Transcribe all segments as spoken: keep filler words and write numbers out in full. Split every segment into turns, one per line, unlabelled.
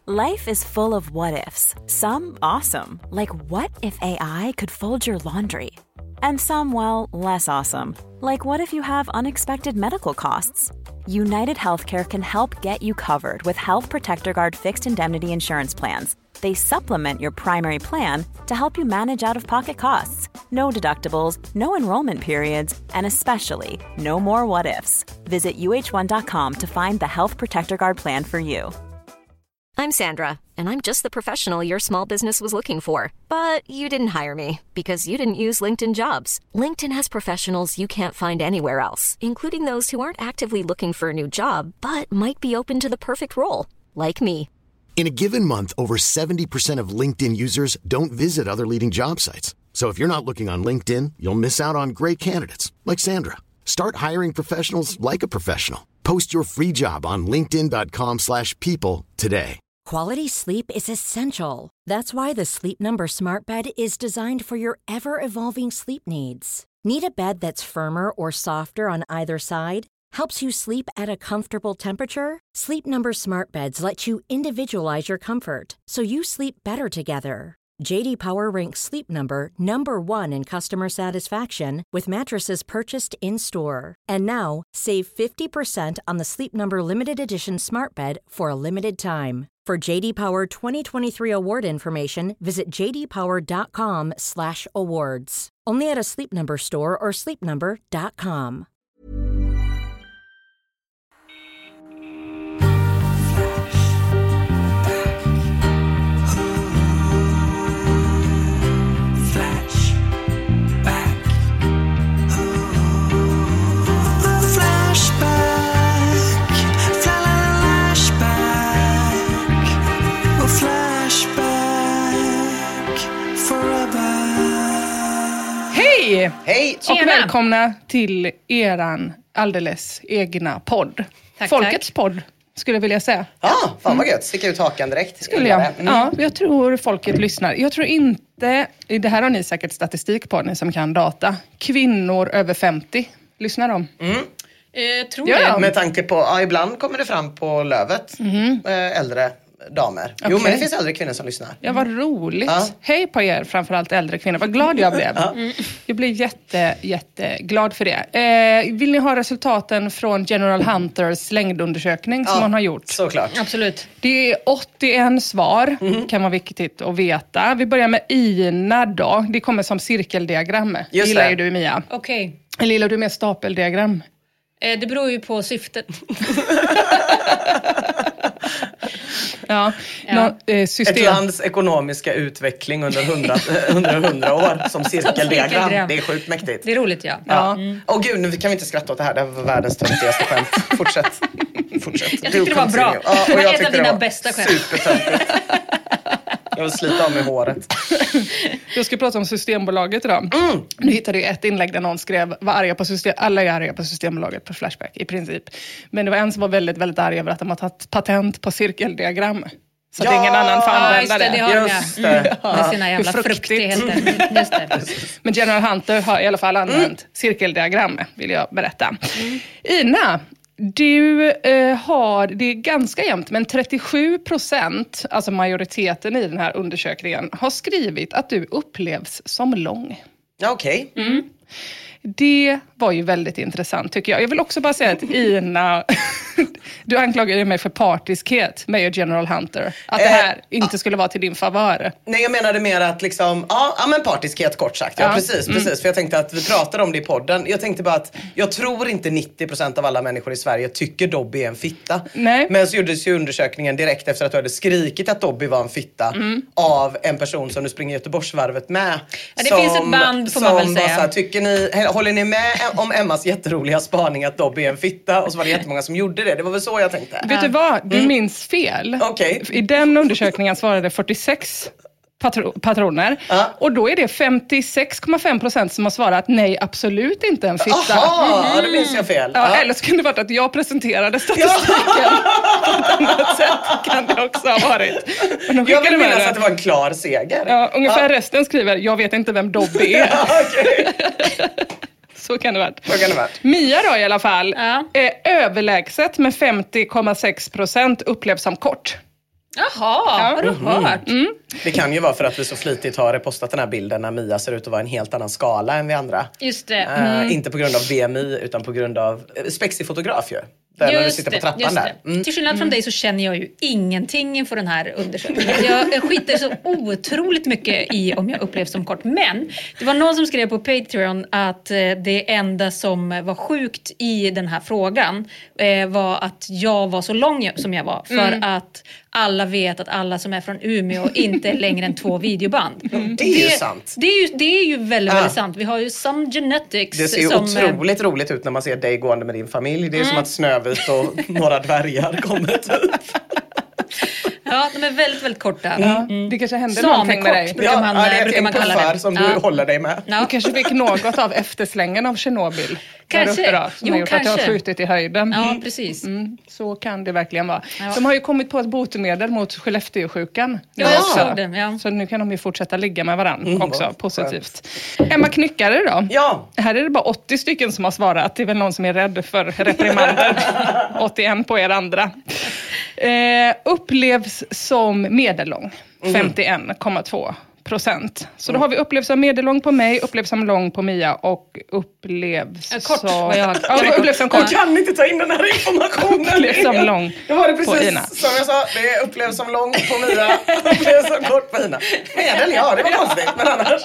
Life is full of what-ifs. Some awesome, like what if A I could fold your laundry? And some, well, less awesome, like what if you have unexpected medical costs? United Healthcare can help get you covered with Health Protector Guard fixed indemnity insurance plans. They supplement your primary plan to help you manage out-of-pocket costs. No deductibles, no enrollment periods, and especially no more what-ifs. Visit U H one dot com to find the Health Protector Guard plan for you.
I'm Sandra, and I'm just the professional your small business was looking for. But you didn't hire me because you didn't use LinkedIn Jobs. LinkedIn has professionals you can't find anywhere else, including those who aren't actively looking for a new job, but might be open to the perfect role, like me.
In a given month, over seventy percent of LinkedIn users don't visit other leading job sites. So if you're not looking on LinkedIn, you'll miss out on great candidates like Sandra. Start hiring professionals like a professional. Post your free job on linkedin dot com slash people today.
Quality sleep is essential. That's why the Sleep Number Smart Bed is designed for your ever-evolving sleep needs. Need a bed that's firmer or softer on either side? Helps you sleep at a comfortable temperature? Sleep Number Smart Beds let you individualize your comfort so you sleep better together. J D Power ranks Sleep Number number one in customer satisfaction with mattresses purchased in-store. And now, save fifty percent on the Sleep Number Limited Edition Smart Bed for a limited time. For J D Power twenty twenty-three award information, visit j d power dot com slash awards. Only at a Sleep Number store or sleep number dot com.
Hej!
Hej!
Och välkomna till eran alldeles egna podd.
Tack,
Folkets
tack.
podd, skulle jag vilja säga.
Ja, ah, fan vad gött. Sticka ut hakan direkt.
Skulle jag.
Mm.
Ja, jag tror folket lyssnar. Jag tror inte, det här har ni säkert statistik på, ni som kan data. Kvinnor över femtio, lyssnar de?
Mm.
Eh, tror
Ja,
jag.
Med tanke på, ja, ibland kommer det fram på lövet. Mm. Äh, äldre damer. Okay. Jo, men det finns äldre kvinnor som lyssnar.
Ja, vad roligt.
Ja.
Hej på er, framförallt äldre kvinnor. Vad glad jag blev. Mm. Jag blev jätte, jätteglad för det. Eh, vill ni ha resultaten från General Hunters längdundersökning som
ja,
hon har gjort?
Såklart.
Absolut.
Det är åttioen svar, mm. kan vara viktigt att veta. Vi börjar med Ina då. Det kommer som cirkeldiagram.
Just
gillar
det.
ju du, Mia.
Okej. Okay.
Eller gillar du med stapeldiagram?
Eh, det beror ju på syftet.
Ja,
ja.
Nå, eh, system.
Ett lands ekonomiska utveckling under hundra, under hundra år som cirkeldiagram. Det är sjukt mäktigt.
Det är roligt, ja.
Ja. Mm. Åh gud, nu kan vi inte skratta åt det här. Det var världens töntigaste skämt. Fortsätt. Fortsätt.
Jag tyckte det var bra.
Ja,
det
var
ett av dina bästa skämt.
Supertöntigt. Jag vill slita av med håret.
Jag ska prata om Systembolaget idag.
Mm.
Nu hittade jag ett inlägg där någon skrev var arga på system. Alla är arga på Systembolaget på Flashback i princip. Men det var en som var väldigt, väldigt arg över att de har tagit patent på cirkeldiagram. Så
ja,
att ingen annan får använda
det.
det.
det har
just
de,
det.
mm. ja. Med sina jävla fruktigheter. Just det.
Men General Hunter har i alla fall använt mm. cirkeldiagram, vill jag berätta. Mm. Ina, du eh, har, det är ganska jämnt, men trettiosju procent, alltså majoriteten i den här undersökningen, har skrivit att du upplevs som lång.
Ja, okej. Okay.
Mm. Det var ju väldigt intressant, tycker jag. Jag vill också bara säga att Ina, du anklagade mig för partiskhet med General Hunter. Att det här eh, inte skulle vara till din favör.
Nej, jag menade mer att liksom, ja, ja men partiskhet kort sagt. Ja, ja. precis, precis. Mm. För jag tänkte att vi pratade om det i podden. Jag tänkte bara att jag tror inte nittio procent av alla människor i Sverige tycker Dobby är en fitta.
Nej.
Men så gjordes ju undersökningen direkt efter att du hade skrikit att Dobby var en fitta mm. av en person som du springer Göteborgsvarvet med.
Ja, det
som,
finns ett band, får man väl säga.
Så här, tycker ni, håller ni med om Emmas jätteroliga spaning att Dobby är en fitta? Och så var det jättemånga som gjorde det. Det var väl så jag tänkte.
Vet du vad? Du mm. minns fel.
Okay.
I den undersökningen svarade fyrtiosex patro- patroner. Uh. Och då är det femtiosex komma fem procent som har svarat nej, absolut inte en fitta.
Jaha, mm. det minns jag fel.
Ja,
uh.
Eller så kan det varit att jag presenterade statistiken på ett annat sätt. Kan det också ha varit.
Jag vill minnas att det var en klar seger.
Ja, ungefär
uh.
resten skriver, jag vet inte vem Dobby är.
Okej.
Så kan det vara.
Så kan det vara.
Mia då i alla fall,
ja.
är överlägset med femtio komma sex procent upplevs som kort.
Jaha, har du hört?
Mm.
Det kan ju vara för att vi så flitigt har repostat den här bilden när Mia ser ut att vara en helt annan skala än vi andra.
Just det.
Mm.
Mm.
Inte på grund av B M I utan på grund av eh, spexig fotograf ju. Där när du sitter på trappan där.
Mm. Till skillnad från dig så känner jag ju ingenting inför den här undersökningen. Jag, jag skiter så otroligt mycket i om jag upplevs som kort. Men det var någon som skrev på Patreon att eh, det enda som var sjukt i den här frågan eh, var att jag var så lång som jag var. För
Mm.
att alla vet att alla som är från Umeå inte är längre än två videoband.
Mm. Det är ju sant.
Det är ju, det är ju väldigt,
Ah.
väldigt sant. Vi har ju some genetics.
Det ser ju
som,
otroligt roligt ut när man ser dig gående med din familj. Det är som att Snövit och några dvärgar kommer typ.
Ja, de är väldigt, väldigt korta.
Mm. Det kanske hände någonting med dig.
Samekort brukar man,
ja, det är
brukar man
ett
kalla
puffar
det.
som
Ja.
du håller dig med.
Ja.
Du kanske fick något av efterslängen av Tjernobyl.
Kanske.
Där uppe då, som
Jo,
har gjort att jag har
kanske.
skjutit i höjden.
Ja, precis.
Mm, så kan det verkligen vara.
Ja.
De har ju kommit på ett botemedel mot Skellefteåsjukan.
Ja, jag såg det. Ja.
Så nu kan de ju fortsätta ligga med varandra
Mm,
också.
vad
Positivt. Emma Knyckare då?
Ja.
Här är det bara åttio stycken som har svarat. Det är väl någon som är rädd för reprimander. åttioen på er andra. Eh, upplevs som medellång. femtioen komma två procent. Så då har vi upplevs som medellång på mig, upplevs som lång på Mia och upplevs
Ja, kort,
som...
vad jag-
Ja, upplevs som kort.
Jag kan inte ta in den här informationen.
Upplevs som lång
Det var det
på
precis
Ina.
som jag sa. Det upplevs som lång på Mia. Upplevs som kort på Ina. Medel, ja, det var konstigt. Men annars.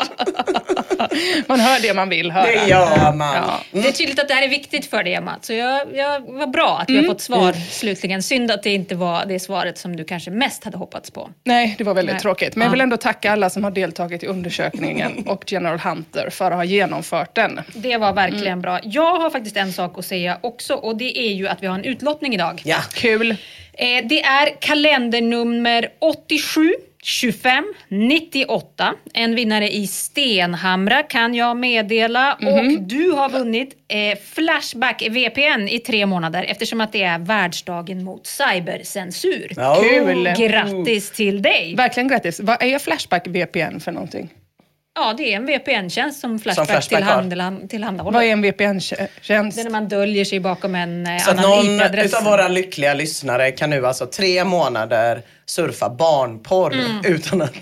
Man hör det man vill höra.
Det gör man.
Ja.
Det är tydligt att det här är viktigt för dig, Emma. Så jag, jag var bra att vi
Mm.
har fått svar slutligen. Synd att det inte var det svaret som du kanske mest hade hoppats på.
Nej, det var väldigt
Nej.
tråkigt. Men jag
Ja.
vill ändå tacka alla som har deltagit i undersökningen och General Hunter för att ha genomfört den.
Det var verkligen
Mm.
bra. Jag har faktiskt en sak att säga också, och det är ju att vi har en utlottning idag.
Ja.
Kul.
Eh, det är kalendernummer åttiosju tjugofem nittioåtta. En vinnare i Stenhamra kan jag meddela.
Mhm.
Och du har vunnit eh, Flashback V P N i tre månader eftersom att det är världsdagen mot cybercensur.
Ja.
Kul.
Grattis till dig!
Verkligen grattis. Vad är Flashback V P N för någonting?
Ja, det är en V P N-tjänst som Flashback,
Flashback
till
har.
handel, tillhandahåller.
Vad är en V P N-tjänst?
Det är när man döljer sig bakom en eh,
Så att
annan I
någon
P-adress.
utav våra lyckliga lyssnare kan nu alltså tre månader surfa barnporr utan att...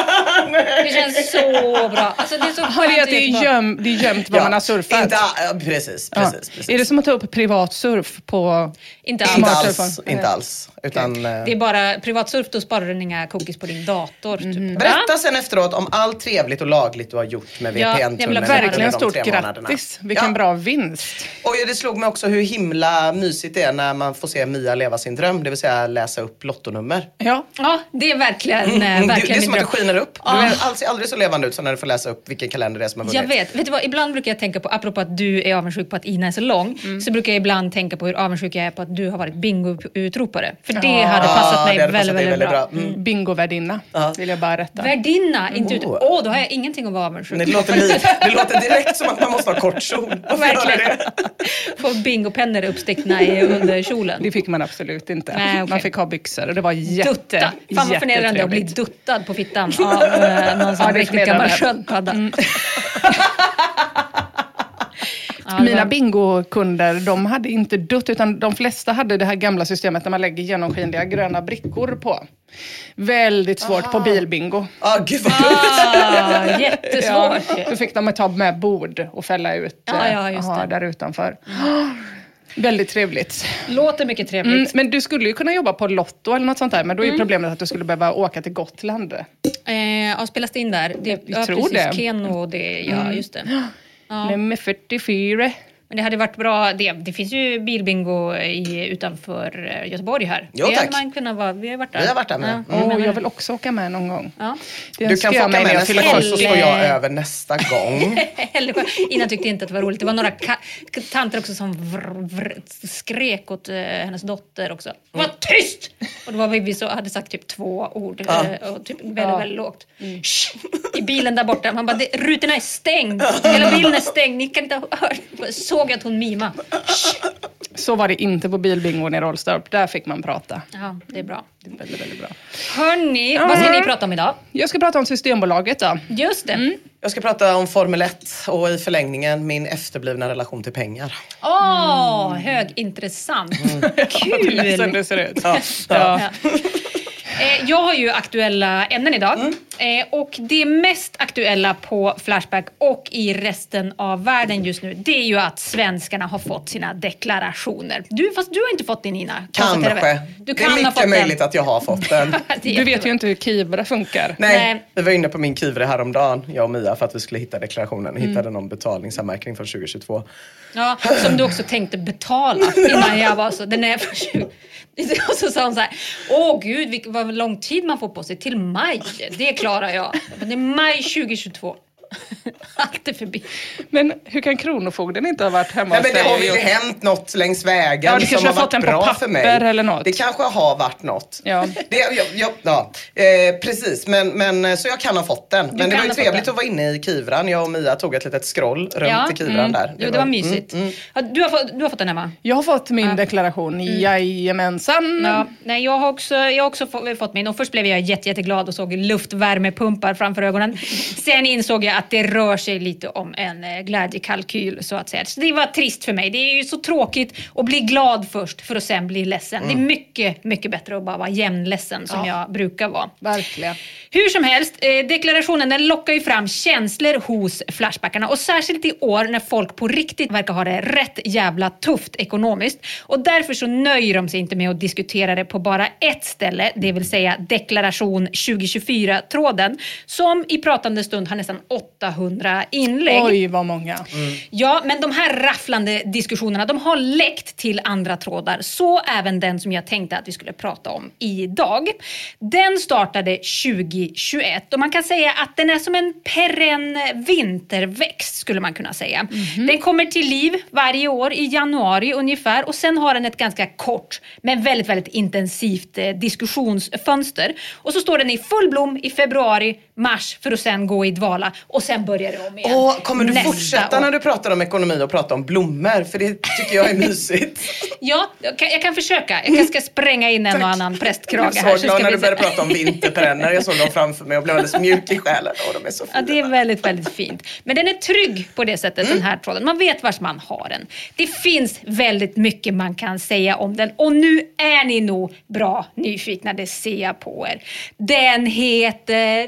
Det känns så bra. Alltså, det är så
Ja,
skönt
det är att det
veta
är,
vad-
göm, det är gömt vad
Ja,
man har surfat.
Inte, ja, precis,
Ja.
precis, precis.
Är det som att ta upp privatsurf på...
Inte
Inte
alls.
Smart
alls,
telefon.
inte alls. Utan, eh,
Det är bara privatsurf, då sparar du inga cookies på din dator. Typ.
berätta sen efteråt om allt trevligt och lagligt du har gjort med
Ja,
V P
jag vill
N-tunneln.
också höra
Verkligen
de
stort
tre månaderna.
grattis. Vilken
Ja.
bra vinst.
Och det slog mig också hur himla mysigt det är när man får se Mia leva sin dröm. Det vill säga läsa upp lottonummer.
Ja.
Ja, det är verkligen, eh,
Mm, det,
verkligen
det är
min
som att
dröm.
du skiner upp.
Ja.
Du är alls, aldrig så levande ut som när du får läsa upp vilken kalender det är som har vunnit.
Jag vet, vet du vad, ibland brukar jag tänka på, apropå att du är avundsjuk på att Ina är så lång,
Mm.
så brukar jag ibland tänka på hur avundsjuk jag är på att du har varit bingo-utropare. För det
Ja.
hade passat
Ja,
mig
det hade
väldigt,
passat dig
väldigt bra.
väldigt bra. Mm.
Bingovärdinna,
Ja.
vill jag bara rätta.
Värdinna, inte ut.
Oh.
Åh, oh, då har jag ingenting att vara avundsjuk
Det
på.
låter, li- det låter direkt som att man måste ha kort kjol. Varför gör
Verkligen.
det?
Få bingopennor uppstickna i under kjolen.
Det fick man absolut inte.
Nej, okej.
Man fick ha byxor och det var jätte,
Dutta. Fan vad förnedrande att bli
jättetrevligt.
duttad på fittan av eh, någon som
Ja, det är
riktigt gammal
förnedrande.
sköldpadda.
Mm.
Ja, det
Mina
var-
bingokunder, de hade inte dutt, utan de flesta hade det här gamla systemet där man lägger genomskinliga gröna brickor på. Väldigt svårt på bilbingo.
Ah, gud vad dumt.
Ah, jättesvårt.
Ja, då fick de ta med bord och fälla ut
Ja,
eh,
ja, just
aha,
det.
där utanför. Väldigt trevligt.
Låter mycket trevligt.
Mm, men du skulle ju kunna jobba på Lotto eller något sånt där, men då är
Mm.
problemet att du skulle behöva åka till Gotland.
Eh, ja, spelas det in där? Det,
Jag
ja,
tror
precis.
det.
Keno och det, ja just det. Ja.
Nummer fyrtiofyra.
Men det hade varit bra, det, det finns ju bilbingo i, utanför eh, Göteborg här.
Jo,
det
tack.
hade man kunnat vara, vi har varit där.
Vi har varit där med.
Ja.
Mm.
Åh, jag vill också åka med någon gång.
Ja.
Det
Du
önskar
kan få
jag
åka
mig
med
när jag
nästa
fyller
gång
år.
så står jag över nästa gång.
Eller, Ina tyckte inte att det var roligt. Det var några ka- tanter också som vrr, vrr, skrek åt eh, hennes dotter också. Var tyst! Och då var vi, vi så, hade sagt typ två ord.
Ja.
Eh, och typ väldigt, väldigt lågt. Shh! I bilen där borta. Man bara, det, rutorna är stängd. Hela bilen är stängd. Ni kan inte ha hört. Såg jag att hon mima.
Så var det inte på bilbingon i Rollstorp. Där fick man prata.
Ja, det är bra.
Det är väldigt, väldigt bra.
Hörni, vad ska ni prata om idag?
Jag ska prata om Systembolaget då.
Just det.
Jag ska prata om Formel ett och i förlängningen min efterblivna relation till pengar.
Åh, högintressant.
Som
Kul.
det ser ut.
Ja.
Ja.
Ja. Eh, jag har ju aktuella ämnen idag.
Mm.
Eh, och det mest aktuella på Flashback och i resten av världen just nu, det är ju att svenskarna har fått sina deklarationer. Du, fast du har inte fått din, Nina.
Kanske.
Du
det
kan
är mycket
ha fått
möjligt
den.
att jag har fått den.
Du vet ju inte hur Kivra funkar.
Nej,
Nej.
vi var inne på min Kivra häromdagen, jag och Mia, för att vi skulle hitta deklarationen. Mm. Hittade någon betalningsanmärkning från tjugo tjugotvå.
Ja, som du också tänkte betala innan jag var så. Den är för tjugo. Och så sa hon så här: åh gud, vilken, vad lång tid man får på sig till maj. Det klarar jag. Men det är maj tjugo tjugotvå. Allt är förbi.
Men hur kan kronofogden inte ha varit hemma?
Nej, men det har väl hänt något längs vägen
ja, det
som har varit
fått
bra
på
för mig.
Eller något.
Det kanske har varit något.
Ja.
Det, ja, ja, ja. Eh, precis, men, men så jag kan ha fått den.
Du
men det var ju
ha
trevligt att vara inne i Kivran. Jag och Mia tog ett litet scroll runt
ja,
i Kivran
mm.
där. Det
jo,
var,
det var mysigt.
Mm, mm.
Ja, du, har fått, du har fått den, Emma?
Jag har fått min
ja.
deklaration. Mm. Jajamensan.
Ja, nej, jag har också, jag har också fått, fått min. Och först blev jag jätte, jätteglad och såg luftvärmepumpar framför ögonen. Sen insåg jag att det rör sig lite om en eh, glädjekalkyl, så att säga. Så det var trist för mig. Det är ju så tråkigt att bli glad först för att sen bli ledsen. Mm. Det är mycket, mycket bättre att bara vara jämnledsen som ja. jag brukar vara.
Verkligen.
Hur som helst, eh, deklarationen den lockar ju fram känslor hos Flashbackarna. Och särskilt i år när folk på riktigt verkar ha det rätt jävla tufft ekonomiskt. Och därför så nöjer de sig inte med att diskutera det på bara ett ställe. Det vill säga deklaration tjugo tjugofyra-tråden. Som i pratande stund har nästan åttahundra inlägg.
Oj, vad många.
Mm.
Ja, men de här rafflande diskussionerna, de har läckt till andra trådar. Så även den som jag tänkte att vi skulle prata om idag. Den startade tjugo tjugoett och man kan säga att den är som en perenn vinterväxt, skulle man kunna säga. Mm-hmm. Den kommer till liv varje år i januari ungefär och sen har den ett ganska kort men väldigt, väldigt intensivt eh, diskussionsfönster. Och så står den i full blom i februari, mars för att sen gå i dvala och sen börjar det om igen.
Åh, kommer du
Nästa
fortsätta
år.
när du pratar om ekonomi och prata om blommor? För det tycker jag är mysigt.
Ja, jag kan, jag kan försöka. Jag kanske ska spränga in en och annan prästkrage här.
Jag
Så
såg
ska
när
vi
du
se.
började prata om vinterperenner. Jag såg dem framför mig och blev alldeles mjuk i själen. Åh, de är så fina.
Ja, det är väldigt, väldigt fint. Men den är trygg på det sättet, mm. den här tråden. Man vet vars man har den. Det finns väldigt mycket man kan säga om den. Och nu är ni nog bra nyfikna, det ser jag på er. Den heter...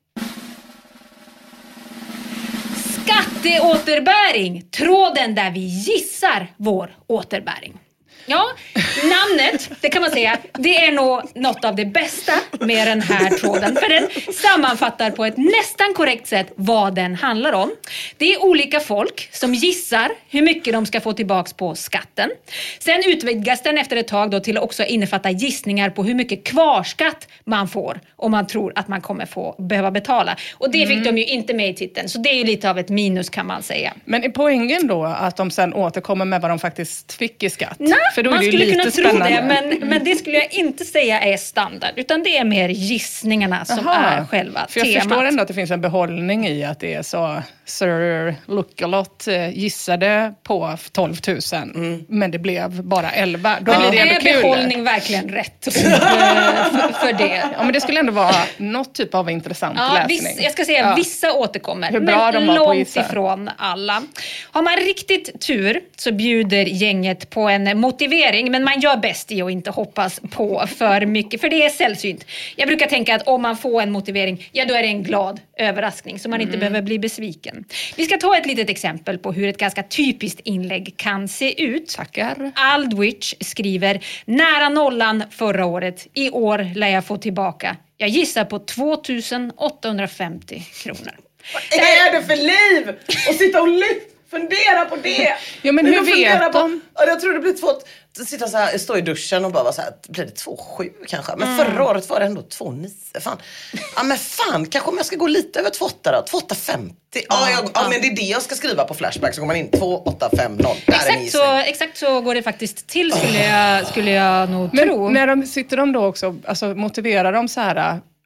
Skatteåterbäring. Tråden där vi gissar vår återbäring. Ja, namnet, det kan man säga, det är nog något av det bästa med den här tråden. För den sammanfattar på ett nästan korrekt sätt vad den handlar om. Det är olika folk som gissar hur mycket de ska få tillbaks på skatten. Sen utvidgas den efter ett tag då till att också innefatta gissningar på hur mycket kvarskatt man får om man tror att man kommer få behöva betala. Och det fick mm. de ju inte med i titeln, så det är ju lite av ett minus kan man säga.
Men är poängen då att de sen återkommer med vad de faktiskt fick i skatt?
Nej,
för då är
man
det ju
skulle
lite
kunna
spännande.
tro det, men, men det skulle jag inte säga är standard. Utan det är mer gissningarna som
Aha.
är själva
för jag
temat.
förstår ändå att det finns en behållning i att det är så Sir Lookalot gissade på tolv tusen, mm. men det blev bara elva. Då
men
blir det ändå
är
kul.
behållning verkligen rätt för, för det?
Ja, men det skulle ändå vara något typ av intressant
ja,
läsning.
Viss, jag ska säga
ja.
vissa återkommer,
Hur bra
men
de var på
långt
gissa.
ifrån alla. Har man riktigt tur så bjuder gänget på en motivering, men man gör bäst i att inte hoppas på för mycket, för det är sällsynt. Jag brukar tänka att om man får en motivering, ja då är det en glad överraskning så man inte mm. behöver bli besviken. Vi ska ta ett litet exempel på hur ett ganska typiskt inlägg kan se ut.
Tackar.
Aldwich skriver: nära nollan förra året. I år lär jag få tillbaka. Jag gissar på tvåtusen åttahundrafemtio kronor.
Vad är det för liv? Och sitta och lyfta. Fundera på det.
Ja, men hur vet
på,
de?
Ja, jag tror det blir två... Sitta så här, stå i duschen och bara vara så här, blir det två sju kanske? Men mm. förra året var det ändå två nio. Fan. Ja, men fan, kanske om jag ska gå lite över två åtta då. två åtta femtio. Ja, jag, ja, men det är det jag ska skriva på Flashback. Så går man in två åtta fem noll.
Exakt så, exakt så går det faktiskt till, skulle jag, skulle jag nog
men
tro.
När de sitter de då också, alltså motiverar de så här...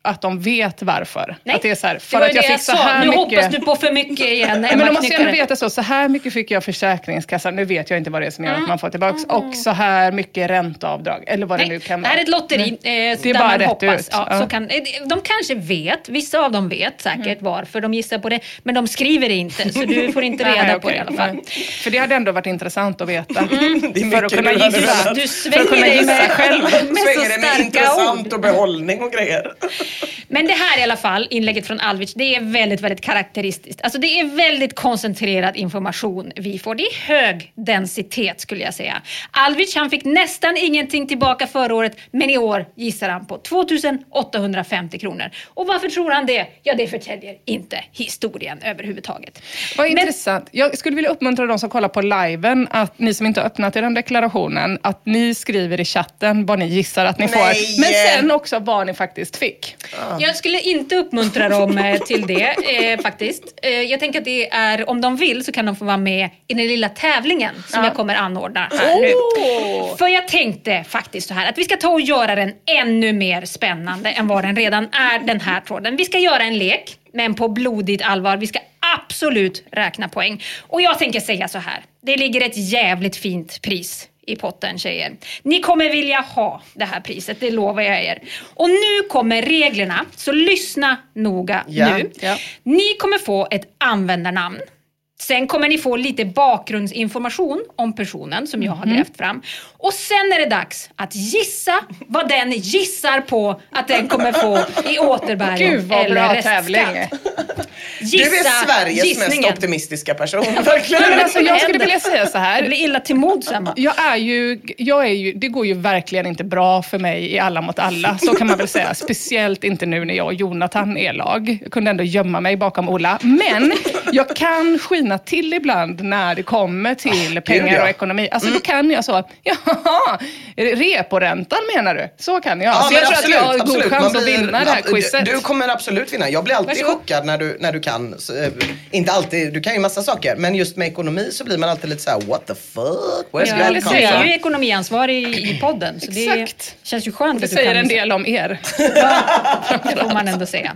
att de vet varför.
Nej,
att det är så här, för
det var
att jag
det
fick så
jag sa.
här
Nu
mycket...
hoppas du på för mycket igen.
Nej, men de måste ändå veta så. Så här mycket fick jag Försäkringskassan. Nu vet jag inte vad det är som gör mm. att man får tillbaka. Mm. Och så här mycket ränteavdrag. Eller vad
Nej,
det nu kan
vara. Det här är ett lotteri. Eh,
det är bara rätt hoppas.
ut. Ja, ja. Så kan, de kanske vet. Vissa av dem vet säkert mm. varför de gissar på det. Men de skriver det inte. Så du får inte reda
Nej,
på okay. det i alla fall. Nej.
För det hade ändå varit intressant att veta.
Mm. Det är
för att kunna gissa.
Du svänger dig med,
själv.
med så
det med intressant ord. Och behållning och grejer.
Men det här i alla fall, inlägget från Alvic, det är väldigt, väldigt karaktäristiskt. Alltså det är väldigt koncentrerad information vi får. Det är hög densitet skulle jag säga. Alvic, han fick nästan ingenting tillbaka förra året, men i år gissar han på tvåtusen åttahundrafemtio kronor. Och varför tror han det? Ja, det förtäljer inte historien överhuvudtaget.
Vad intressant. Jag skulle vilja uppmuntra de som kollar på liven, att ni som inte har öppnat er den deklarationen, att ni skriver i chatten vad ni gissar att ni
Nej.
får. Men sen också vad ni faktiskt fick.
Jag skulle inte uppmuntra dem till det eh, faktiskt. Eh, jag tänker att det är, om de vill så kan de få vara med i den lilla tävlingen som ja. jag kommer anordna här oh. nu. För jag tänkte faktiskt så här att vi ska ta och göra den ännu mer spännande än vad den redan är, den här tråden. Vi ska göra en lek, men på blodigt allvar. Vi ska absolut räkna poäng. Och jag tänker säga så här. Det ligger ett jävligt fint pris i potten, tjejer. Ni kommer vilja ha det här priset, det lovar jag er. Och nu kommer reglerna, så lyssna noga
ja,
nu.
Ja.
Ni kommer få ett användarnamn. Sen kommer ni få lite bakgrundsinformation om personen som jag har grävt fram. Och sen är det dags att gissa vad den gissar på att den kommer få i återbäring
Gud, vad
eller
bra
restskatt.
tävling.
Gissa
du är Sveriges
gissningen.
mest optimistiska person. Verkligen.
Men alltså, jag skulle vilja säga så här.
Det blir illa till mod, Emma.
Jag är ju, jag är ju, det går ju verkligen inte bra för mig i Alla mot alla. Så kan man väl säga. Speciellt inte nu när jag och Jonathan är lag. Jag kunde ändå gömma mig bakom Ola. Men jag kan skina till ibland när det kommer till oh, pengar ja. och ekonomi. Alltså mm. då kan jag så, jaha, reporäntan menar du? Så kan jag.
Ja,
så jag tror
absolut,
att jag har god
absolut.
chans
blir,
att vinna det här quizet.
Du, du kommer absolut vinna. Jag blir alltid
Varsågod.
chockad när du, när du kan. Så, äh, inte alltid, du kan ju massa saker. Men just med ekonomi så blir man alltid lite så här: what the fuck? Where's
ja,
that
det
come
säger
from?
ju ekonomiansvarig i, i podden. Så det
Exakt.
känns ju skönt
Det
att du
säger
kan
en del om er.
Ja, det får man ändå säga.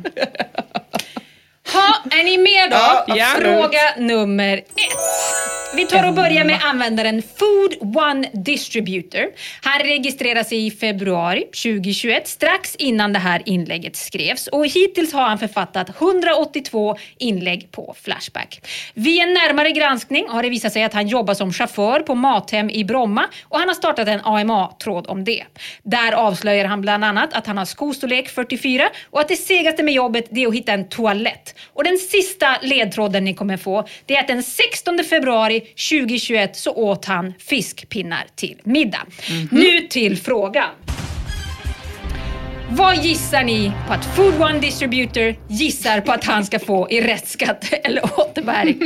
Ha, är ni med då?
Ja,
fråga nummer ett. Vi tar och börjar med användaren Food One Distributor. Han registrerar sig i februari tjugohundratjugoett, strax innan det här inlägget skrevs. Och hittills har han författat hundraåttiotvå inlägg på Flashback. Vid en närmare granskning har det visat sig att han jobbar som chaufför på Mathem i Bromma. Och han har startat en A M A-tråd om det. Där avslöjar han bland annat att han har skostorlek fyrtiofyra. Och att det segaste med jobbet det är att hitta en toalett. Och den sista ledtråden ni kommer få, det är att den sextonde februari tjugohundratjugoett så åt han fiskpinnar till middag. Mm-hmm. Nu till frågan. Vad gissar ni på att Food One Distributor gissar på att han ska få i restskatt eller återbäring?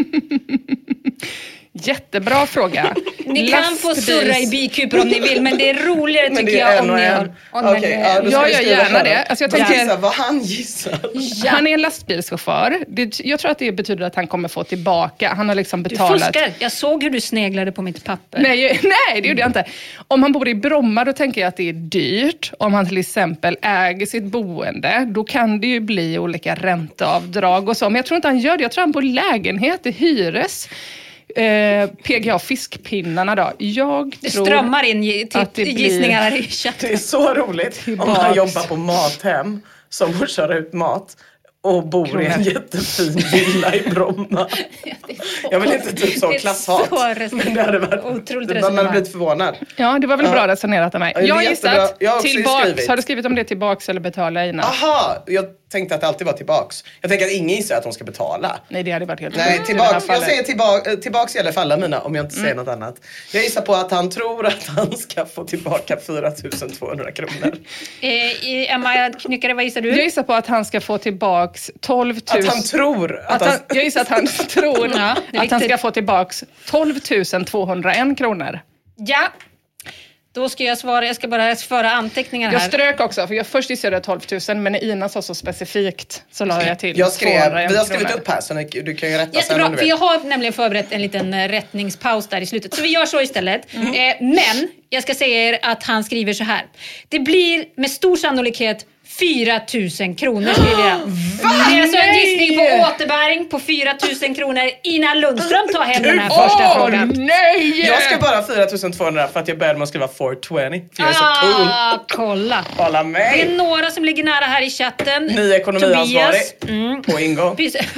Jättebra fråga.
Ni kan Lastbils... få surra i bikuper om ni vill, men det är roligare tycker jag om ni har... Om
okay,
en,
ja,
jag gör gärna det. Alltså, jag tänker...
gissa vad han gissar.
Ja. Han är en lastbilschaufför. Det, jag tror att det betyder att han kommer få tillbaka. Han har liksom betalat...
Du fuskar. Jag såg hur du sneglade på mitt papper.
Nej, nej, det gjorde jag inte. Om han bor i Bromma, då tänker jag att det är dyrt. Om han till exempel äger sitt boende, då kan det ju bli olika ränteavdrag och så. Men jag tror inte han gör det. Jag tror han bor i lägenhet, i hyres. Eh, P G A fiskpinnarna då. Jag
det
tror
strömmar in att det gissningar blir... i chatten.
Det är så roligt om han jobbar på Mathem som kör ut mat och bor Kronor. i en jättefin villa i Bromma. Ja, jag vill inte typ så klasshat. Men det hade varit otroligt resonemang. Man hade blivit förvånad.
Ja, det var väl bra resonerat av mig.
Ja,
jag har gissat
jag
tillbaks. Har du skrivit om det tillbaks eller betala innan?
Aha, jag tänkte att det alltid var tillbaks. Jag tänker att ingen gissar att de ska betala.
Nej, det hade varit helt
Nej, tillbaks. Jag säger tillbaka, tillbaks i alla fall mina, om jag inte säger mm. något annat. Jag gissar på att han tror att han ska få tillbaka fyra tusen tvåhundra kronor.
Eh, Emma Knyckare, vad gissar du?
Jag gissar på att han ska få tillbaks tolv tusen.
Att han tror. Att
att
han...
Han, jag gissar att han tror ja, att han ska få tillbaks tolv tusen tvåhundraen kronor.
Ja. Då ska jag svara, jag ska bara föra anteckningar här.
Jag strök också, för jag först gissade tolv tusen, men när Ina sa så specifikt så la jag till
jag skrev, vi har skrivit upp här så du kan ju rätta
Jättebra,
sen.
För jag har nämligen förberett en liten rättningspaus där i slutet. Så vi gör så istället. Mm. Eh, men jag ska säga er att han skriver så här. Det blir med stor sannolikhet fyra tusen kronor skriver jag. Det är alltså en gissning på återbäring på fyra tusen kronor. Ina Lundström tar hem den här första
oh,
frågan.
Nej!
Jag ska bara fyra tusen tvåhundra för att jag började med att skriva fyrahundratjugo. För jag är så cool.
Ah, kolla.
Kolla mig.
Det är några som ligger nära här i chatten.
Ny ekonomiansvarig
mm.
på ingång.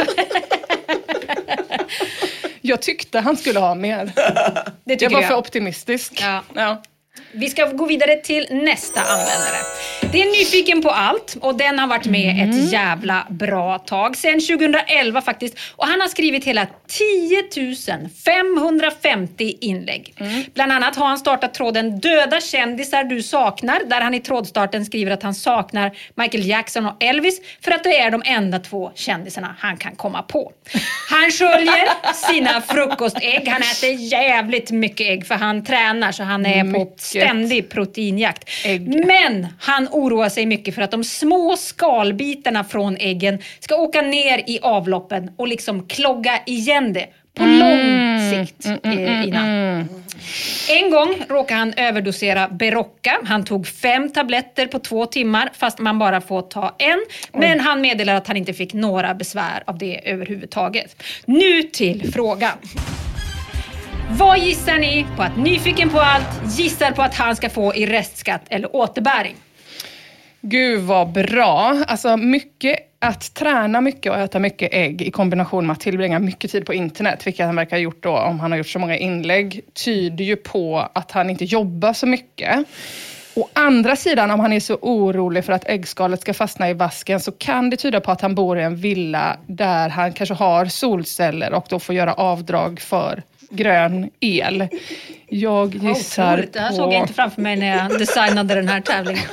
Jag tyckte han skulle ha mer.
Det tycker
jag var
jag.
för optimistisk.
Ja.
Ja.
Vi ska gå vidare till nästa användare. Det är Nyfiken på allt och den har varit med mm. ett jävla bra tag. Sen tjugohundraelva faktiskt. Och han har skrivit hela tio tusen femhundrafemtio inlägg. Mm. Bland annat har han startat tråden Döda kändisar du saknar. Där han i trådstarten skriver att han saknar Michael Jackson och Elvis. För att det är de enda två kändisarna han kan komma på. Han sköljer sina frukostägg. Han äter jävligt mycket ägg för han tränar så han är mycket. på ständig proteinjakt. Ägg. Men han oroar sig mycket för att de små skalbitarna från äggen ska åka ner i avloppen och liksom klogga igen det på mm. lång sikt. Mm, mm, mm, innan. Mm. En gång råkade han överdosera Berocca. Han tog fem tabletter på två timmar fast man bara får ta en. Men mm. han meddelar att han inte fick några besvär av det överhuvudtaget. Nu till frågan. Vad gissar ni på att Nyfiken på allt gissar på att han ska få i restskatt eller återbäring?
Gud vad bra. Alltså mycket, att träna mycket och äta mycket ägg i kombination med att tillbringa mycket tid på internet, vilket han verkar ha gjort då om han har gjort så många inlägg, tyder ju på att han inte jobbar så mycket. Å andra sidan, om han är så orolig för att äggskalet ska fastna i vasken så kan det tyda på att han bor i en villa där han kanske har solceller och då får göra avdrag för grön el. Jag gissar
oh, på... Det här såg jag inte framför mig när jag designade den här tävlingen.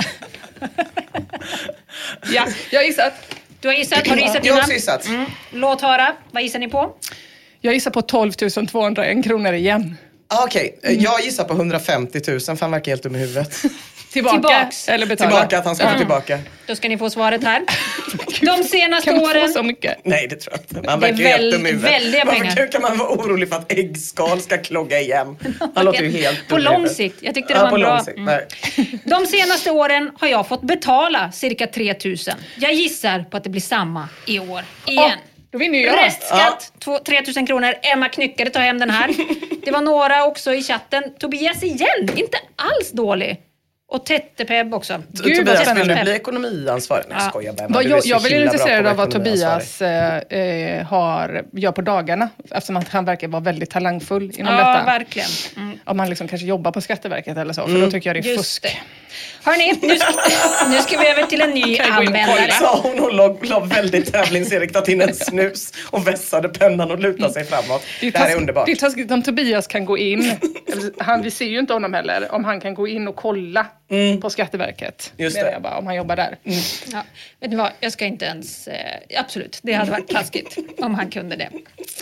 Ja, jag har gissat.
Du har gissat? Har du gissat?
Jag har gissat.
Mm. Låt höra. Vad gissar ni på?
Jag gissar på tolv tusen tvåhundraen kronor igen.
Ah, Okej, okay. Jag gissar på hundrafemtio tusen för han verkar helt dum i huvudet.
Tillbaka,
Tillbaks.
eller betala.
Tillbaka, att han ska få
mm.
tillbaka.
Då ska ni få svaret här. De senaste
kan man
åren...
få så mycket?
Nej, det tror jag inte. Han
det är
verkar helt
väl,
dum i huvudet.
väldiga pengar.
Varför kan man vara orolig för att äggskal ska klogga igen? Han låter ju helt
på lång sikt. Jag tyckte det
ja,
var
på
bra.
Lång sikt. Nej.
De senaste åren har jag fått betala cirka tre tusen. Jag gissar på att det blir samma i år. Igen. Oh.
Då vinner jag.
Restskatt, ja. tre tusen kronor. Emma Knyckare tar hem den här. Det var några också i chatten. Tobias igen, inte alls dålig. Och Tettepeb också.
Gud, Tobias, vill du bli ekonomiansvarig? Nej, ja. skojar bara.
Jag, jag, jag vill ju intresserad av vad Tobias eh, har, gör på dagarna. Eftersom att han verkar vara väldigt talangfull inom
ja,
detta.
Ja, verkligen. Mm.
Om man liksom kanske jobbar på Skatteverket eller så. För
mm.
då tycker jag det är
Just
fusk.
Det. Hörrni, nu ska, nu ska vi över till en ny användare.
Sa hon och låg, låg väldigt tävlingsinriktat in en snus och vässade pennan och lutade sig framåt. Det, det här är underbart.
Det är taskigt om Tobias kan gå in. Han, vi ser ju inte honom heller. Om han kan gå in och kolla mm. på Skatteverket.
Just det.
Jag bara, om han jobbar där. Mm.
Ja, vet ni vad? Jag ska inte ens... Eh, absolut, det hade varit taskigt om han kunde det.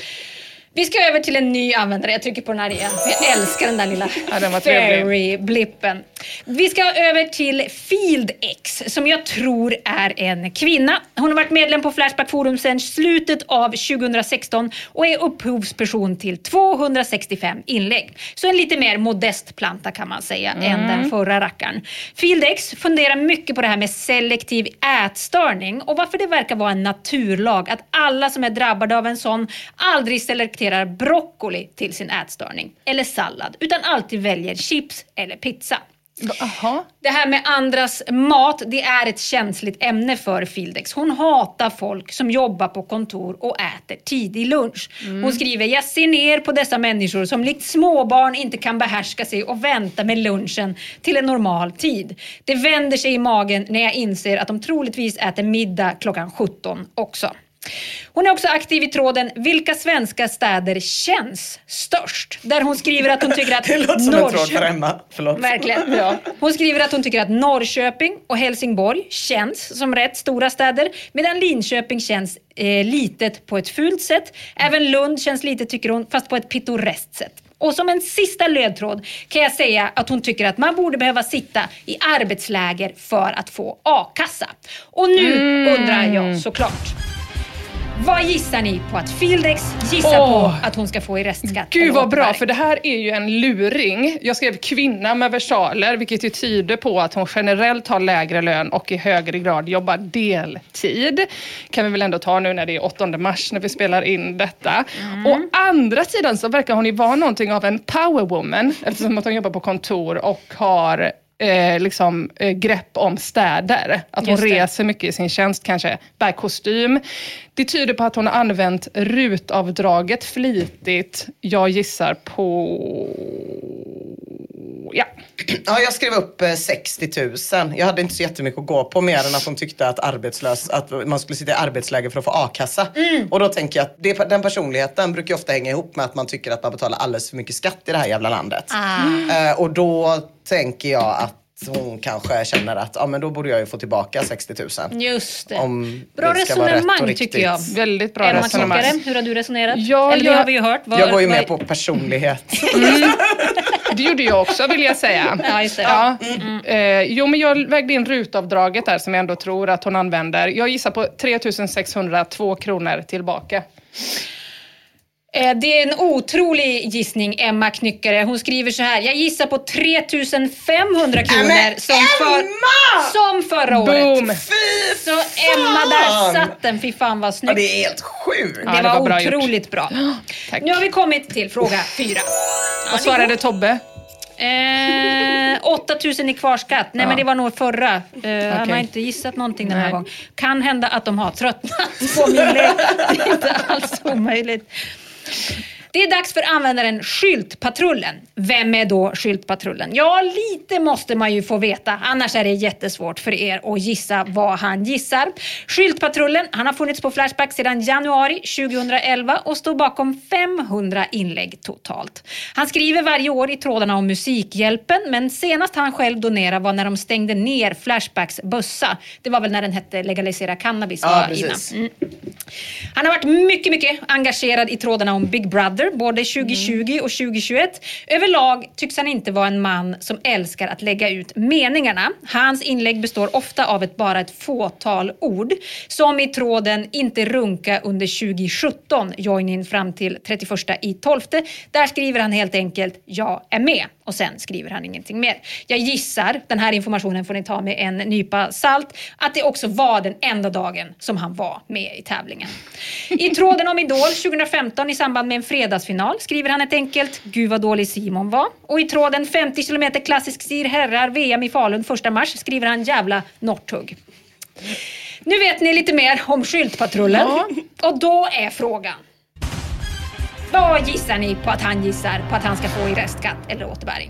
Vi ska över till en ny användare. Jag trycker på den här igen. Jag älskar den där lilla
ja,
fairy-blippen. Vi ska över till FieldX som jag tror är en kvinna. Hon har varit medlem på Flashback Forum sedan slutet av tjugohundrasexton och är upphovsperson till tvåhundrasextiofem inlägg. Så en lite mer modest planta kan man säga mm. än den förra rackaren. FieldX funderar mycket på det här med selektiv ätstörning och varför det verkar vara en naturlag att alla som är drabbade av en sån aldrig selekterar broccoli till sin ätstörning eller sallad utan alltid väljer chips eller pizza.
Aha.
Det här med andras mat, det är ett känsligt ämne för FieldX. Hon hatar folk som jobbar på kontor och äter tidig lunch. Mm. Hon skriver, jag ser ner på dessa människor som likt småbarn inte kan behärska sig och vänta med lunchen till en normal tid. Det vänder sig i magen när jag inser att de troligtvis äter middag klockan sjutton också. Hon är också aktiv i tråden Vilka svenska städer känns störst? Där hon skriver att hon tycker att
det låter som
Norrköping...
en tråd för Emma. Förlåt.
Verkligen. Ja. Hon skriver att hon tycker att Norrköping och Helsingborg känns som rätt stora städer. Medan Linköping känns eh, litet på ett fult sätt. Även Lund känns litet tycker hon, fast på ett pittoreskt sätt. Och som en sista ledtråd kan jag säga att hon tycker att man borde behöva sitta i arbetsläger för att få a-kassa. Och nu mm. undrar jag såklart. Vad gissar ni på att Fieldex gissar
Åh.
på att hon ska få i restskatt?
Gud vad bra, för det här är ju en luring. Jag skrev kvinna med versaler, vilket ju tyder på att hon generellt har lägre lön och i högre grad jobbar deltid. Kan vi väl ändå ta nu när det är åttonde mars när vi spelar in detta. Mm. Å andra sidan så verkar hon ju vara någonting av en powerwoman, eftersom att hon jobbar på kontor och har Eh, liksom, eh, grepp om städer. Att hon reser mycket i sin tjänst, kanske bär kostym. Det tyder på att hon har använt rutavdraget flitigt. Jag gissar på... Ja.
Ja, jag skrev upp eh, sextio tusen. Jag hade inte så jättemycket att gå på mer än att hon tyckte att, arbetslös, att man skulle sitta i arbetsläge för att få a-kassa. Mm. Och då tänker jag att det, den personligheten brukar ofta hänga ihop med att man tycker att man betalar alldeles för mycket skatt i det här jävla landet. Ah. Eh, och då tänker jag att hon kanske känner att ja, men då borde jag ju få tillbaka sextio tusen.
Just det.
Om
bra
det ska
resonemang
vara rätt och
tycker jag.
Väldigt bra
Emma
resonemang.
Knyckare, hur har du resonerat?
Ja,
Eller det
jag,
har vi ju hört. Var,
jag går ju med
var...
på personlighet.
Mm. Det gjorde jag också, vill jag säga.
Ja, just det.
Ja. Mm. Eh, jo, men jag vägde in rutavdraget där som jag ändå tror att hon använder. Jag gissar på tre tusen sexhundratvå kronor tillbaka.
Det är en otrolig gissning, Emma Knyckare. Hon skriver så här: jag gissar på tre tusen femhundra kronor
men
som, för, som förra året.
Boom.
Fy
Så Emma, där satt den. Fy fan vad snyggt.
Ja, det är helt sjukt.
Det,
Ja, det
var,
var bra
otroligt bra.
Tack.
Nu har vi kommit till fråga fyra.
Vad svarade Tobbe?
Eh, åtta tusen i kvarskatt. Nej,
Ja.
men det var nog förra. Eh,
okay.
Han har inte gissat någonting den här
Nej.
gången. Kan hända att de har tröttnat på min lek. Det är inte alls omöjligt. Det är dags för användaren Skyltpatrullen. Vem är då Skyltpatrullen? Ja, lite måste man ju få veta. Annars är det jättesvårt för er att gissa vad han gissar. Skyltpatrullen, han har funnits på Flashback sedan januari tjugohundraelva och står bakom femhundra inlägg totalt. Han skriver varje år i trådarna om Musikhjälpen, men senast han själv donerade var när de stängde ner Flashbacks bössa. Det var väl när den hette Legalisera Cannabis.
Ja, precis.
Mm. Han har varit mycket, mycket engagerad i trådarna om Big Brother både tjugohundratjugo och tjugohundratjugoett. Överlag tycks han inte vara en man som älskar att lägga ut meningarna. Hans inlägg består ofta av ett, bara ett fåtal ord. Som i tråden Inte runka under tjugosjutton, join in fram till trettioförsta i tolfte. Där skriver han helt enkelt jag är med. Och sen skriver han ingenting mer. Jag gissar, den här informationen får ni ta med en nypa salt, att det också var den enda dagen som han var med i tävlingen. I tråden om Idol tjugohundrafemton i samband med en fredagsfinal skriver han ett enkelt Gud vad dålig Simon var. Och i tråden femtio kilometer klassisk sir herrar V M i Falun första mars skriver han jävla Northug. Nu vet ni lite mer om Skyltpatrullen. Ja. Och då är frågan: vad gissar ni på att han gissar på att han ska få i restskatt eller återbäring?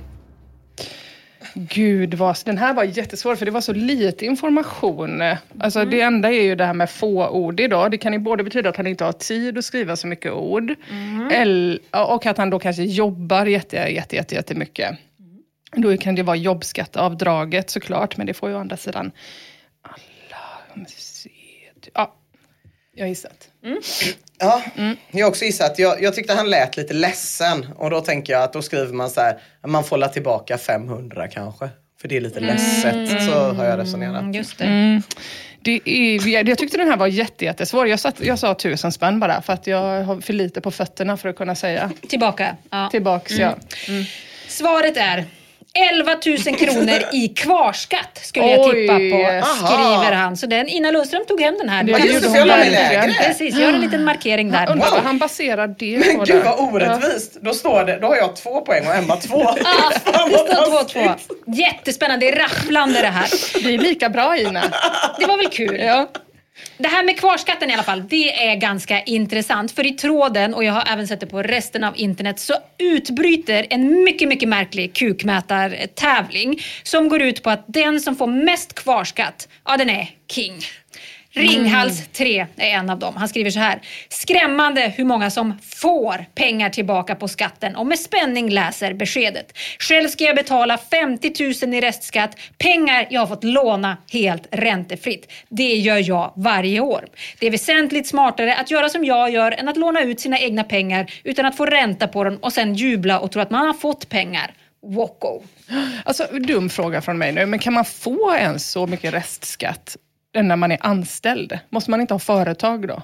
Gud, vad, den här var jättesvår för det var så lite information. Alltså mm. det enda är ju det här med få ord idag. Det kan ju både betyda att han inte har tid att skriva så mycket ord. Mm. Eller, och att han då kanske jobbar jätte, jätte, jätte, jättemycket. Mm. Då kan det vara jobbskatteavdraget såklart. Men det får ju å andra sidan alla... Ja, jag har gissat.
Mm. Ja, mm. jag har också gissat. Jag, jag tyckte han lät lite ledsen. Och då tänker jag att då skriver man så här: man får la tillbaka femhundra kanske. För det är lite mm. ledset. Så har jag resonerat.
Just det.
Mm. Det är, jag tyckte den här var jätte, jättesvår. Jag, satt, jag sa tusen spänn bara. För att jag har för lite på fötterna för att kunna säga.
Tillbaka. Ja.
Tillbaks, mm. ja. Mm.
Svaret är elva tusen kronor i kvarskatt skulle jag
Oj,
tippa på, skriver han. Så den, Ina Lundström tog hem den här.
Det
ja, just det, för jag la mig lägre.
Precis, gör en liten markering där.
Undrar vad han baserar det
Men
på.
gud vad orättvist. Då står det, då har jag två poäng och Emma två.
Ja, det står två två. Jättespännande, det är rafflande det här.
Det är lika bra, Ina.
Det var väl kul.
Ja.
Det här med kvarskatten i alla fall, det är ganska intressant. För i tråden, och jag har även sett det på resten av internet, så utbryter en mycket, mycket märklig kukmätartävling som går ut på att den som får mest kvarskatt, ja, den är king. Ringhals tre är en av dem. Han skriver så här: skrämmande hur många som får pengar tillbaka på skatten och med spänning läser beskedet. Själv ska jag betala femtio tusen i restskatt. Pengar jag har fått låna helt räntefritt. Det gör jag varje år. Det är väsentligt smartare att göra som jag gör än att låna ut sina egna pengar utan att få ränta på dem och sen jubla och tro att man har fått pengar. Wocko.
Alltså, dum fråga från mig nu. Men kan man få ens så mycket restskatt när man är anställd? Måste man inte ha företag då?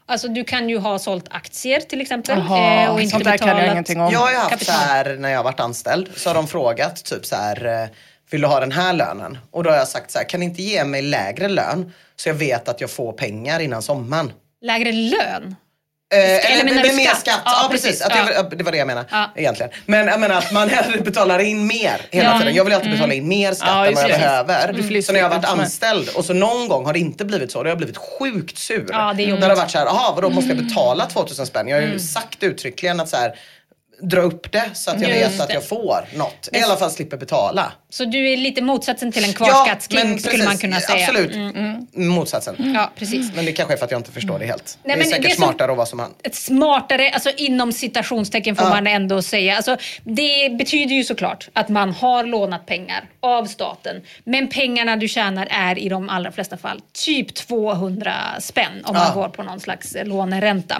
Alltså du kan ju ha sålt aktier till exempel.
Aha,
eh, och inte
sånt där
betalat
kan jag ingenting om.
Jag har ju haft
kapital.
så här, när jag har varit anställd, så har de frågat typ så här, eh, vill du ha den här lönen? Och då har jag sagt så här, kan ni inte ge mig lägre lön så jag vet att jag får pengar innan sommaren?
Lägre lön?
Eh,
Eller
eller
menar
med
du
mer
skatt?
skatt.
Ja,
Ja, precis.
precis.
Att
Ja.
jag, det var det jag menade
Ja.
egentligen. Men jag menar att man hellre betalar in mer hela
Ja.
tiden. Jag vill alltid betala in mer skatt
Ja,
än vad jag
just det.
behöver.
Det blir
Så när jag har varit
flyttat med.
anställd och så någon gång har det inte blivit så. Då har jag blivit sjukt sur.
Ja, det är jobbigt.
När det har varit så här, aha, vadå måste jag betala tvåtusen spänn? Jag har ju sagt uttryckligen att så här, dra upp det så att jag
Just
vet att
det.
jag får något. I alla fall slipper betala.
Så du är lite motsatsen till en kvarskattsking skulle man kunna säga.
Absolut. Mm. Motsatsen.
Ja, precis.
Men det kanske är för att jag inte förstår det helt.
Nej,
det är
men
säkert
det som-
smartare att vara som han.
Ett smartare, alltså inom citationstecken får
Ja.
man ändå säga. Alltså, det betyder ju såklart att man har lånat pengar av staten. Men pengarna du tjänar är i de allra flesta fall typ tvåhundra spänn om man
Ja.
går på någon slags låneränta.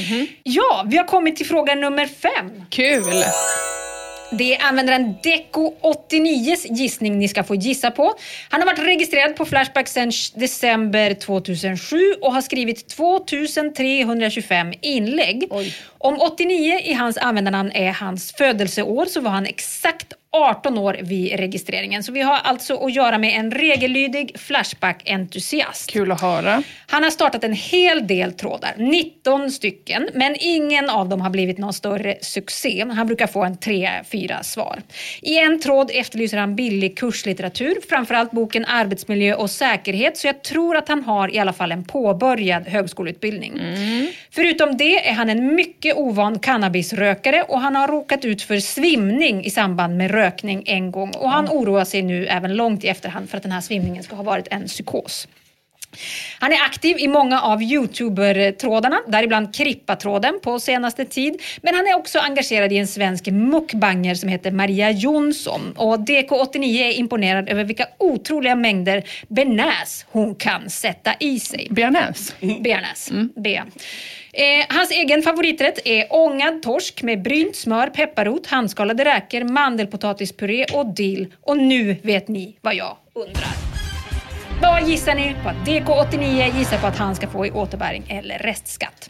Ja, vi har kommit till fråga nummer fem.
Kul!
Det är användaren Deco åttionios gissning ni ska få gissa på. Han har varit registrerad på Flashback sedan december tvåtusensju och har skrivit tvåtusentrehundratjugofem inlägg.
Oj.
Om åttionio i hans användarnamn är hans födelseår så var han exakt arton år vid registreringen. Så vi har alltså att göra med en regellydig Flashback-entusiast.
Kul att höra.
Han har startat en hel del trådar, nitton stycken, men ingen av dem har blivit någon större succé. Han brukar få en tre, fyra svar. I en tråd efterlyser han billig kurslitteratur, framförallt boken Arbetsmiljö och säkerhet, så jag tror att han har i alla fall en påbörjad högskoleutbildning. Mm. Förutom det är han en mycket ovan cannabisrökare och han har råkat ut för svimning i samband med rökning en gång och han oroar sig nu även långt i efterhand för att den här svimningen ska ha varit en psykos. Han är aktiv i många av YouTuber-trådarna, däribland Krippa-tråden på senaste tid. Men han är också engagerad i en svensk mukbanger som heter Maria Jonsson. Och Deco åttionio är imponerad över vilka otroliga mängder benäs hon kan sätta i sig.
Bearnaise.
Bearnaise. Mm. B. Eh, hans egen favoriträtt är ångad torsk med brynt smör, pepparrot, handskalade räkor, mandelpotatispuré och dill. Och nu vet ni vad jag undrar. Vad gissar ni på att Deco åttionio gissar på att han ska få i återbäring eller restskatt?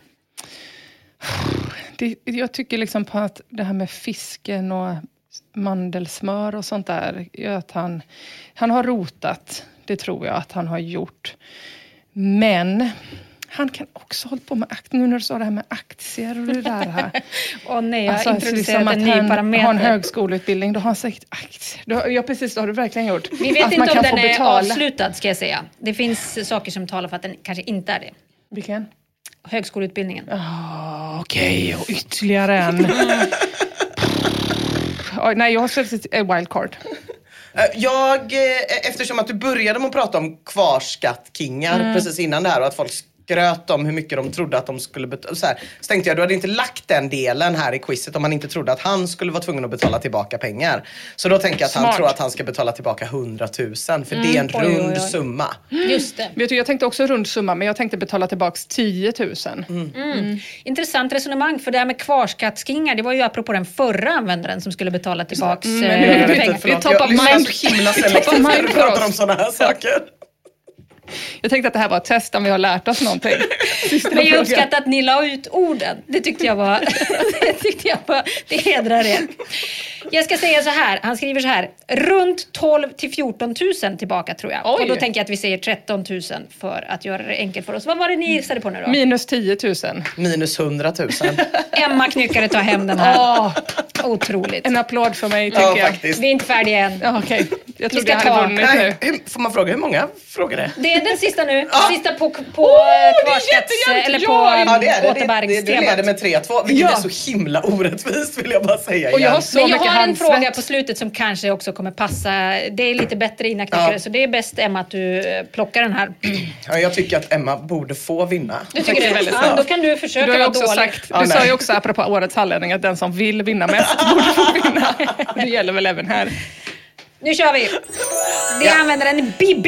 Det, jag tycker liksom på att det här med fisken och mandelsmör och sånt där, gör att han, han har rotat. Det tror jag att han har gjort. Men han kan också hålla på med aktier. Nu när du sa det här med aktier och det där här.
Åh nej, jag har
Alltså,
introducerat
liksom
en ny
han
parameter.
har en högskoleutbildning, då har han säkert aktier. Du har, ja, precis, det har du verkligen gjort.
Vi vet
att
inte
man
om
kan
den
få
är
betala.
avslutad, ska jag säga. Det finns saker som talar för att den kanske inte är det.
Vilken?
Högskoleutbildningen.
Ah, Okej, och ytterligare en. Oj, nej, jag har sett ett wildcard.
Jag, eh, eftersom att du började med att prata om kvarskattkingar
Mm.
precis innan det här och att folk skröt om hur mycket de trodde att de skulle betala. Så, här, så tänkte jag, du hade inte lagt den delen här i quizet om man inte trodde att han skulle vara tvungen att betala tillbaka pengar. Så då tänker jag att han
Smart.
tror att han ska betala tillbaka hundratusen för det är en
oj, oj,
rund
oj.
summa.
Just det.
Vet du, jag tänkte också rund summa, men jag tänkte betala tillbaka tio tusen.
Mm. Intressant resonemang, för det här med kvarskattskingar, det var ju apropå den förra användaren som skulle betala tillbaks
Mm,
eh,
men nu är det
pengar.
inte-
Förlåt,
Det är top
jag
of
lyssnar
mind.
så himla
Top of
selektivt när
mind
du
för
pratar
oss.
om sådana här saker.
Jag tänkte att det här var ett test om vi har lärt oss någonting. Sista
Men jag
frågan.
uppskattar att ni la ut orden. Det tyckte jag var... det tyckte jag var... Det hedrar er. Jag ska säga så här. Han skriver så här. Runt tolv till fjorton tusen tillbaka, tror jag.
Oj.
Och då tänker jag att vi säger tretton tusen för att göra det enkelt för oss. Vad var det ni gissade på nu då?
Minus tio tusen.
Minus hundratusen.
Emma Knyckare tar hem den här.
Åh,
Otroligt.
en applåd för mig, tycker
Ja,
jag.
faktiskt.
Vi är inte färdiga än.
Ja, okej. Jag
Vi
trodde
ska
jag hade
ta-
vunnit nu.
Nej, hur, får man fråga hur många frågor det är?
Det är den sista nu.
Ja.
Sista på, på
Åh, det är
kvarskatts...
jättejämnt.
Eller på
Ja,
Ja, det är det. det, det du
återbäringstemat.
leder med tre två, vilket
Ja.
är så himla orättvist vill jag bara säga
Och jag
igen.
har så
Men jag
mycket
har en
handsvett.
fråga på slutet som kanske också kommer passa. Det är lite bättre Ina Knyckare,
Ja.
så det är bäst Emma att du eh, plockar den här.
Ja, jag tycker att Emma borde få vinna.
Du tycker det?
väldigt
Ja,
snabbt.
då kan du försöka
Du har ju
vara
också
dålig.
sagt,
Ja,
du sa
nej.
ju också apropå årets hallänning att den som vill vinna mest borde få vinna. Det gäller väl även här.
Nu kör vi! Det
Ja.
använder en Bibi.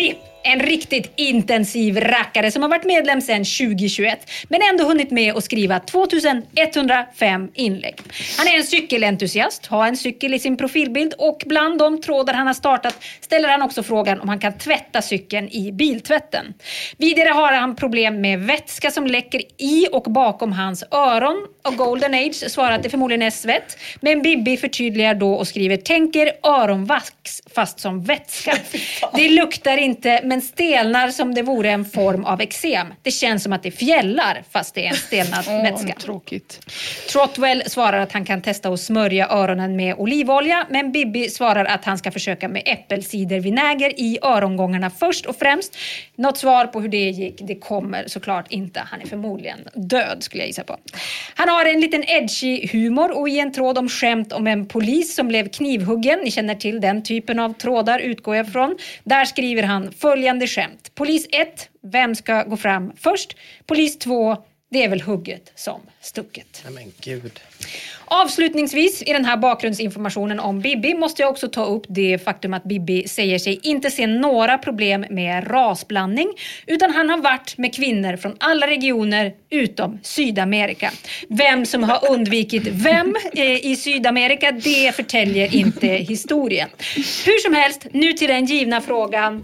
En riktigt intensiv rackare som har varit medlem sedan tjugohundratjugoett men ändå hunnit med att skriva tvåtusenetthundrafem inlägg. Han är en cykelentusiast, har en cykel i sin profilbild och bland de trådar han har startat ställer han också frågan om han kan tvätta cykeln i biltvätten. Vidare har han problem med vätska som läcker i och bakom hans öron och Golden Age svarar att det förmodligen är svett. Men Bibi förtydligar då och skriver tänker öronvax fast som vätska. Det luktar inte men stelnar som det vore en form av eksem. Det känns som att det fjällar fast det är en stelnad
oh,
vätska.
Tråkigt.
Trotwell svarar att han kan testa att smörja öronen med olivolja men Bibi svarar att han ska försöka med äppelcidervinäger i örongångarna först och främst. Något svar på hur det gick, det kommer såklart inte. Han är förmodligen död skulle jag gissa på. Han har en liten edgy humor och i en tråd om skämt om en polis som blev knivhuggen. Ni känner till den typen av trådar utgår jag från. Där skriver han följande skämt. Polis ett, vem ska gå fram först? Polis två, det är väl hugget som stucket.
Nej men gud.
Avslutningsvis i den här bakgrundsinformationen om Bibi måste jag också ta upp det faktum att Bibi säger sig inte se några problem med rasblandning utan han har varit med kvinnor från alla regioner utom Sydamerika. Vem som har undvikit vem eh, i Sydamerika det förtäljer inte historien. Hur som helst, nu till den givna frågan.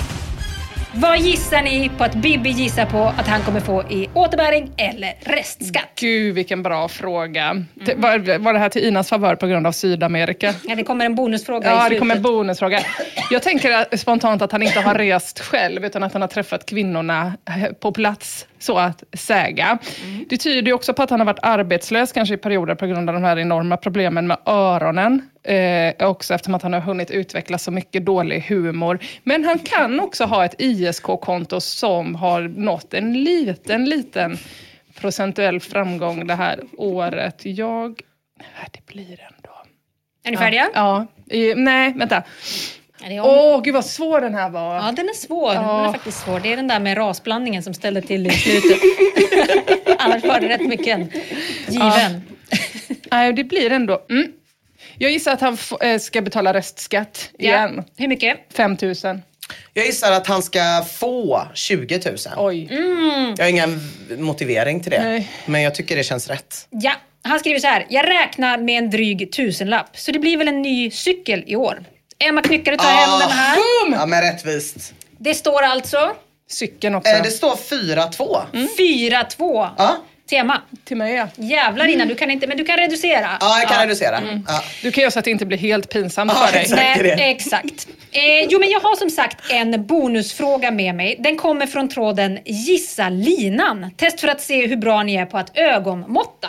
Vad gissar ni på att Bibi gissar på att han kommer få i återbäring eller restskatt?
Gud, vilken bra fråga. Mm. Det, var, var det här till Inas favör på grund av Sydamerika?
Ja, det kommer en bonusfråga
ja,
i slutet.
Ja, det kommer en bonusfråga. Jag tänker spontant att han inte har rest själv utan att han har träffat kvinnorna på plats, så att säga. Mm. Det tyder ju också på att han har varit arbetslös kanske i perioder på grund av de här enorma problemen med öronen. Eh, också eftersom att han har hunnit utveckla så mycket dålig humor. Men han kan också ha ett I S K-konto som har nått en liten, liten procentuell framgång det här året. Jag... Det blir ändå...
Är ni färdiga?
Ja. ja. I, nej, vänta. Åh, oh, gud vad svår den här var.
Ja, den är svår.
Ja.
Den är faktiskt svår. Det är den där med rasblandningen som ställde till i slutet. Annars var det rätt mycket en given.
Ja. Nej, det blir ändå... Mm. Jag gissar att han f- äh, ska betala restskatt igen.
Ja. Hur mycket?
fem tusen.
Jag gissar att han ska få tjugo tusen.
Oj.
Mm.
Jag har ingen motivering till det.
Nej.
Men jag tycker det känns rätt.
Ja, han skriver så här. Jag räknar med en dryg tusenlapp. Så det blir väl en ny cykel i år. Emma Knyckare tar hem den här.
Boom!
Ja, men rättvist.
Det står alltså...
Cykeln också.
Eh, det står fyra två.
Mm. fyra två.
Ja.
Tema.
Till mig, ja.
Jävlar innan, du kan inte, men du kan reducera.
Ja, jag kan ja. reducera. Mm. Ja.
Du kan göra så att det inte blir helt pinsamt
ja,
för dig.
Exakt,
Nej, exakt. Eh, jo, men jag har som sagt en bonusfråga med mig. Den kommer från tråden Gissa linan. Test för att se hur bra ni är på att ögonmåtta.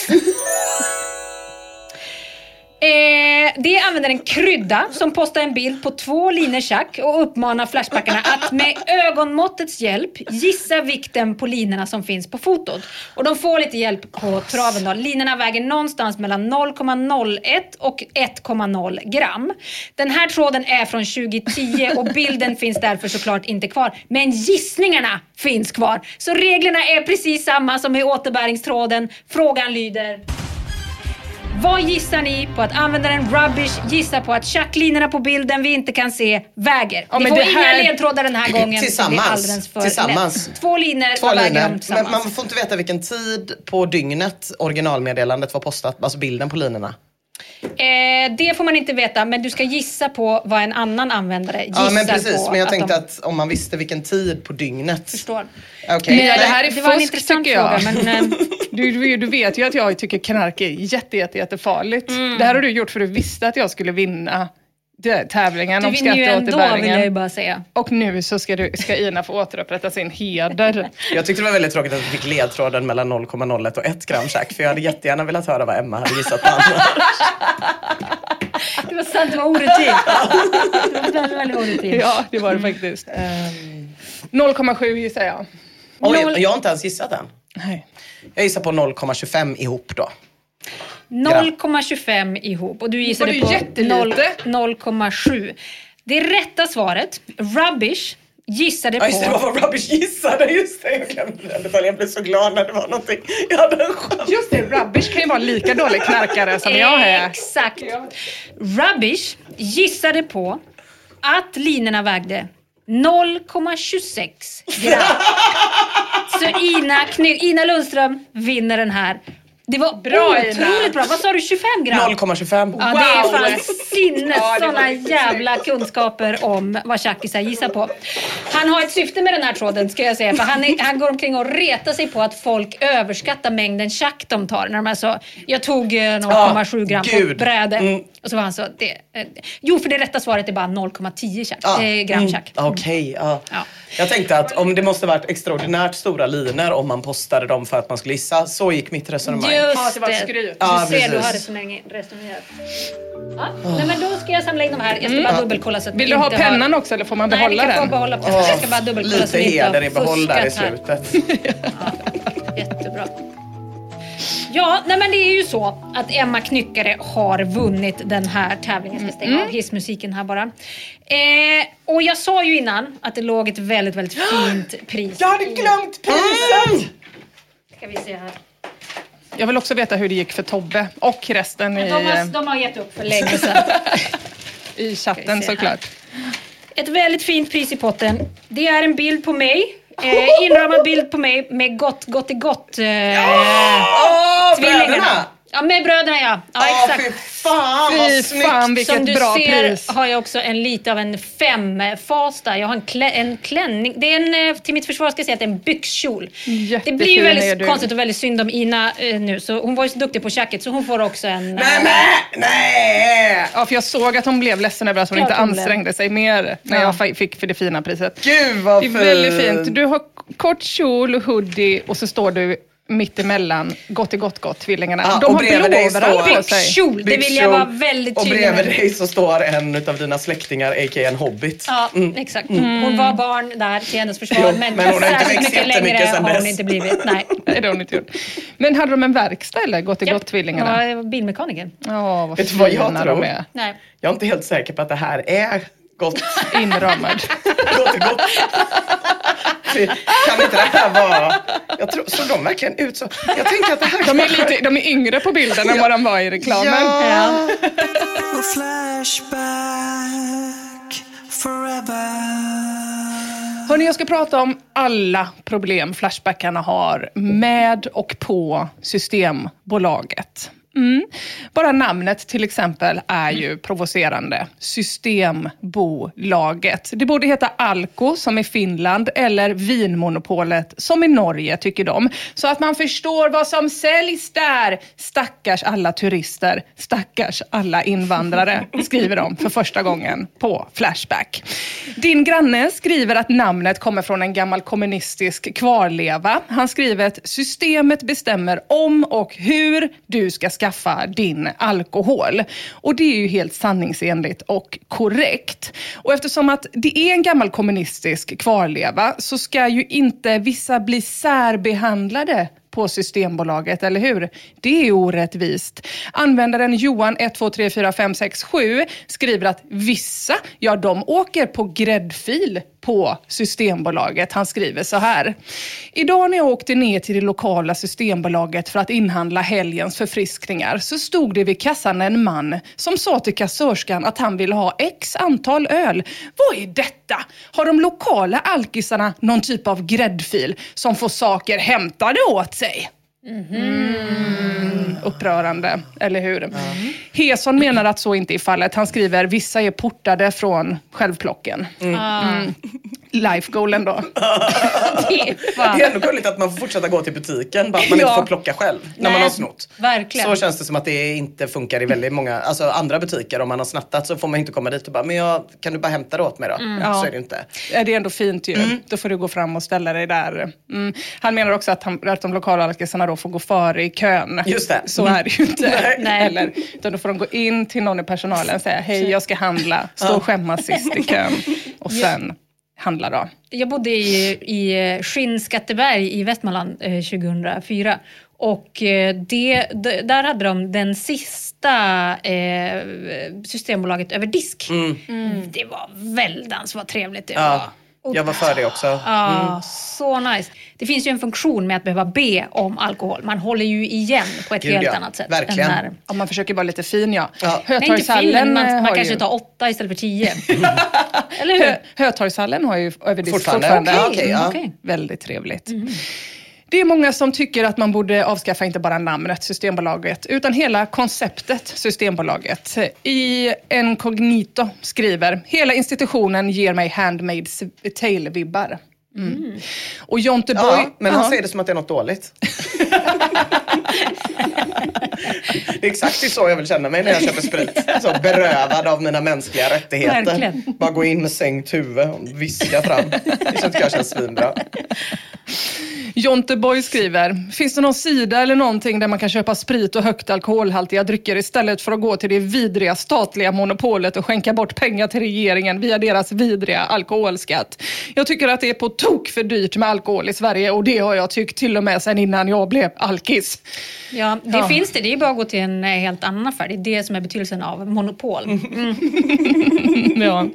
Eh, det använder en krydda som postar en bild på två linor tjack och uppmanar flashbackarna att med ögonmåttets hjälp gissa vikten på linorna som finns på fotot. Och de får lite hjälp på traven då. Linorna väger någonstans mellan noll komma noll ett och ett komma noll gram. Den här tråden är från tjugohundratio och bilden finns därför såklart inte kvar. Men gissningarna finns kvar. Så reglerna är precis samma som i återbäringstråden. Frågan lyder... Vad gissar ni på att användaren Rubbish gissar på att tjacklinorna på bilden vi inte kan se väger?
Ja,
vi
men
får
det
inga
här...
ledtrådar den här gången.
Tillsammans.
För
tillsammans.
lätt. Två linor.
Två
vad väger
linor.
de tillsammans?
Men man får inte veta vilken tid på dygnet originalmeddelandet var postat. Alltså bilden på linorna.
Eh, det får man inte veta, men du ska gissa på vad en annan användare gissar på.
Ja, men precis. Men jag
att
tänkte
de...
att om man visste vilken tid på dygnet.
Förstår.
Okay.
Nej, det här är
det var en
fusk,
intressant
tycker jag.
fråga, men...
Du, du, du vet ju att jag tycker knark är jätte, jätte, jättefarligt. Mm. Det här har du gjort för du visste att jag skulle vinna det, tävlingen
du
om
vinner ju ändå, vill jag ju bara säga.
Och nu så ska, du, ska Ina få återupprätta sin heder.
Jag tyckte det var väldigt tråkigt att vi fick ledtråden mellan noll komma noll ett och ett gram tjack. För jag hade jättegärna velat höra vad Emma hade gissat på.
Det var sant, det var orättvist. Det var väldigt orättvist.
Ja, det var det faktiskt. Um, noll komma sju gissar jag.
Oj, jag har inte ens gissat än.
Nej.
Jag gissar på noll komma tjugofem ihop då.
noll komma tjugofem ihop. Och du gissade på noll komma sju. Det rätta svaret, Rubbish, gissade på...
Ja, just det, det var vad Rubbish gissade. Just det, jag glömde den detaljen. Jag blev så glad när det var någonting. Jag hade en chans.
Just det, Rubbish kan ju vara lika dålig knarkare som jag är.
Exakt. Rubbish gissade på att linorna vägde noll komma tjugosex gram. Så Ina, Kny- Ina Lundström vinner den här. Det var bra, otroligt bra. Vad sa du, tjugofem gram?
noll komma tjugofem.
Ja,
wow.
det är fan sinnes
Ja, det var
sådana
riktigt
jävla kunskaper om vad tjackisar gissar på. Han har ett syfte med den här tråden, ska jag säga. För han, är, han går omkring och retar sig på att folk överskattar mängden tjack de tar. När de är så, jag tog noll komma sju gram
Gud.
på bräde.
Mm.
Och så var han så, det, eh, jo, för det rätta svaret är bara noll komma tio tjack,
Ja.
eh, gram tjack.
Mm. Okej, okay, ja.
Ja.
Jag tänkte att om det måste varit extraordinärt stora linor om man postade dem för att man skulle gissa. Så gick mitt resonemang.
Just
Ja, det var
det.
skryt.
Du
Ja,
ser, du
precis.
har resonerat. resonerat. Ja. Nej, men då ska jag samla in de här. Jag ska bara dubbelkolla så att
Vill
vi
du ha
inte
pennan
har...
också eller får man
Nej,
behålla
vi kan få
den?
behålla pennan. Jag ska bara dubbelkolla
Lite
så vi inte har
heder i behåll där i
fuskat här.
slutet.
Ja, jättebra. Ja, nej men det är ju så att Emma Knyckare har vunnit den här tävlingen. Jag ska stänga av hissmusiken här bara. Eh, och jag sa ju innan att det låg ett väldigt, väldigt fint pris.
Jag hade glömt priset!
Ska vi se här.
Jag vill också veta hur det gick för Tobbe och resten i,
De har, de har gett upp för länge sedan.
i
Ska
chatten
vi se
såklart.
Ett väldigt fint pris i potten. Det är en bild på mig. Eh, inramad bild på mig med gott, gott i gott. Eh,
Åh,
tvillingarna.
bröderna!
Ja, med bröderna, ja. Ja,
Åh,
exakt.
fy fan
Fy
vad snyggt!
fan vilket
Som du
bra
ser
pris.
har jag också en lite av en femfas där. Jag har en, klä, en klänning. Det är en, eh, till mitt försvar ska jag säga att det är en byxkjol. Det blir ju
Jättefin är
väldigt
du.
konstigt och väldigt synd om Ina eh, nu. Så hon var ju så duktig på tjacket så hon får också en...
Nej, nej, nej!
Ja, för jag såg att hon blev ledsen över att hon
Klart
inte
hon blev.
ansträngde sig mer när
Ja.
jag fi- fick för det fina priset.
Gud vad
Det är
fint!
väldigt fint. Du har kort kjol och hoodie och så står du mitt emellan gott i gott gott tvillingarna.
Ja,
De
och
har
bredvid dig
blåöverallt
står-
på sig.
Kjol, det vill jag vara väldigt
Och
tydlig
bredvid
med.
dig så står en av dina släktingar, a k a en hobbit.
Ja, exakt. Hon var barn där till hennes försvar.
Jo,
men
men hon har inte
särskilt
växt
mycket
jättemycket
längre
sedan
har hon
dess.
inte blivit. Nej.
Nej, det har hon inte gjort. Men hade de en verkstad eller gott i gott tvillingarna?
Ja, jag var bilmekaniker.
Ja, vad
Vet du vad jag
fina
tror?
de är.
Nej.
Jag är inte helt säker på att det här är gott.
Inramad.
Gott, gott. Kan inte det här vara... Jag tror, såg de verkligen ut så? Jag tänker att det här...
De är, lite, de är yngre på bilden än vad de var i reklamen.
Ja.
Ja.
Flashback forever.
Hörrni, jag ska prata om alla problem Flashbackarna har med och på Systembolaget. Mm. Bara namnet till exempel är ju provocerande. Systembolaget. Det borde heta Alko som i Finland eller Vinmonopolet som i Norge tycker de. Så att man förstår vad som säljs där. Stackars alla turister, stackars alla invandrare, skriver de för första gången på Flashback. Din granne skriver att namnet kommer från en gammal kommunistisk kvarleva. Han skriver att systemet bestämmer om och hur du ska skaffa din alkohol. Och det är ju helt sanningsenligt och korrekt. Och eftersom att det är en gammal kommunistisk kvarleva så ska ju inte vissa bli särbehandlade på Systembolaget, eller hur? Det är orättvist. Användaren Johan ett två tre fyra fem sex sju skriver att vissa, ja de åker på gräddfil på Systembolaget. Han skriver så här. Idag när jag åkte ner till det lokala Systembolaget för att inhandla helgens förfriskningar så stod det vid kassan en man som sa till kassörskan att han ville ha x antal öl. Vad är detta? Har de lokala alkisarna någon typ av gräddfil som får saker hämtade åt sig? Mm. Upprörande, eller hur? Mm. Heson menar att så inte är fallet. Han skriver, vissa är portade från självplocken. Mm. Mm. Life goalen då.
Det är fan.
Det är ändå gulligt att man får fortsätta gå till butiken bara att man
Ja.
inte får plocka själv när
Nej,
man har snott.
verkligen.
Så känns det som att det inte funkar i väldigt många alltså andra butiker. Om man har snattat så får man inte komma dit och bara, men jag, kan du bara hämta det åt mig då? Så är det inte.
Ja, det är ändå fint ju. Mm. Då får du gå fram och ställa dig där. Mm. Han menar också att, han, att de lokala alkisarna då får gå före i kön.
Just det.
Så är det ju inte.
Nej.
Eller, utan då får de gå in till någon i personalen och säga, hej jag ska handla. Stå och skämmas sist i kön. Och sen handla då.
Jag bodde i, i Skinnskatteberg i Västmanland eh, tjugohundrafyra. Och eh, det, d- där hade de den sista eh, Systembolaget över disk. Mm. Det var väldans, vad trevligt det
Ja.
var.
Jag var för det också.
Ja,
Mm.
så nice. Det finns ju en funktion med att behöva be om alkohol. Man håller ju igen på ett
Gud,
helt
ja.
annat sätt.
Verkligen.
Än när...
Om man försöker vara lite fin, ja.
Ja.
Nej, inte
Hötorgshallen
fin, man, man
har
kanske
ju...
tar åtta istället för tio. Eller hur?
Hö, Hötorgshallen har ju överdisk
Fortfarande?
fortfarande.
Okej,
Ja,
okej, ja.
Okej.
Väldigt trevligt. Det är många som tycker att man borde avskaffa inte bara namnet Systembolaget utan hela konceptet Systembolaget. I Incognito skriver, hela institutionen ger mig Handmaid's Tale-vibbar. Mm. Och Jonte Boy...
Ja, men han
ja.
säger det som att det är något dåligt. Det är exakt så jag vill känna mig när jag köper sprit. Så berövad av mina mänskliga rättigheter.
Verkligen.
Bara gå in med sänkt huvud och viska fram. Det känns jag känns svinbra.
Jonte Boy skriver, finns det någon sida eller någonting där man kan köpa sprit och högt alkoholhaltiga drycker istället för att gå till det vidriga statliga monopolet och skänka bort pengar till regeringen via deras vidriga alkoholskatt? Jag tycker att det är på tok för dyrt med alkohol i Sverige och det har jag tyckt till och med sedan innan jag blev alkis.
Ja, det
Ja.
finns det. Det är bara att gå till en helt annan affär. Det är det som är betydelsen av monopol. Mm.
Ja.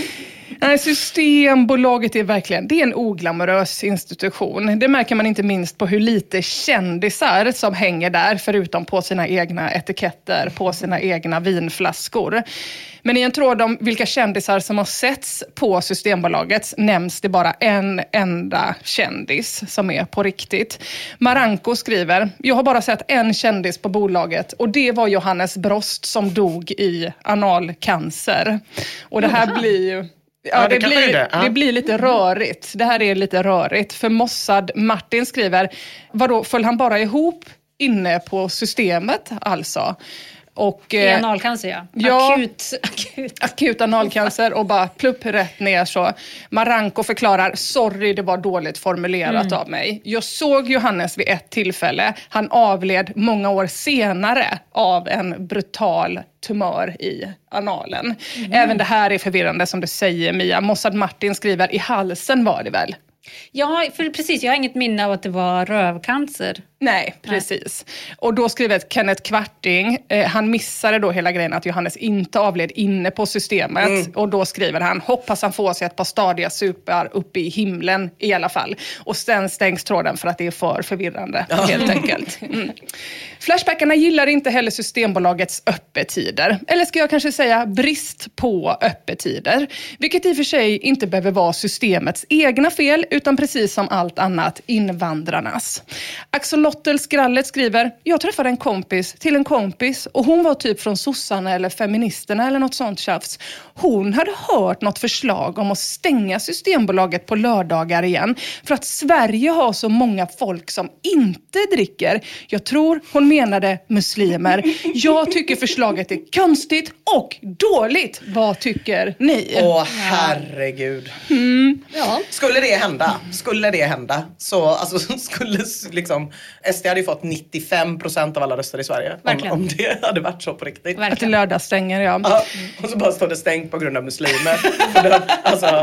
Nej, Systembolaget är verkligen, det är en oglamorös institution. Det märker man inte minst på hur lite kändisar som hänger där, förutom på sina egna etiketter, på sina egna vinflaskor. Men i en tråd om vilka kändisar som har setts på Systembolaget nämns det bara en enda kändis som är på riktigt. Maranko skriver, jag har bara sett en kändis på bolaget och det var Johannes Brost som dog i analcancer. Och det här blir ju... Ja,
Ja, det
det,
kanske
blir,
är det. Ja.
det blir lite rörigt. Det här är lite rörigt. För Mossad Martin skriver, vadå, föll han bara ihop inne på systemet alltså? Och,
I
eh,
analcancer, ja.
ja.
Akut. akut.
akut analcancer och bara plupp rätt ner så. Maranko förklarar, sorry det var dåligt formulerat
Mm.
av mig. Jag såg Johannes vid ett tillfälle. Han avled många år senare av en brutal tumör i analen.
Mm.
Även det här är förvirrande som du säger, Mia. Mossad Martin skriver, i halsen var det väl?
Ja, för precis. Jag har inget minne av att det var rövcancer.
Nej, precis. Och då skriver Kenneth Kvarting, eh, han missade då hela grejen att Johannes inte avled inne på systemet.
Mm.
Och då skriver han, hoppas han får sig ett par stadiga supar uppe i himlen i alla fall. Och sen stängs tråden för att det är för förvirrande, helt enkelt. Mm. Flashbackarna gillar inte heller Systembolagets öppettider. Eller ska jag kanske säga brist på öppettider. Vilket i och för sig inte behöver vara systemets egna fel, utan precis som allt annat invandrarnas. Axolotl Skrallet skriver, jag träffade en kompis till en kompis och hon var typ från sossarna eller feministerna eller något sånt tjafs. Hon hade hört något förslag om att stänga Systembolaget på lördagar igen för att Sverige har så många folk som inte dricker. Jag tror hon menade muslimer. Jag tycker förslaget är konstigt och dåligt. Vad tycker ni?
Åh, herregud.
Mm.
Ja.
Skulle det hända, skulle det hända, så alltså, skulle liksom, S D hade ju fått nittiofem procent av alla röster i Sverige. Om,
Verkligen.
om det hade varit så på riktigt.
Att det
Verkligen.
lördagsstänger, ja.
Ja, och så bara står det stängt på grund av muslimer. För det, alltså,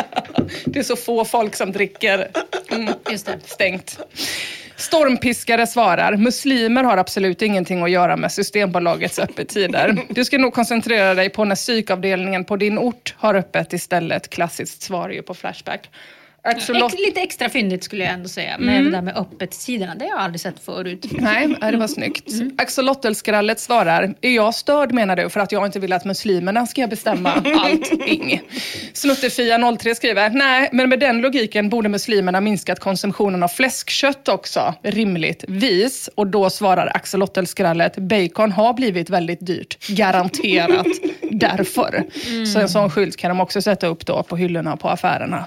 Det är så få folk som dricker. Mm.
Just det.
Stängt. Stormpiskare svarar, muslimer har absolut ingenting att göra med Systembolagets öppettider. Du ska nog koncentrera dig på när psykavdelningen på din ort har öppet istället. Klassiskt svar ju på Flashback. Axolot...
Ex- lite extra fyndigt skulle jag ändå säga. Med det där med öppettiderna. Det har jag aldrig sett förut.
Nej, det var snyggt. Mm. Axolotl-skrallet svarar, är jag störd menar du för att jag inte vill att muslimerna ska bestämma allting? Snuttefia noll tre skriver, nej, men med den logiken borde muslimerna minskat konsumtionen av fläskkött också, rimligtvis. Och då svarar Axolotl-skrallet, bacon har blivit väldigt dyrt, garanterat därför. Mm. Så en sån skylt kan de också sätta upp då på hyllorna på affärerna.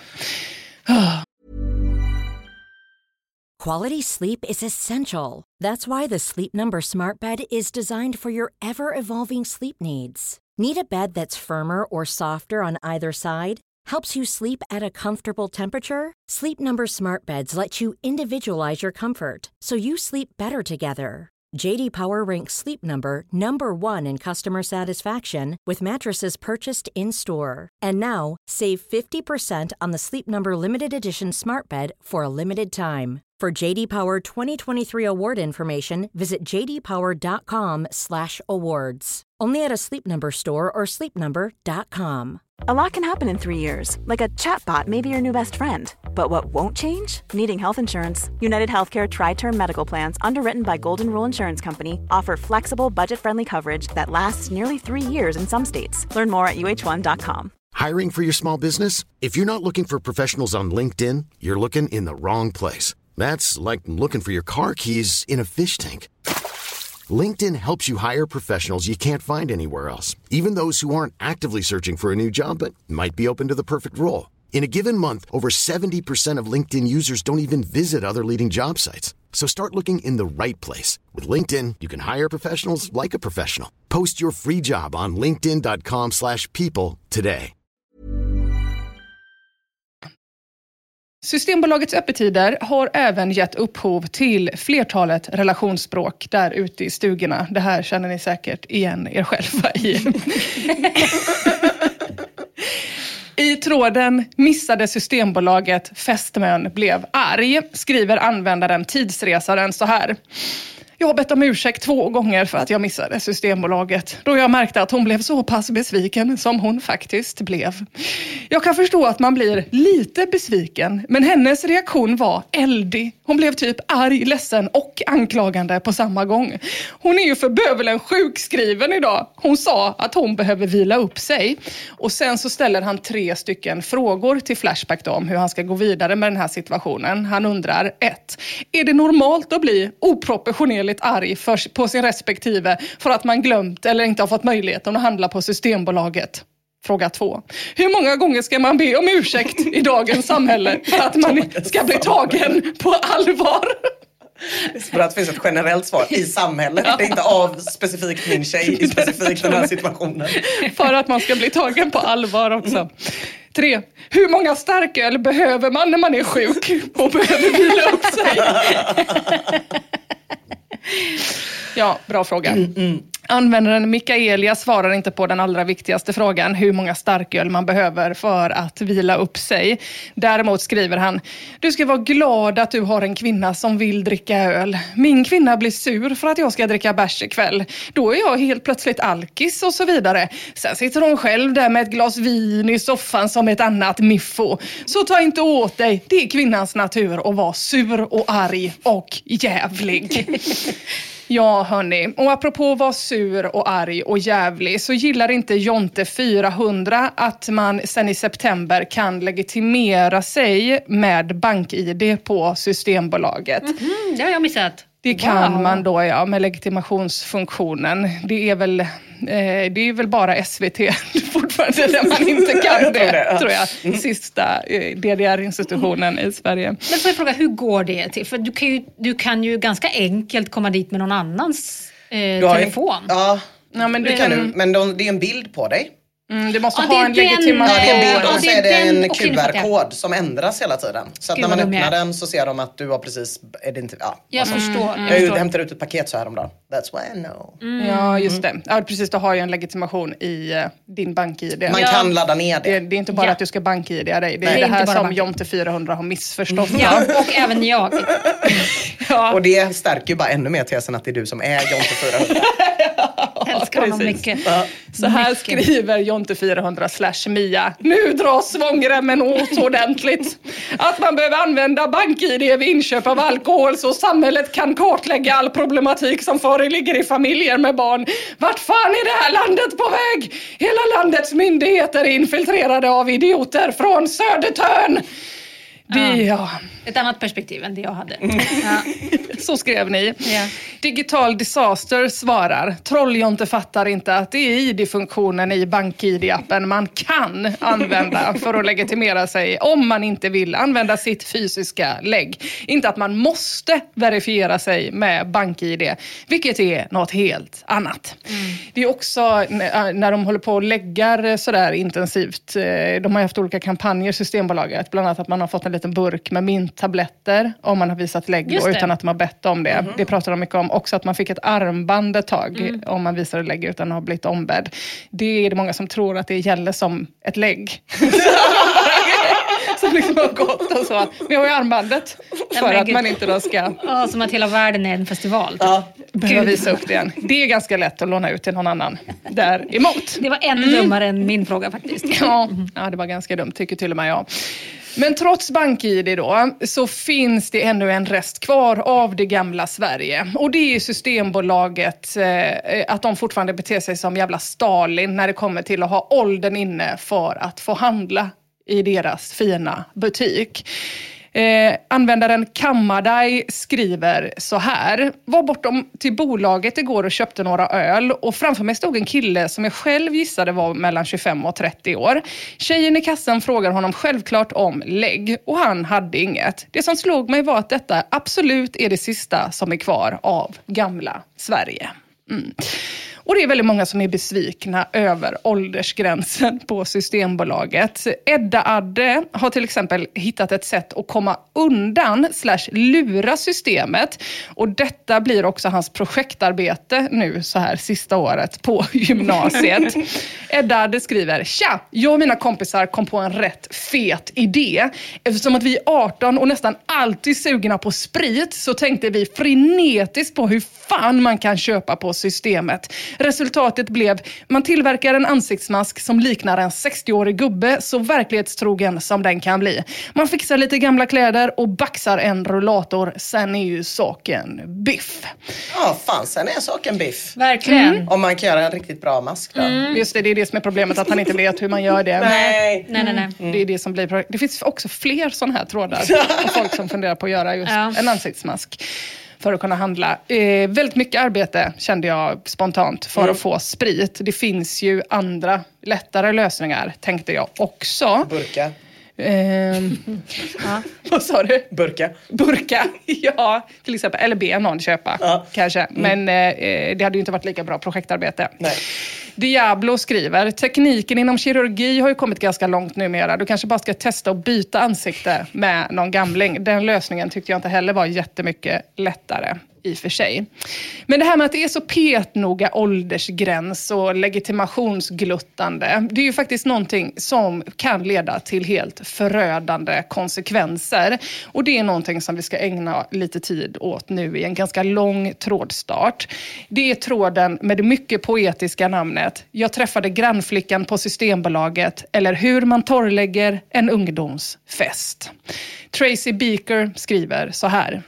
Quality sleep is essential. That's why the Sleep Number Smart Bed is designed for your ever-evolving sleep needs. Need a bed that's firmer or softer on either side? Helps you sleep at a comfortable temperature? Sleep Number Smart Beds let you individualize your comfort, so you sleep better together. J D Power ranks Sleep Number number one in customer satisfaction with mattresses purchased in-store. And now, save fifty percent on the Sleep Number Limited Edition Smart Bed for a limited time. For J D Power twenty twenty-three award information, visit j d power dot com slash awards. Only at a Sleep Number store or sleep number dot com.
A lot can happen in three years, like a chatbot may be your new best friend. But what won't change? Needing health insurance. United Healthcare Tri-Term Medical Plans, underwritten by Golden Rule Insurance Company, offer flexible, budget-friendly coverage that lasts nearly three years in some states. Learn more at u h one dot com.
Hiring for your small business? If you're not looking for professionals on LinkedIn, you're looking in the wrong place. That's like looking for your car keys in a fish tank. LinkedIn helps you hire professionals you can't find anywhere else, even those who aren't actively searching for a new job but might be open to the perfect role. In a given month, over seventy percent of LinkedIn users don't even visit other leading job sites. So start looking in the right place. With LinkedIn, you can hire professionals like a professional. Post your free job on linkedin dot com slash people today.
Systembolagets öppettider har även gett upphov till flertalet relationsspråk där ute i stugorna. Det här känner ni säkert igen er själva i. I tråden missade Systembolaget, fästmön blev arg, skriver användaren Tidsresaren så här. Jag har bett om ursäkt två gånger för att jag missade Systembolaget, då jag märkte att hon blev så pass besviken som hon faktiskt blev. Jag kan förstå att man blir lite besviken, men hennes reaktion var eldig. Hon blev typ arg, ledsen och anklagande på samma gång. Hon är ju för bövelen sjukskriven idag. Hon sa att hon behöver vila upp sig. Och sen så ställer han tre stycken frågor till Flashback då, om hur han ska gå vidare med den här situationen. Han undrar ett. Är det normalt att bli oproportionerligt arg för, på sin respektive för att man glömt eller inte har fått möjligheten att handla på Systembolaget? Fråga två. Hur många gånger ska man be om ursäkt i dagens samhälle för att man ska bli tagen på allvar?
För att det finns ett generellt svar i samhället. Det är inte av specifikt min tjej i specifikt den här situationen.
För att man ska bli tagen på allvar också. Tre. Hur många starköl behöver man när man är sjuk och behöver vila upp sig? Ja, bra fråga. Mm, mm. Användaren Mikaelia svarar inte på den allra viktigaste frågan, hur många starköl man behöver för att vila upp sig. Däremot skriver han, du ska vara glad att du har en kvinna som vill dricka öl. Min kvinna blir sur för att jag ska dricka bärs ikväll. Då är jag helt plötsligt alkis och så vidare. Sen sitter hon själv där med ett glas vin i soffan som ett annat miffo. Så ta inte åt dig, det är kvinnans natur att vara sur och arg och jävlig. Ja hörni, och apropå vara sur och arg och jävlig så gillar inte Jonte fyrahundra att man sen i september kan legitimera sig med bank-I D på Systembolaget.
Mm-hmm, det har jag missat.
Det kan
wow.
man då, ja, med legitimationsfunktionen. Det är väl, eh, det är väl bara S V T fortfarande där man inte kan det, det tror jag. Mm. Sista eh, D D R-institutionen i Sverige.
Men får jag fråga, hur går det till? För du kan ju, du kan ju ganska enkelt komma dit med någon annans eh, telefon.
Ju, ja,
ja, men
det kan du. Men de, det är en bild på dig.
Mm, det måste
ja,
ha
det
en legitimation.
Ja, det är en bild och så är det en
den,
Q R-kod som ändras hela tiden. Så att
Gud,
när man
de
öppnar
är.
den så ser de att du har precis... Är det inte, ja,
jag
alltså,
förstår.
Jag,
jag
jag
förstår.
hämtar ut ett paket så här om dagen. That's why I know.
Mm. Ja, just det. Ja, precis. Du har ju en legitimation i uh, din bank-I D.
Man
ja.
kan ladda ner det.
Det, det är inte bara
ja.
att du ska bank-I D dig. Det är
Nej.
det, det här som
bank-
Jonte fyrahundra har missförstått.
Ja, och även jag.
Ja.
Och det stärker ju bara ännu mer tesen att det är du som är Jonte fyrahundra.
Jag älskar honom
precis.
mycket.
Ja.
Så här
mycket.
skriver Jonte fyrahundra slash Mia. Nu dras svångremmen åt ordentligt. Att man behöver använda bank-I D vid inköp av alkohol så samhället kan kartlägga all problematik som föreligger i familjer med barn. Vart fan är det här landet på väg? Hela landets myndigheter är infiltrerade av idioter från Södertörn. Det, ja.
Ett annat perspektiv än det jag hade.
Ja. Så skrev ni.
Ja.
Digital Disaster svarar. Trolljonte fattar inte att det är I D-funktionen i bank-I D-appen man kan använda för att legitimera sig om man inte vill använda sitt fysiska lägg. Inte att man måste verifiera sig med bank-I D, vilket är något helt annat. Mm. Det är också när de håller på och läggar sådär intensivt. De har haft olika kampanjer, Systembolaget. Bland annat att man har fått en liten burk med minttabletter om man har visat lägg då, utan att de har bett om det. Mm-hmm. Det pratar de mycket om. Också att man fick ett armband ett tag mm. om man visade lägg utan att ha blivit ombedd. Det är det många som tror att det gäller som ett lägg. som liksom har gått och så. Vi har ju armbandet för att man inte då ska...
Ja, som att hela världen är en festival. Typ.
Ja.
Behöva visa upp det igen. Det är ganska lätt att låna ut till någon annan däremot.
Det var ännu mm. dummare än min fråga faktiskt.
Ja, ja, det var ganska dumt, tycker till och med jag. Men trots BankID då, så finns det ännu en rest kvar av det gamla Sverige. Och det är Systembolaget, eh, att de fortfarande beter sig som jävla Stalin när det kommer till att ha åldern inne för att få handla i deras fina butik. Eh, användaren Kammadaj skriver så här: var bortom till bolaget igår och köpte några öl och framför mig stod en kille som jag själv gissade var mellan tjugofem och trettio år. Tjejen i kassan frågar honom självklart om lägg och han hade inget. Det som slog mig var att detta absolut är det sista som är kvar av gamla Sverige. Mm. Och det är väldigt många som är besvikna över åldersgränsen på Systembolaget. Edda Adde har till exempel hittat ett sätt att komma undan slash lura systemet. Och detta blir också hans projektarbete nu så här sista året på gymnasiet. Edda Adde skriver: tja, jag och mina kompisar kom på en rätt fet idé. Eftersom att vi är arton och nästan alltid sugna på sprit så tänkte vi frenetiskt på hur fan man kan köpa på systemet. Resultatet blev, man tillverkar en ansiktsmask som liknar en sextioårig gubbe så verklighetstrogen som den kan bli. Man fixar lite gamla kläder och baxar en rullator, sen är ju saken biff.
Ja, fan, sen är saken biff.
Verkligen.
Mm. Om man kan göra en riktigt bra mask då.
Mm. Just det, det är det som är problemet, att han inte vet hur man gör det.
Nej.
Nej, nej, nej.
Mm. Det är det som blir. Det finns också fler sådana här trådar av folk som funderar på att göra just ja. en ansiktsmask för att kunna handla. Eh, väldigt mycket arbete kände jag spontant för mm. att få sprit. Det finns ju andra lättare lösningar, tänkte jag också.
Burka.
Eh, ja. Vad sa du?
Burka.
Burka, ja. Till exempel. Eller be någon köpa,
ja.
kanske. Mm. Men eh, det hade ju inte varit lika bra projektarbete.
Nej.
Diablo skriver: tekniken inom kirurgi har ju kommit ganska långt numera. Du kanske bara ska testa att byta ansikte med någon gamling. Den lösningen tyckte jag inte heller var jättemycket lättare i och för sig. Men det här med att det är så petnoga åldersgräns och legitimationsgluttande, det är ju faktiskt någonting som kan leda till helt förödande konsekvenser. Och det är någonting som vi ska ägna lite tid åt nu i en ganska lång trådstart. Det är tråden med det mycket poetiska namnet Jag träffade grannflickan på Systembolaget, eller hur man torrlägger en ungdomsfest. Tracy Beaker skriver så här: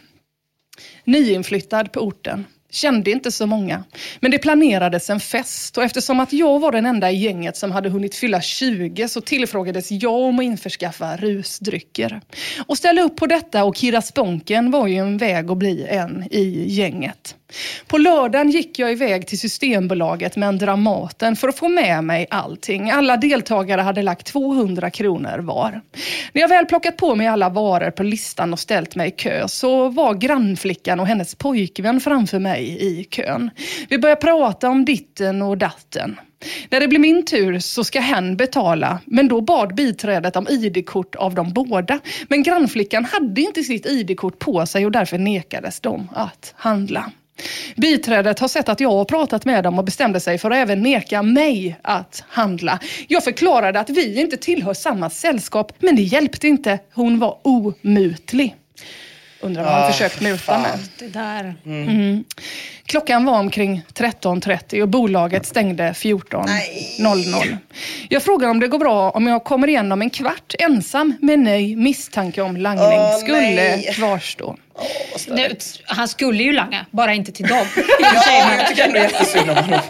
nyinflyttad på orten. Kände inte så många. Men det planerades en fest och eftersom att jag var den enda i gänget som hade hunnit fylla tjugo så tillfrågades jag om att införskaffa rusdrycker. Och ställa upp på detta och kirra spånken var ju en väg att bli en i gänget. På lördagen gick jag iväg till Systembolaget med en Dramaten för att få med mig allting. Alla deltagare hade lagt tvåhundra kronor var. När jag väl plockat på mig alla varor på listan och ställt mig i kö så var grannflickan och hennes pojkvän framför mig i kön. Vi började prata om ditten och datten. När det blev min tur så ska hen betala, men då bad biträdet om I D-kort av de båda. Men grannflickan hade inte sitt I D-kort på sig och därför nekades de att handla. Biträdet har sett att jag har pratat med dem och bestämde sig för att även neka mig att handla. Jag förklarade att vi inte tillhör samma sällskap, men det hjälpte inte. Hon var omutlig. Undrar vad han oh, försökt muta med.
Det där.
Mm. Mm. Klockan var omkring tretton trettio och bolaget stängde fjorton noll noll. Jag frågar om det går bra om jag kommer igen om en kvart ensam, men nej, misstanke om langning oh, skulle nej. kvarstå.
Oh,
nu, han skulle ju langa, bara inte till dem.
Ja, jag tycker ändå jättesynd om honom.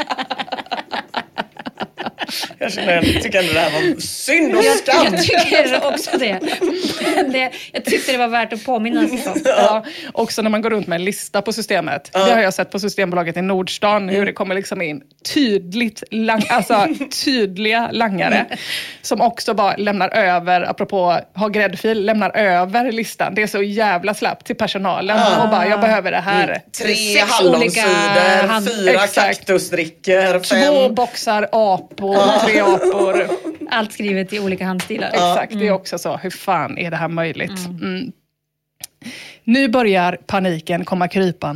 Jag, känner, jag tycker ändå det här var synd och skam.
Jag tycker också det. Men det, jag tyckte det var värt att påminna sig om.
Ja, också när man går runt med en lista på systemet. Ja. Det har jag sett på Systembolaget i Nordstan. Hur det kommer liksom in tydligt lang, alltså tydliga langare. Som också bara lämnar över, apropå ha gräddfil, lämnar över listan. Det är så jävla slapp till personalen. Ja. Och bara, jag behöver det här. Mm.
Tre hallonsider, hand... fyra
Exakt.
kaktusdrycker, fem...
Två boxar apor. Tre apor.
Allt skrivet i olika handstilar.
Exakt, det är också så. Hur fan är det här möjligt? Mm. Mm. Nu börjar paniken komma krypande.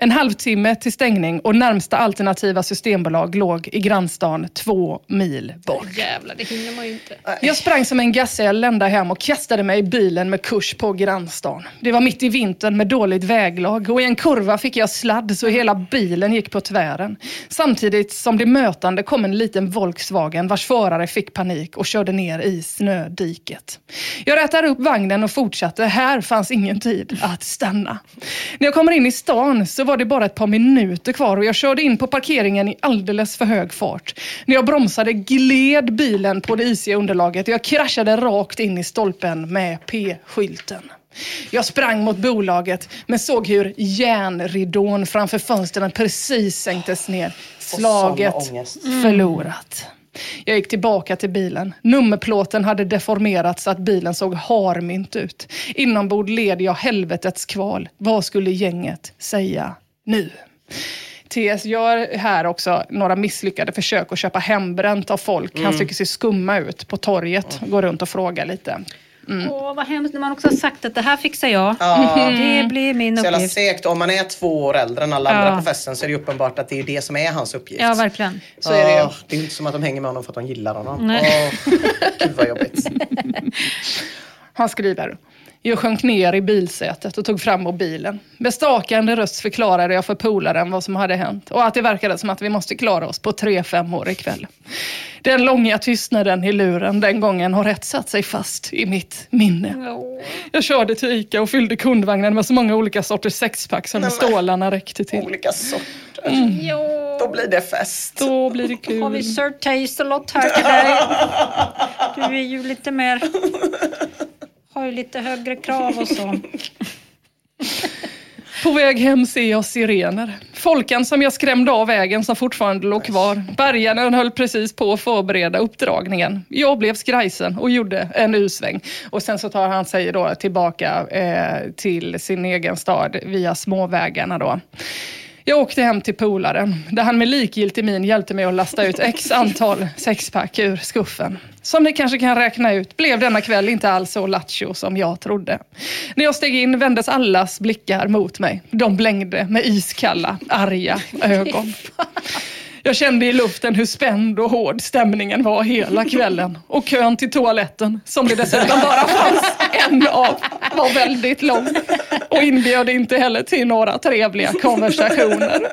En halvtimme till stängning och närmsta alternativa systembolag låg i grannstan två mil bort.
Jävlar, det hinner man ju inte.
Jag sprang som en gasell ända hem och kastade mig i bilen med kurs på grannstan. Det var mitt i vintern med dåligt väglag och i en kurva fick jag sladd så hela bilen gick på tvären. Samtidigt som det mötande kom en liten Volkswagen vars förare fick panik och körde ner i snödiket. Jag rätade upp vagnen och fortsatte. Här fanns ingen tid att stanna. När jag kommer in i stan så var det bara ett par minuter kvar och jag körde in på parkeringen i alldeles för hög fart. När jag bromsade gled bilen på det isiga underlaget och jag kraschade rakt in i stolpen med P-skylten. Jag sprang mot bolaget men såg hur järnridån framför fönstren precis sänktes ner. Slaget förlorat. Jag gick tillbaka till bilen. Nummerplåten hade deformerats så att bilen såg harmynt ut. Inombord led jag helvetets kval. Vad skulle gänget säga nu? T S gör här också några misslyckade försök att köpa hembränt av folk. Mm. Han tycker sig skumma ut på torget och går runt och frågar lite.
Mm. Åh, vad hemskt när man också har sagt att det här fixar jag.
Ja.
Det blir min
så
uppgift.
Segt. Om man är två år äldre än alla
ja.
andra på festen så är det uppenbart att det är det som är hans uppgift.
Ja, verkligen.
Så är det ju. Det är inte som att de hänger med honom för att de gillar honom. Nej. Åh, gud vad jobbigt.
Han skriver: jag sjönk ner i bilsätet och tog fram mobilen. Med stakande röst förklarade jag för polaren vad som hade hänt. Och att det verkade som att vi måste klara oss på tre, fem år ikväll. Den långa tystnaden i luren den gången har rätt satt sig fast i mitt minne. Jag körde till Ica och fyllde kundvagnen med så många olika sorters sexpack som Nej, stålarna räckte till.
Olika sorter.
Mm.
Då blir det fest.
Då blir det kul.
Har vi Sir Taste-a-lot här till dig? Du är ju lite mer... Har ju lite högre krav och så.
På väg hem ser jag sirener. Folkan som jag skrämde av vägen som fortfarande låg kvar. Bärgaren höll precis på att förbereda uppdragningen. Jag blev skrajsen och gjorde en usväng. Och sen så tar han sig då tillbaka eh, till sin egen stad via småvägarna då. Jag åkte hem till polaren där han med likgiltig min hjälpte mig att lasta ut x antal sexpack ur skuffen. Som ni kanske kan räkna ut blev denna kväll inte alls så lattjo som jag trodde. När jag steg in vändes allas blickar mot mig. De blängde med iskalla, arga ögon. Jag kände i luften hur spänd och hård stämningen var hela kvällen. Och kön till toaletten, som det dessutom bara fanns en av, var väldigt lång. Och inbjöd inte heller till några trevliga konversationer.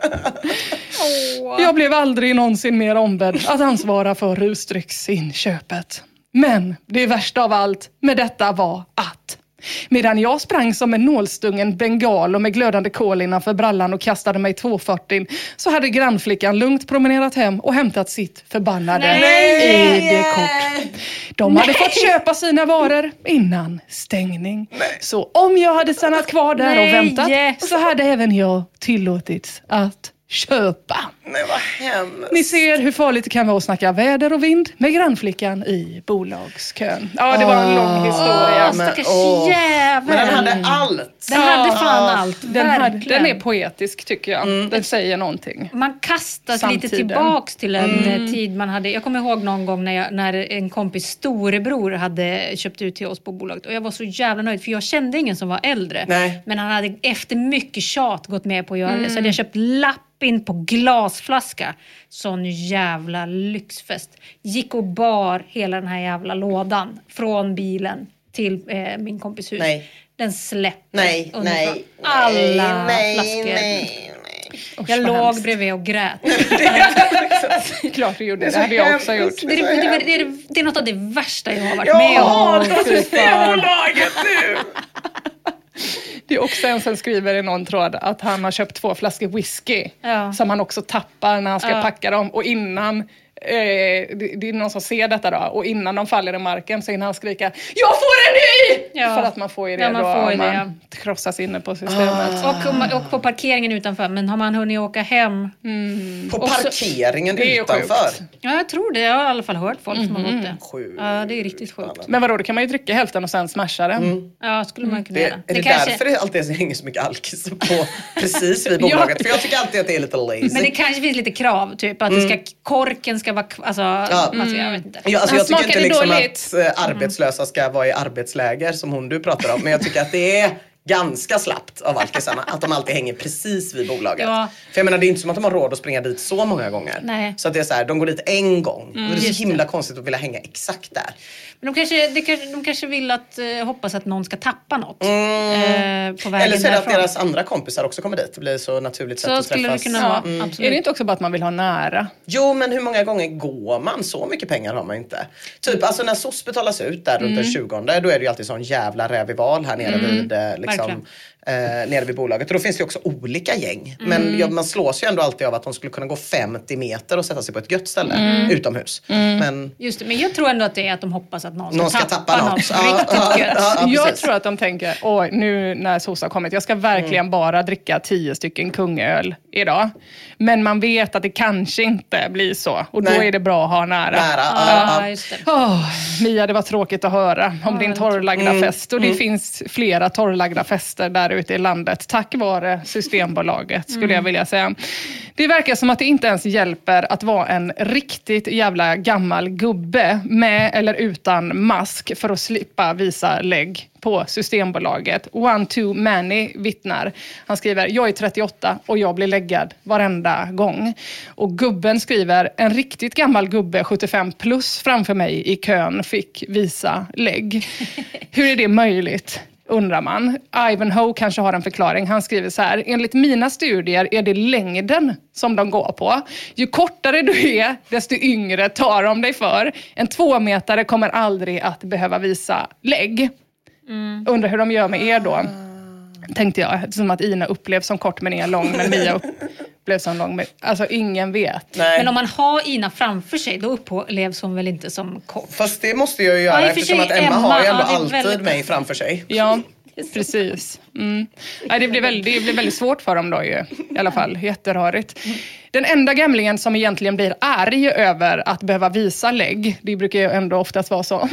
Jag blev aldrig någonsin mer ombedd att ansvara för rusdrycksinköpet. Men det värsta av allt med detta var att medan jag sprang som en nålstungen bengal och med glödande kol innanför brallan och kastade mig tvåhundrafyrtio så hade grannflickan lugnt promenerat hem och hämtat sitt förbannade I D-kort. De hade Nej. fått köpa sina varor innan stängning. Nej. Så om jag hade stannat kvar där Nej. och väntat yes. så hade även jag tillåtits att köpa.
Nej, vad hemskt.
Ni ser hur farligt det kan vara att snacka väder och vind med grannflickan i bolagskön. Ja, det var en lång historia.
Åh, stackars oh. jävel.
Men den hade allt.
Den hade fan allt.
Den, hade, den är poetisk tycker jag. Mm. Den säger någonting.
Man kastas Samtiden. lite tillbaks till en mm. tid man hade. Jag kommer ihåg någon gång när, jag, när en kompis storebror hade köpt ut till oss på bolaget. Och jag var så jävla nöjd för jag kände ingen som var äldre.
Nej.
Men han hade efter mycket tjat gått med på att göra mm. det. Så hade jag köpt lapp in på glasflaska. Sån jävla lyxfest. Gick och bar hela den här jävla lådan från bilen till eh, min kompis hus.
Nej.
Den släppte
nej, nej,
alla
nej,
flaskor.
Nej, nej.
Jag låg hemskt. bredvid och grät.
Klart du gjorde det. Det hade jag också gjort.
Det är, det, är, det, är, det är något av det värsta jag har varit
ja,
med om.
Ja, det är bolaget nu.
Det är också en som skriver i någon tråd att han har köpt två flaskor whisky
ja.
som han också tappar när han ska
ja.
packa dem. Och innan, eh, det, det är någon som ser detta då, och innan de faller i marken så innan han skrika jag får en ny! Ja. För att man får ju det ja, man då får man det, ja. krossas inne på systemet.
Ah. Och, och på parkeringen utanför, men har man hunnit åka hem?
Mm. På parkeringen så, utanför?
Ja, jag tror det. Jag har i alla fall hört folk mm. som har gått det.
Sjukt.
Ja, det är riktigt sjukt.
Men vadå, då kan man ju dricka hälften och sen smasha den.
Mm.
Ja, skulle man kunna
det,
göra.
Är det, det kanske... därför det alltid hänger så mycket alkis på precis vid bolaget? ja. För jag tycker alltid att det är lite lazy.
Men det kanske finns lite krav, typ att mm. det ska, korken ska vara, alltså, ja. man ska, jag vet inte.
Ja, alltså, jag tycker inte liksom att uh, arbetslösa ska vara i arbetsläger som hon du pratar om. Men jag tycker att det är ganska slappt av alkisarna. Att de alltid hänger precis vid bolaget.
Ja.
För jag menar, det är inte som att de har råd att springa dit så många gånger.
Nej.
Så att det är så här, de går dit en gång.
Mm,
och det är så
just
himla
det.
konstigt att vilja hänga exakt där.
Men de kanske, det kanske, de kanske vill att, eh, hoppas att någon ska tappa något. Mm. Eh, på vägen
Eller så är det att
därifrån.
deras andra kompisar också kommer dit. Det blir så naturligt sätt
Så
att
skulle det
träffas.
kunna vara,
Mm.
absolut.
Är det inte också bara att man vill ha nära?
Jo, men hur många gånger går man? Så mycket pengar har man inte. Typ, alltså när S O S betalas ut där runt den tjugonde, då är det ju alltid sån jävla rävival här nere
Mm.
vid eh, liksom, eh, nere vid bolaget. Och då finns det ju också olika gäng. Men ja, man slås ju ändå alltid av att de skulle kunna gå femtio meter och sätta sig på ett gött ställe utomhus. Men
Just det, men jag tror ändå att det är att de hoppas att någon ska,
någon ska
tappa,
tappa något.
något
Ja,
riktigt
ja,
gött.
ja, ja,
jag
precis.
tror att de tänker, oj, nu när S O S har kommit, jag ska verkligen bara dricka tio stycken kungöl idag. Men man vet att det kanske inte blir så. Och då
Nej.
är det bra att ha nära.
Nära, ja,
Ja,
ja.
just det.
Åh, Mia, det var tråkigt att höra om din torrlagda
Mm.
fest. Och det finns flera torrlagda fester där ute i landet. Tack vare Systembolaget, skulle jag vilja säga. Det verkar som att det inte ens hjälper att vara en riktigt jävla gammal gubbe med eller utan mask för att slippa visa lägg på Systembolaget. One too many vittnar. Han skriver, jag är trettioåtta och jag blir läggad varenda gång. Och gubben skriver, en riktigt gammal gubbe sjuttiofem plus framför mig i kön fick visa lägg. Hur är det möjligt? Undrar man. Ivanhoe kanske har en förklaring. Han skriver så här, enligt mina studier är det längden som de går på. Ju kortare du är, desto yngre tar de dig för. En tvåmetare kommer aldrig att behöva visa lägg. Mm. Undrar hur de gör med er då. Tänkte jag, som att Ina upplevs som kort men är lång, men Mia upplevs som lång. Men, alltså ingen vet.
Nej.
Men om man har Ina framför sig, då upplevs hon väl inte som kort?
Fast det måste jag ju göra
Ja, i och för
eftersom
sig
att Emma,
Emma,
har ju ändå
ja, det är
alltid
väldigt-
mig framför sig.
Ja, precis. Mm. Nej, det, blir väldigt, det blir väldigt svårt för dem då ju. I alla fall, jätterörigt. Den enda gamlingen som egentligen blir arg över att behöva visa lägg, det brukar ju ändå oftast vara så.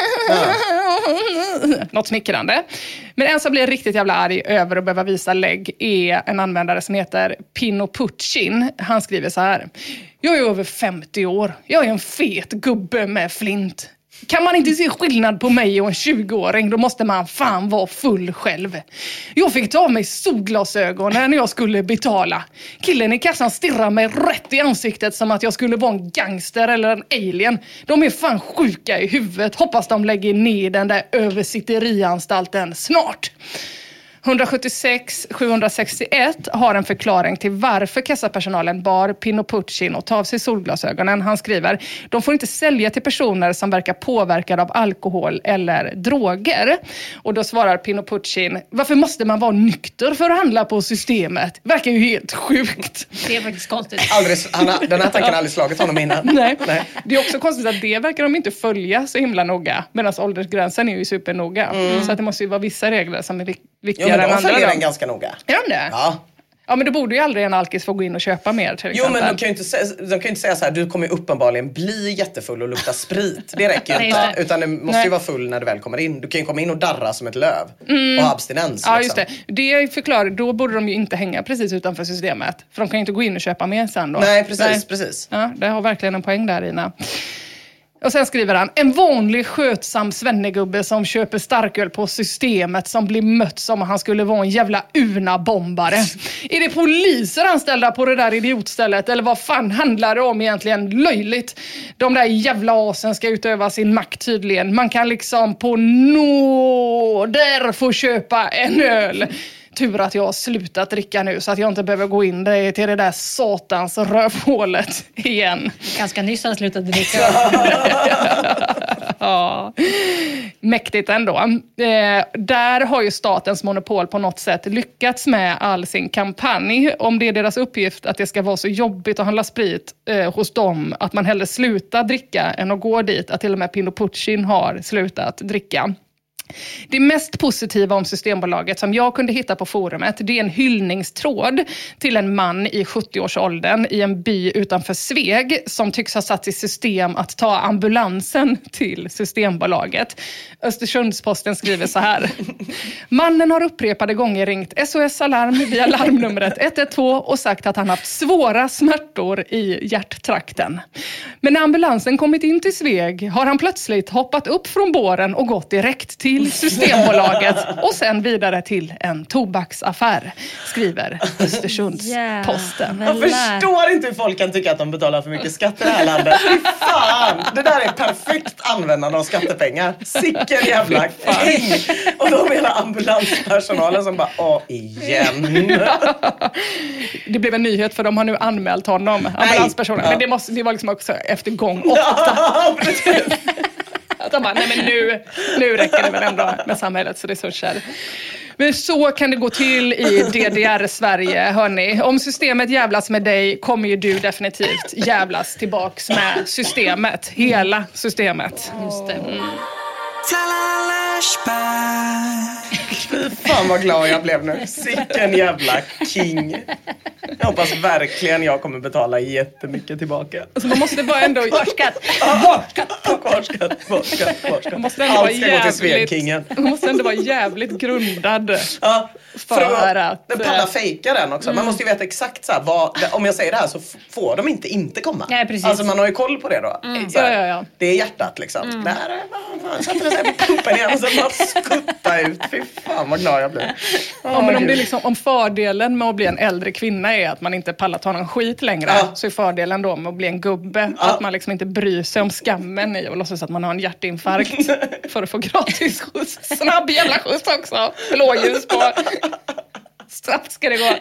Något smickrande. Men en som blir riktigt jävla arg över att behöva visa lägg är en användare som heter Pino Puccin. Han skriver så här. Jag är över femtio år. Jag är en fet gubbe med flint. Kan man inte se skillnad på mig och en tjugoåring, då måste man fan vara full själv. Jag fick ta av mig solglasögonen när jag skulle betala. Killen i kassan stirrar mig rätt i ansiktet som att jag skulle vara en gangster eller en alien. De är fan sjuka i huvudet. Hoppas de lägger ner den där översitterianstalten snart. etthundrasjuttiosex sjuhundrasextioett har en förklaring till varför kassapersonalen bar Pino Puccin och tar av sig solglasögonen. Han skriver, de får inte sälja till personer som verkar påverkade av alkohol eller droger. Och då svarar Pino Puccin, varför måste man vara nykter för att handla på systemet? Verkar ju helt sjukt.
Det är faktiskt konstigt.
Aldrig, han har, den här tanken har aldrig slagit honom innan.
Nej.
Nej.
Det är också konstigt att det verkar de inte följa så himla noga. Medan åldersgränsen är ju supernoga. Mm. Så att det måste ju vara vissa regler som är vik- viktiga.
Jo, men
än
de
andra
följer
då.
den ganska noga.
Är de det?
Ja.
Ja, men då borde ju aldrig en alkis få gå in och köpa mer till
Jo,
exempel.
men de kan ju inte säga, de kan ju inte säga så här, du kommer ju uppenbarligen bli jättefull och lukta sprit. Det räcker ju
Nej,
inte.
just det.
Utan det måste
Nej.
ju vara full när du väl kommer in. Du kan ju komma in och darra som ett löv. Och ha abstinens.
Ja,
liksom.
just det. Det förklarar, då borde de ju inte hänga precis utanför systemet. För de kan ju inte gå in och köpa mer sen då.
Nej, precis, precis.
Ja, det har verkligen en poäng där, Ina. Och sen skriver han, en vanlig skötsam svennegubbe som köper starköl på systemet som blir mött som om han skulle vara en jävla Una-bombare. Är det poliser anställda på det där idiotstället? Eller vad fan handlar det om egentligen? Löjligt. De där jävla asen ska utöva sin makt tydligen. Man kan liksom på nåder få köpa en öl. Tur att jag har slutat dricka nu så att jag inte behöver gå in där till det där satans rövhålet igen.
Ganska nyss han slutade dricka.
Ja, mäktigt ändå. Eh, där har ju statens monopol på något sätt lyckats med all sin kampanj. Om det är deras uppgift att det ska vara så jobbigt att handla sprit eh, hos dem att man hellre slutar dricka än att gå dit. Att till och med Pino Puccin har slutat dricka. Det mest positiva om Systembolaget som jag kunde hitta på forumet, det är en hyllningstråd till en man i sjuttio-årsåldern i en by utanför Sveg som tycks ha satt i system att ta ambulansen till Systembolaget. Östersundsposten skriver så här. Mannen har upprepade gånger ringt S O S-alarm via larmnumret ett ett två och sagt att han haft svåra smärtor i hjärttrakten. Men när ambulansen kommit in till Sveg har han plötsligt hoppat upp från båren och gått direkt till till Systembolaget och sen vidare till en tobaksaffär, skriver Östersunds-Posten.
Jag förstår inte hur folk kan tycka att de betalar för mycket skatt i det här landet. Fy fan! Det där är perfekt användande av skattepengar. Sicken jävla king! Och då menar ambulanspersonalen som bara, åh, igen.
Det blev en nyhet för de har nu anmält honom, ambulanspersonen. Ja. Men det, måste, det var liksom också efter gång åtta. Ja, att de bara, nej men nu, nu räcker det väl ändå med samhällets resurser. Men så kan det gå till i D D R-Sverige, hörni. Om systemet jävlas med dig kommer ju du definitivt jävlas tillbaks med systemet. Hela systemet. Just det. Mm.
Fy fan vad glad jag blev nu. Sicken jävla king. Jag hoppas verkligen jag kommer betala jättemycket tillbaka.
Alltså man måste bara ändå...
Kvarskatt.
Kvarskatt, kvarskatt, kvarskatt.
Man måste ändå vara jävligt... Man måste ändå vara jävligt grundad.
Ja, för, för att... att palla fejka den också.
Mm.
Man måste ju veta exakt så här, vad, om jag säger det här så f- får de inte inte komma.
Nej, precis.
Alltså man har ju koll på det då.
Mm.
Så här,
ja, ja, ja.
Det är hjärtat liksom. Mm. Där man satte det sig på pumpen igen och så bara skutta ut. Fy fan vad glad jag blir. Oh,
ja, men om, det är liksom, om fördelen med att bli en äldre kvinna är att man inte pallar ta någon skit längre, ja. Så är fördelen då med att bli en gubbe ja. Att man liksom inte bryr sig om skammen i och låtsas att man har en hjärtinfarkt för att få gratis skjuts. Snabb jävla skjuts också. Blåljus på. Snabbt ska det gå.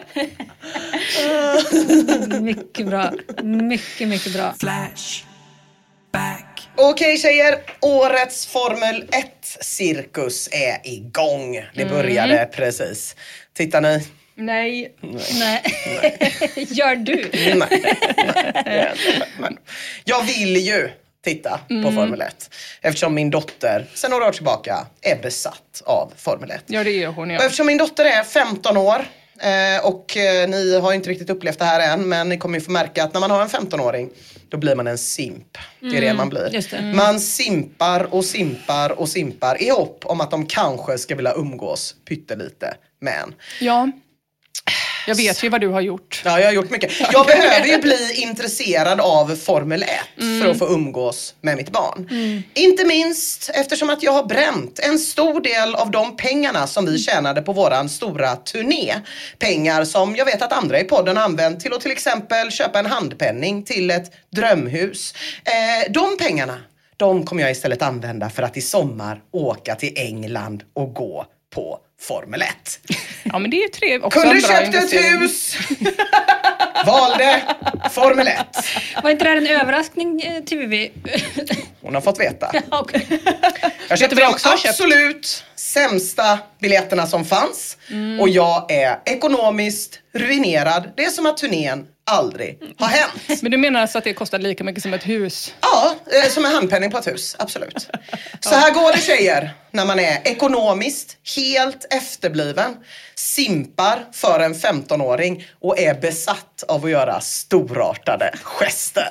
Mycket bra. Mycket, mycket bra.
Flash. Back.
Okej tjejer, årets Formel ett-cirkus är igång. Det började mm. precis. Tittar ni?
Nej.
Nej.
Nej. Nej. Gör du?
Nej. Nej. Nej. Jag vill ju titta mm. på Formel ett. Eftersom min dotter sedan några år tillbaka är besatt av Formel ett.
Ja, det är hon, ja.
Och eftersom min dotter är femton år eh, och eh, ni har inte riktigt upplevt det här än, men ni kommer ju få märka att när man har en femton-åring då blir man en simp. Det är mm. det man blir.
Just det. Mm.
Man simpar och simpar och simpar i hopp om att de kanske ska vilja umgås pyttelite med en.
Ja. Jag vet ju vad du har gjort.
Ja, jag har gjort mycket. Jag behöver ju bli intresserad av Formel ett mm. för att få umgås med mitt barn. Mm. Inte minst eftersom att jag har bränt en stor del av de pengarna som vi tjänade på våran stora turné. Pengar som jag vet att andra i podden har använt till att till exempel köpa en handpenning till ett drömhus. Eh, de pengarna, de kommer jag istället använda för att i sommar åka till England och gå på Formel ett.
Ja, men det är ju trevligt. Också
kunde köpte ett hus. Valde Formel ett.
Var inte det här en överraskning till V V?
Hon har fått veta.
Ja, okay.
Jag köpte de absolut sämsta biljetterna som fanns. Mm. Och jag är ekonomiskt ruinerad. Det är som att turnén aldrig har hänt.
Men du menar alltså att det kostar lika mycket som ett hus?
Ja, eh, som en handpenning på ett hus. Absolut. Så här går det tjejer när man är ekonomiskt helt efterbliven, simpar för en femton-åring och är besatt av att göra storartade gester.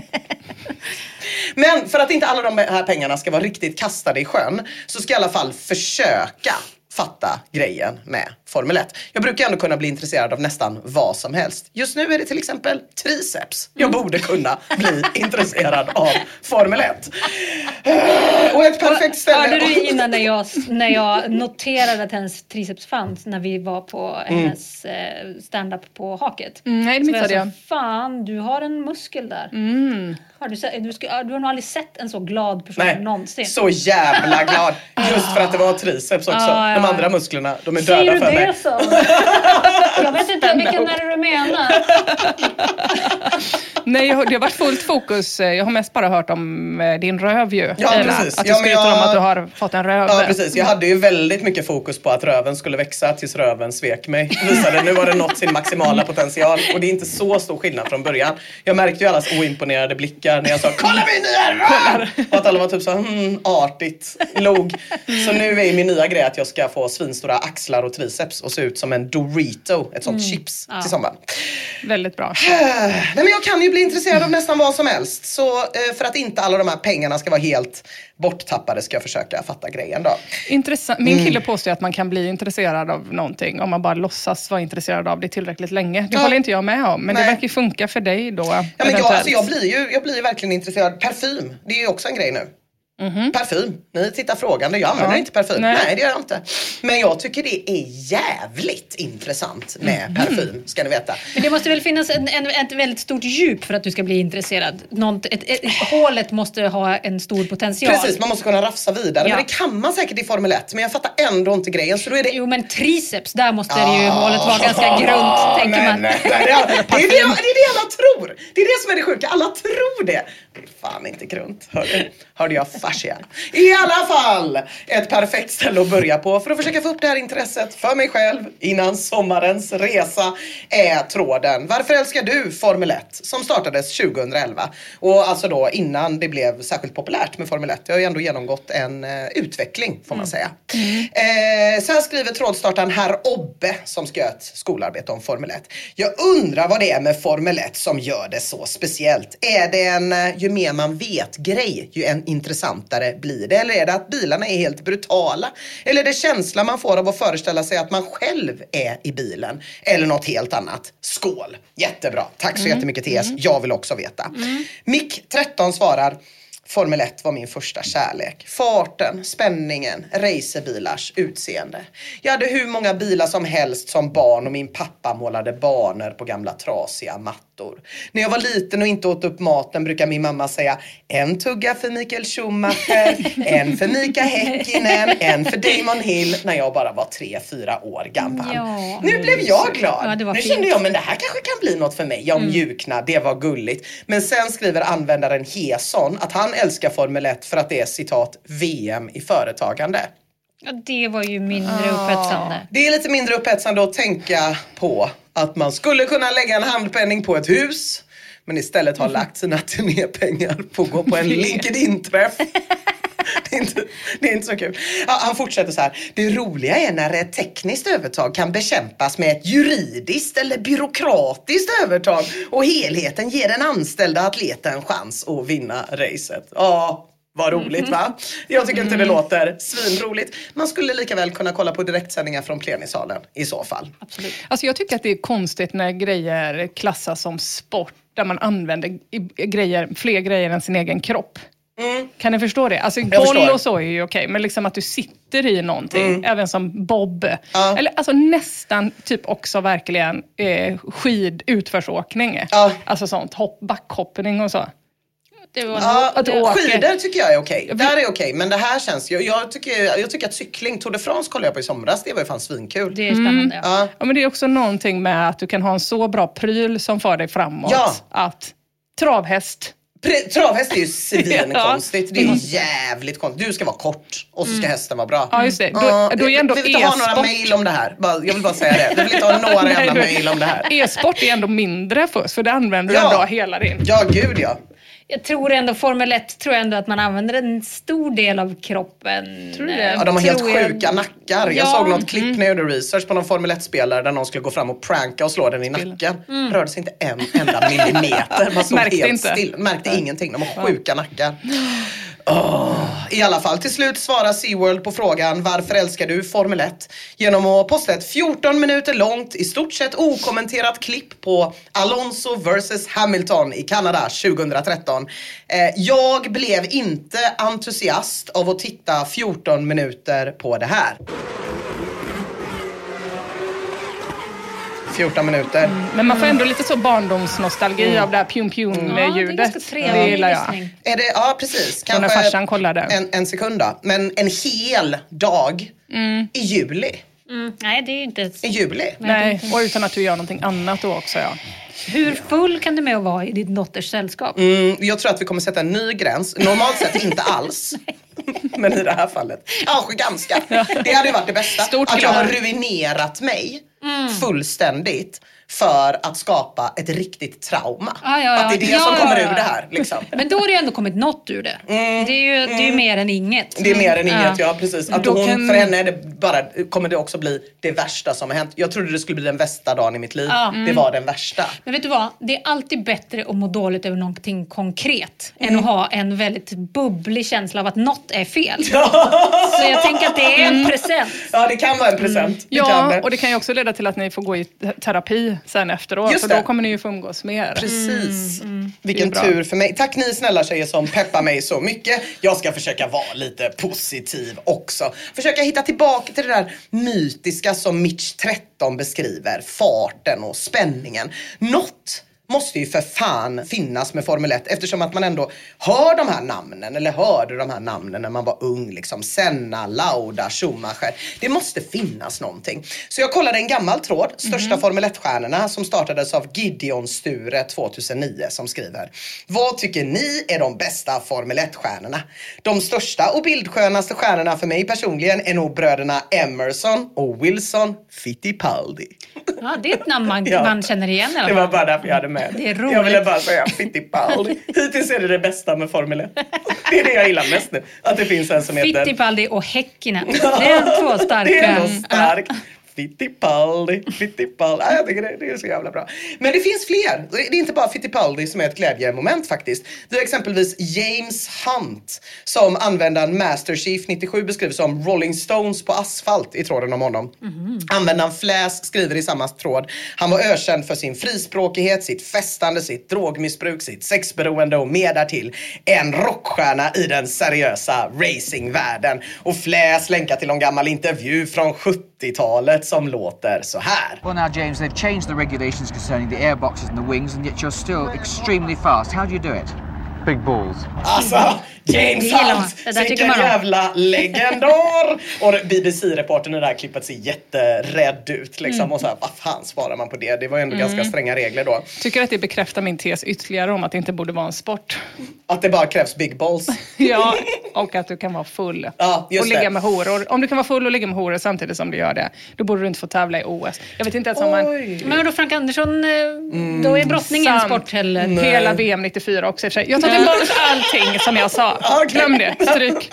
Men för att inte alla de här pengarna ska vara riktigt kastade i sjön så ska jag i alla fall försöka fatta grejen med Formel ett. Jag brukar ändå kunna bli intresserad av nästan vad som helst. Just nu är det till exempel triceps. Jag borde kunna bli intresserad av Formel ett. Och ett perfekt ställe.
Hörde du innan när jag, när jag noterade att hennes triceps fanns när vi var på hennes mm. stand-up på Haket?
Mm, nej, det missade jag.
Så fan, du har en muskel där.
Mm.
Har du, du, ska, du har nog aldrig sett en så glad person
Nej,
någonsin.
Så jävla glad. Just för att det var triceps också. Ah, ja. De andra musklerna, de är
Säger
döda för mig.
Säger du det så? Jag vet inte vilken är det du menar.
Nej, jag, det har varit fullt fokus. Jag har mest bara hört om din röv ju.
Ja,
Ina.
precis.
Att du
ja,
skryter
jag...
om att du har fått en röv.
Ja, precis. Jag hade ju väldigt mycket fokus på att röven skulle växa tills röven svek mig. Visade, nu har det nått sin maximala potential. Och det är inte så stor skillnad från början. Jag märkte ju allas oimponerade blickar när jag sa kolla min nya röv! Och att alla var typ så hmm, artigt, log. Så nu är min nya grej att jag ska få svinstora axlar och triceps och se ut som en Dorito, ett sånt mm. chips ja. till sommaren.
Väldigt bra.
Nej, men jag kan ju bli intresserad av nästan vad som helst. Så för att inte alla de här pengarna ska vara helt borttappade ska jag försöka fatta grejen då.
Intressant. Min kille påstår att man kan bli intresserad av någonting om man bara låtsas vara intresserad av det tillräckligt länge. Det ja. håller inte jag med om, men Nej. det verkar ju funka för dig då.
Ja, men jag, alltså, jag, blir ju, jag blir ju verkligen intresserad. Parfym, det är ju också en grej nu. Mm-hmm. Parfym. Ni tittar frågande. Jag använder ja. inte parfym. Nej. Nej, det gör jag inte. Men jag tycker det är jävligt intressant med mm. parfym, ska ni veta.
Men det måste väl finnas en, en, ett väldigt stort djup för att du ska bli intresserad. Något, ett, ett, ett, hålet måste ha en stor potential.
Precis, man måste kunna rafsa vidare.
Ja.
Men det kan man säkert i Formel ett. Men jag fattar ändå inte grejen. Så då är det...
Jo, men triceps, där måste ah. det ju hålet vara ganska grunt, tänker
men,
man.
Nej, nej, det, är, det, är det, det är det alla tror. Det är det som är det sjuka. Alla tror det. Det är fan inte grunt. Hörde, hörde jag fascia. I alla fall ett perfekt ställe att börja på för att försöka få upp det här intresset för mig själv innan sommarens resa är tråden. Varför älskar du Formel ett? Som startades tjugohundraelva. Och alltså då innan det blev särskilt populärt med Formel ett. Det har ju ändå genomgått en uh, utveckling får man säga. Mm. Eh, sen skriver trådstartaren herr Obbe som ska göra ett skolarbete om Formel ett. Jag undrar vad det är med Formel ett som gör det så speciellt. Är det en uh, ju mer man vet grej ju en intressantare blir det? Eller är det att bilarna är helt brutala? Eller är det känslan man får av att föreställa sig att man själv är i bilen? Eller något helt annat? Skål! Jättebra. Tack så mm. jättemycket T S. Mm. Jag vill också veta. Mm. Mick tretton svarar: Formel ett var min första kärlek. Farten, spänningen, racerbilars utseende. Jag hade hur många bilar som helst som barn och min pappa målade banor på gamla trasiga mattor. När jag var liten och inte åt upp maten brukar min mamma säga: en tugga för Michael Schumacher, en för Mika Häkkinen, en för Damon Hill. När jag bara var tre, fyra år gammal. Ja, nu blev jag glad. Ja, nu fint. Kände jag, men det här kanske kan bli något för mig. Jag mm. mjuknade, det var gulligt. Men sen skriver användaren Heson att han älskar Formel ett för att det är citat V M i företagande.
Ja, det var ju mindre upphetsande.
Det är lite mindre upphetsande att tänka på att man skulle kunna lägga en handpenning på ett hus men istället har lagt sina turnépengar på att gå på en LinkedIn-träff. Det är, inte, det är inte så kul. Ja, han fortsätter så här. Det roliga är när ett tekniskt övertag kan bekämpas med ett juridiskt eller byråkratiskt övertag och helheten ger den anställda atleten en chans att vinna racet. Ja, vad roligt va? Jag tycker inte det låter svinroligt. Man skulle lika väl kunna kolla på direktsändningar från plenisalen i så fall.
Absolut. Alltså jag tycker att det är konstigt när grejer klassas som sport där man använder grejer, fler grejer än sin egen kropp. Mm. Kan ni förstå det? Alltså boll och så är ju okej, men liksom att du sitter i någonting, mm. även som bob. Ja. Eller alltså nästan typ också verkligen eh, skid utförsåkning. Ja. Alltså sånt, hopp, backhoppning och så.
Det var ja, att åka. Skidor tycker jag är okej. Det här är okej, men det här känns jag, jag tycker jag tycker att cykling, Tour de France kollade jag på i somras, det var ju fan svinkul.
Det är spännande. Mm.
Ja.
Ja, men det är också någonting med att du kan ha en så bra pryl som för dig framåt. Ja. Att travhäst
Pre- Travhäst är ju svinkonstigt. Det är ju jävligt konstigt. Du ska vara kort och så ska mm. hästen vara bra.
Ja, just det. Då, uh, då är ändå
vi vill inte ha några mejl om det här. Jag vill bara säga det. Vi vill inte ha några jävla mejl om det här.
E-sport är ändå mindre för oss, för det använder ja. ändå hela din.
Ja, gud ja.
Jag tror ändå, Formel ett tror jag ändå att man använder en stor del av kroppen.
Tror det? Ja, de har helt jag... sjuka nackar. Jag ja. såg något klipp mm. när jag gjorde research på någon Formel ett-spelare där någon skulle gå fram och pranka och slå den i nacken. Mm. Rörde sig inte en enda millimeter. Man såg
Märkte
helt
inte.
still. Märkte mm. ingenting. De har sjuka nackar. Oh. I alla fall, till slut svarar SeaWorld på frågan: varför älskar du Formel ett? Genom att posta ett fjorton minuter långt, i stort sett okommenterat klipp på Alonso versus Hamilton i Kanada tjugohundratretton. Eh, jag blev inte entusiast av att titta fjorton minuter på det här. fjorton minuter. Mm.
Men man får ändå lite så barndomsnostalgi mm. av det här pjum-pjum-ljudet.
Ja, det är det gillar jag.
Är det, ja, precis.
Kanske när farsan kollade.
En, en sekund då. Men en hel dag
mm.
i juli.
Mm. Nej, det är inte...
I juli.
Nej, och utan att du gör någonting annat då också, ja.
Hur full kan du med att vara i ditt dotters sällskap?
Mm, jag tror att vi kommer sätta en ny gräns. Normalt sett inte alls. Men i det här fallet kanske ganska. Det hade ju varit det bästa.
Stort
att jag har ruinerat mig mm. fullständigt för att skapa ett riktigt trauma.
Ah, ja, ja.
Att det är det
ja,
som
ja,
kommer
ja.
ur det här. Liksom.
Men då har det ju ändå kommit något ur det. Mm. Det är ju mm. det är ju mer än inget.
Det är mer än inget, ja, ja precis. Att hon,
kan...
För henne är det bara, kommer det också bli det värsta som har hänt. Jag trodde det skulle bli den bästa dagen i mitt liv. Mm. Det var den värsta.
Men vet du vad? Det är alltid bättre att må dåligt över någonting konkret mm. än att ha en väldigt bubblig känsla av att något är fel. Så jag tänker att det är en present.
Ja, det kan vara en present.
Mm.
Det
ja,
kan det.
Och det kan ju också leda leda till att ni får gå i terapi sen efteråt.
Just
för
det.
då kommer ni ju få umgås mer.
Precis.
Mm, mm.
Vilken
Det är bra.
tur för mig. Tack ni snälla tjejer som peppar mig så mycket. Jag ska försöka vara lite positiv också. Försöka hitta tillbaka till det där mytiska som Mitch tretton beskriver. Farten och spänningen. Något måste ju för fan finnas med Formel ett eftersom att man ändå hör de här namnen eller hörde de här namnen när man var ung liksom. Senna, Lauda, Schumacher. Det måste finnas någonting. Så jag kollade en gammal tråd, största mm. Formel ett-stjärnorna som startades av Gideon Sture tjugohundranio som skriver: vad tycker ni är de bästa Formel ett-stjärnorna? De största och bildskönaste stjärnorna för mig personligen är nog bröderna Emerson och Wilson Fittipaldi.
Ja, det är ett namn man,
Ja.
man känner igen i alla
Det
fall.
var bara därför jag hade med
Det är roligt.
Jag ville bara säga Fittipaldi. Hittills är det det bästa med Formel ett. Det är det jag gillar mest nu. Att det finns en som heter
Fittipaldi och Häkkinen. Det är två starka.
Det är nog starkt. Fittipaldi, Fittipaldi. Ja, jag tycker det, det är så jävla bra. Men det finns fler. Det är inte bara Fittipaldi som är ett glädjemoment faktiskt. Det är exempelvis James Hunt som användaren Master Chief nittiosju beskriver som Rolling Stones på asfalt i tråden om honom. Mm. Användaren Flash skriver i samma tråd: han var ökänd för sin frispråkighet, sitt festande, sitt drogmissbruk, sitt sexberoende och mer därtill. En rockstjärna i den seriösa racingvärlden. Och Flash länkar till en gammal intervju från sjuttiotalet som låter så här.
Well now James, they've changed the regulations concerning the airboxes and the wings and yet you're still extremely fast. How do you do it?
Big balls.
Alltså, James
Det gillar man.
Hunt,
Det där tycker
vilken
man om.
jävla legendar. Och B B C-reportern i det här klippet ser jätterädd ut liksom.
Mm.
Och så här, vad fan svarar man på det? Det var ju ändå
Mm.
ganska stränga regler då.
Tycker att det bekräftar min tes ytterligare om att det inte borde vara en sport.
Att det bara krävs big balls.
Ja, och att du kan vara full
Ja, just
och ligga
det.
med horor. Om du kan vara full och ligga med horor samtidigt som du gör det, då borde du inte få tävla i O S. Jag vet inte ens om man...
Men då Frank Andersson, eh, då är brottning en
Sant.
sport heller.
Nej.
Hela V M nittiofyra också i och för sig. Jag tar tillbaka allting som jag sa. Glöm det, stryk.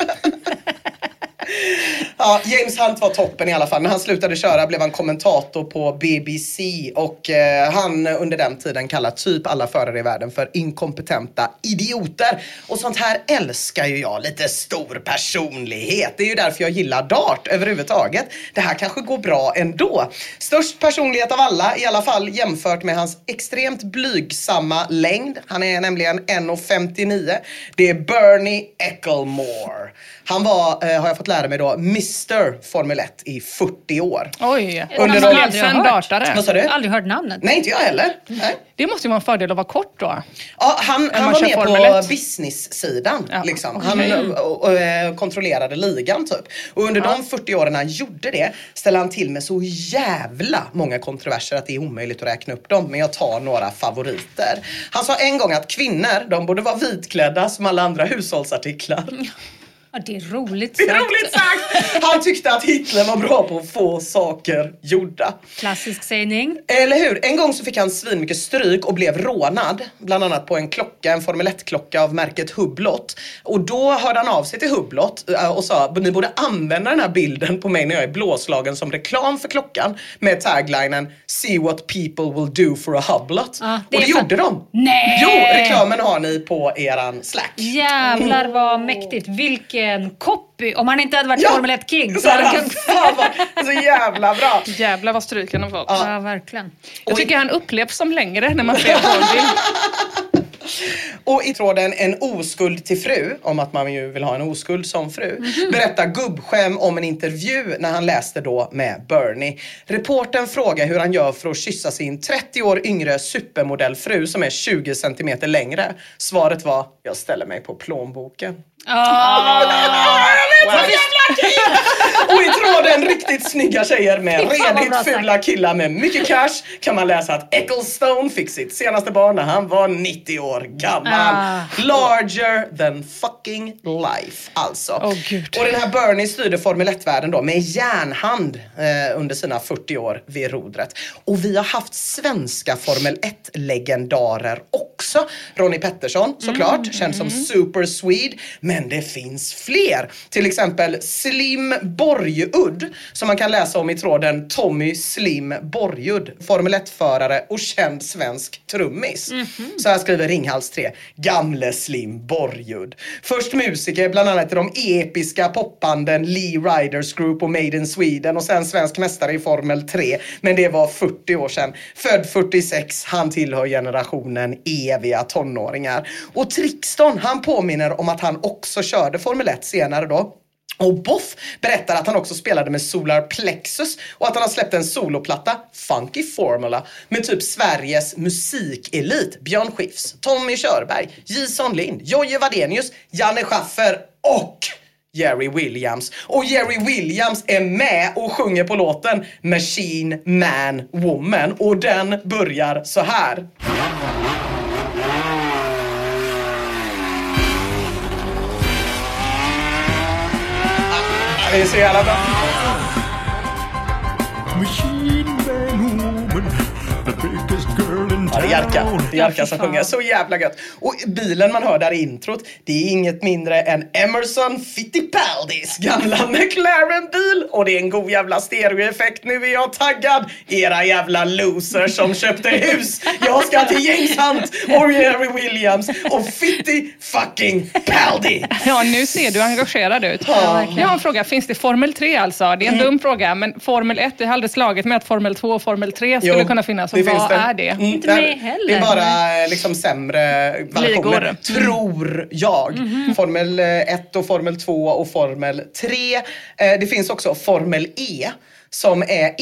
Ja, James Hunt var toppen i alla fall. När han slutade köra blev han kommentator på B B C. Och eh, han under den tiden kallade typ alla förare i världen för inkompetenta idioter. Och sånt här älskar ju jag. Lite stor personlighet. Det är ju därför jag gillar dart överhuvudtaget. Det här kanske går bra ändå. Störst personlighet av alla, i alla fall jämfört med hans extremt blygsamma längd. Han är nämligen en komma femtionio. Det är Bernie Ecclemore. Han var, eh, har jag fått lära mig då, mister Formel ett i fyrtio år.
Oj,
Och
Under
man
de-
aldrig har
en
hört.
dartare.
Vad sa du?
Jag har aldrig hört namnet.
Nej, inte jag heller. Nej.
Det måste ju vara en fördel att vara kort då.
Ja, han, han
man
var
kör
med
Formel
på
ett.
business-sidan.
Ja,
Liksom.
okej.
Han och, och, eh, kontrollerade ligan typ. Och under de fyrtio åren han gjorde det ställde han till med så jävla många kontroverser att det är omöjligt att räkna upp dem. Men jag tar några favoriter. Han sa en gång att kvinnor, de borde vara vitklädda som alla andra hushållsartiklar.
Ja, det är roligt
Det
sagt.
är roligt sagt! Han tyckte att Hitler var bra på att få saker gjorda.
Klassisk sägning.
Eller hur? En gång så fick han svin mycket stryk och blev rånad. Bland annat på en klocka, en Formel ett-klocka av märket Hublot. Och då hörde han av sig till Hublot och sa: ni borde använda den här bilden på mig när jag är blåslagen som reklam för klockan. Med taglinen "See what people will do for a Hublot".
Ja,
och det
är
gjorde
för-
de.
Nej!
Jo, reklamen har ni på eran Slack.
Jävlar vad mäktigt. Vilken copy. Om han inte hade varit
Ja!
Formel ett-king.
Så hade han, fan vad, så jävla bra.
Jävlar vad stryken har fått.
Ja, verkligen.
Jag tycker han upplevs som längre när man ser på en bild.
Och i tråden En oskuld till fru, om att man ju vill ha en oskuld som fru, mm-hmm. berättar gubbskäm om en intervju när han läste då med Bernie. Reportern frågar hur han gör för att kyssa sin trettio år yngre supermodellfru som är tjugo centimeter längre. Svaret var: jag ställer mig på plånboken.
Oh.
Och i tråden Riktigt snygga tjejer med
Fy fan, vad bra
redigt fula killar med mycket cash kan man läsa att Ecclestone fick sitt senaste barn när han var nittio år gammal.
Ah.
Larger than fucking life alltså.
Åh, Gud.
Och den här Bernie styrde Formel ett-världen då med järnhand eh, under sina fyrtio år vid rodret. Och vi har haft svenska Formel ett-legendarer också. Ronnie Pettersson såklart,
Mm,
känd som Super Swede. Men det finns fler. Till exempel Slim Borgudd, som man kan läsa om i tråden Tommy Slim Borgudd, Formel ett-förare och känd svensk trummis. Mm-hmm. Så här skriver Ringhals tre. Gamle Slim Borgudd. Först musiker bland annat i de episka popbanden Lee Riders Group och Made in Sweden, och sen svensk mästare i Formel tre. Men det var fyrtio år sedan. Född fyrtiosex, han tillhör generationen eviga tonåringar. Och Trixton, han påminner om att han också körde Formel ett senare då. Och Boff berättar att han också spelade med Solar Plexus och att han har släppt en soloplatta, Funky Formula, med typ Sveriges musikelit, Björn Skifs, Tommy Körberg, Jason Lind, Jojje Wadenius, Janne Schaffer och Jerry Williams. Och Jerry Williams är med och sjunger på låten Machine Man Woman, och den börjar så här. Det är så jävla bra. Ja, det är Jarka. Det är Jarka som sjunger. Så jävla gött. Och bilen man hör där i introt, det är inget mindre än Emerson Fittipaldis gamla McLaren-bil. Och det är en god jävla stereoeffekt. Nu är jag taggad. Era jävla losers som köpte hus. Jag ska till James Hunt och Jerry Williams och Fitti fucking Paldi.
Ja, nu ser du engagerad ut. Ja. Jag har en fråga. Finns det Formel tre alltså? Det är en mm. dum fråga, men Formel ett är aldrig slaget med att Formel två och Formel tre skulle jo, kunna finnas. Och vad det. är det?
Mm, inte med heller.
Det är bara liksom sämre variationer, tror jag. Mm-hmm. Formel ett och Formel två och Formel tre. Eh, det finns också Formel E, som är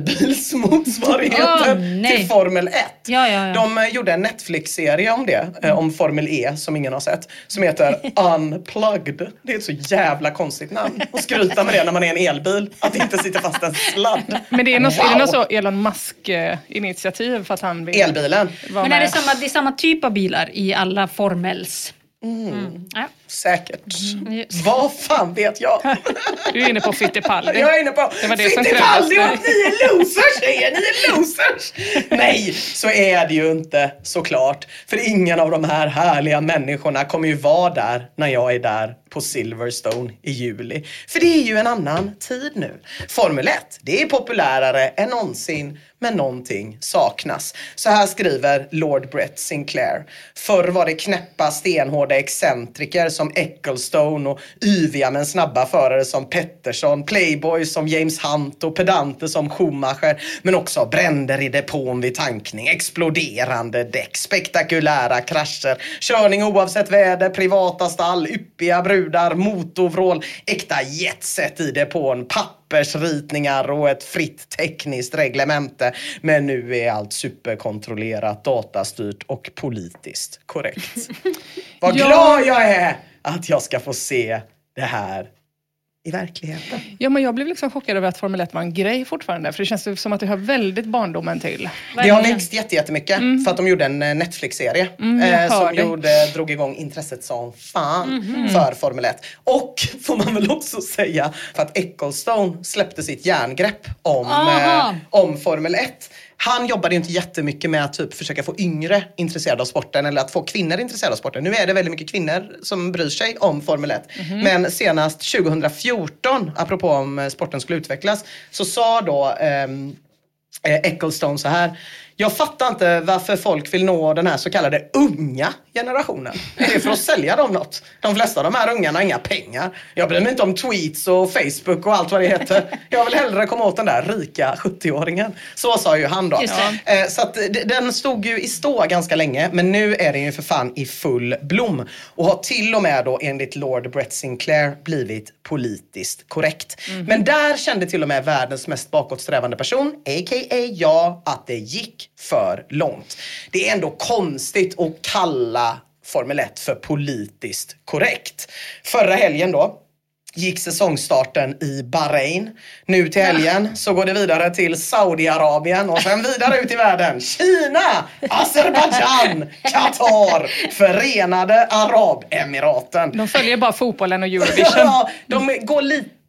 elbilsmotsvarigheten oh, till Formel ett.
Ja, ja, ja.
De gjorde en Netflix-serie om det, mm. om Formel E, som ingen har sett, som heter Unplugged. Det är ett så jävla konstigt namn. Och skryta med det när man är en elbil, att det inte sitter fast en sladd.
Men det är något, wow. är det något så Elon Musk-initiativ för att han vill...
Elbilen.
Men är det, samma, det är samma typ av bilar i alla Formels?
Mm. Mm. Ja. Säkert. Mm. Vad fan vet jag?
Du är inne på Fittipaldi.
Jag är inne på det var det Fittipaldi och att ni är losers, säger ni är losers. Nej, så är det ju inte, såklart. För ingen av de här härliga människorna kommer ju vara där när jag är där på Silverstone i juli. För det är ju en annan tid nu. Formel ett, det är populärare än någonsin, men någonting saknas. Så här skriver Lord Brett Sinclair. Förr var det knäppa, stenhårda excentriker som Ecclestone och yviga men snabba förare som Pettersson, playboys som James Hunt och pedanter som Schumacher, men också bränder i depån vid tankning, exploderande däck, spektakulära krascher, körning oavsett väder, privata stall, yppiga brudar, motorvrål, äkta jetset i depån, pappersritningar och ett fritt tekniskt reglemente. Men nu är allt superkontrollerat, datastyrt och politiskt korrekt. Vad ja. glad jag är att jag ska få se det här i verkligheten.
Ja, men jag blev liksom chockad över att Formel ett var en grej fortfarande. För det känns som att det hör väldigt barndomen till.
Det har växt jättemycket mm. för att de gjorde en Netflix-serie mm, eh, som gjorde, drog igång intresset som fan mm-hmm. för Formel ett. Och får man väl också säga för att Ecclestone släppte sitt järngrepp om, eh, om Formel ett. Han jobbade ju inte jättemycket med att typ försöka få yngre intresserade av sporten eller att få kvinnor intresserade av sporten. Nu är det väldigt mycket kvinnor som bryr sig om Formel ett. Mm-hmm. Men senast tjugohundrafjorton, apropå om sporten skulle utvecklas, så sa då ehm, Ecclestone så här: jag fattar inte varför folk vill nå den här så kallade unga generationen. Är det för att sälja dem något? De flesta av de här ungarna har inga pengar. Jag bryr mig inte om tweets och Facebook och allt vad det heter. Jag vill hellre komma åt den där rika sjuttio-åringen. Så sa ju han då. Eh, så att den stod ju i stå ganska länge. Men nu är den ju för fan i full blom. Och har till och med då enligt Lord Brett Sinclair blivit politiskt korrekt. Mm-hmm. Men där kände till och med världens mest bakåtsträvande person, a k a jag, att det gick för långt. Det är ändå konstigt att kalla Formel ett för politiskt korrekt. Förra helgen då gick säsongstarten i Bahrain. Nu till helgen så går det vidare till Saudiarabien och sen vidare ut i världen. Kina, Azerbaijan, Qatar, Förenade Arabemiraten.
De följer bara fotbollen och Eurovision.
Ja, de går lite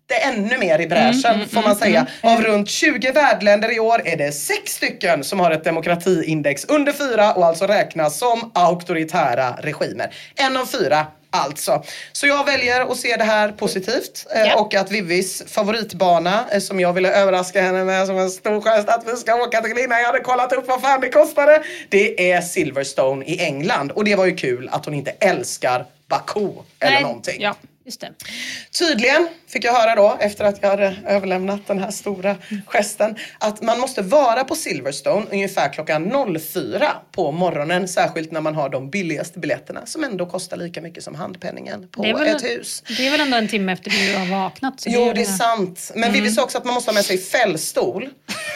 det ännu mer i bräschen mm, mm, får man säga. Mm, av runt tjugo värdländer i år är det sex stycken som har ett demokratiindex under fyra och alltså räknas som auktoritära regimer. En av fyra alltså. Så jag väljer att se det här positivt eh, ja. och att Vivis favoritbana eh, som jag ville överraska henne med som en stor gest att vi ska åka till innan jag hade kollat upp vad fan det kostade. Det är Silverstone i England och det var ju kul att hon inte älskar Baku eller
Nej,
någonting.
Ja. Just det.
Tydligen fick jag höra då, efter att jag hade överlämnat den här stora gesten, att man måste vara på Silverstone ungefär klockan noll fyra på morgonen, särskilt när man har de billigaste biljetterna som ändå kostar lika mycket som handpenningen på
väl,
ett hus.
Det är väl ändå en timme efter du har vaknat. Så
jo,
det är,
det är sant. Men mm. vi visste också att man måste ha med sig fällstol,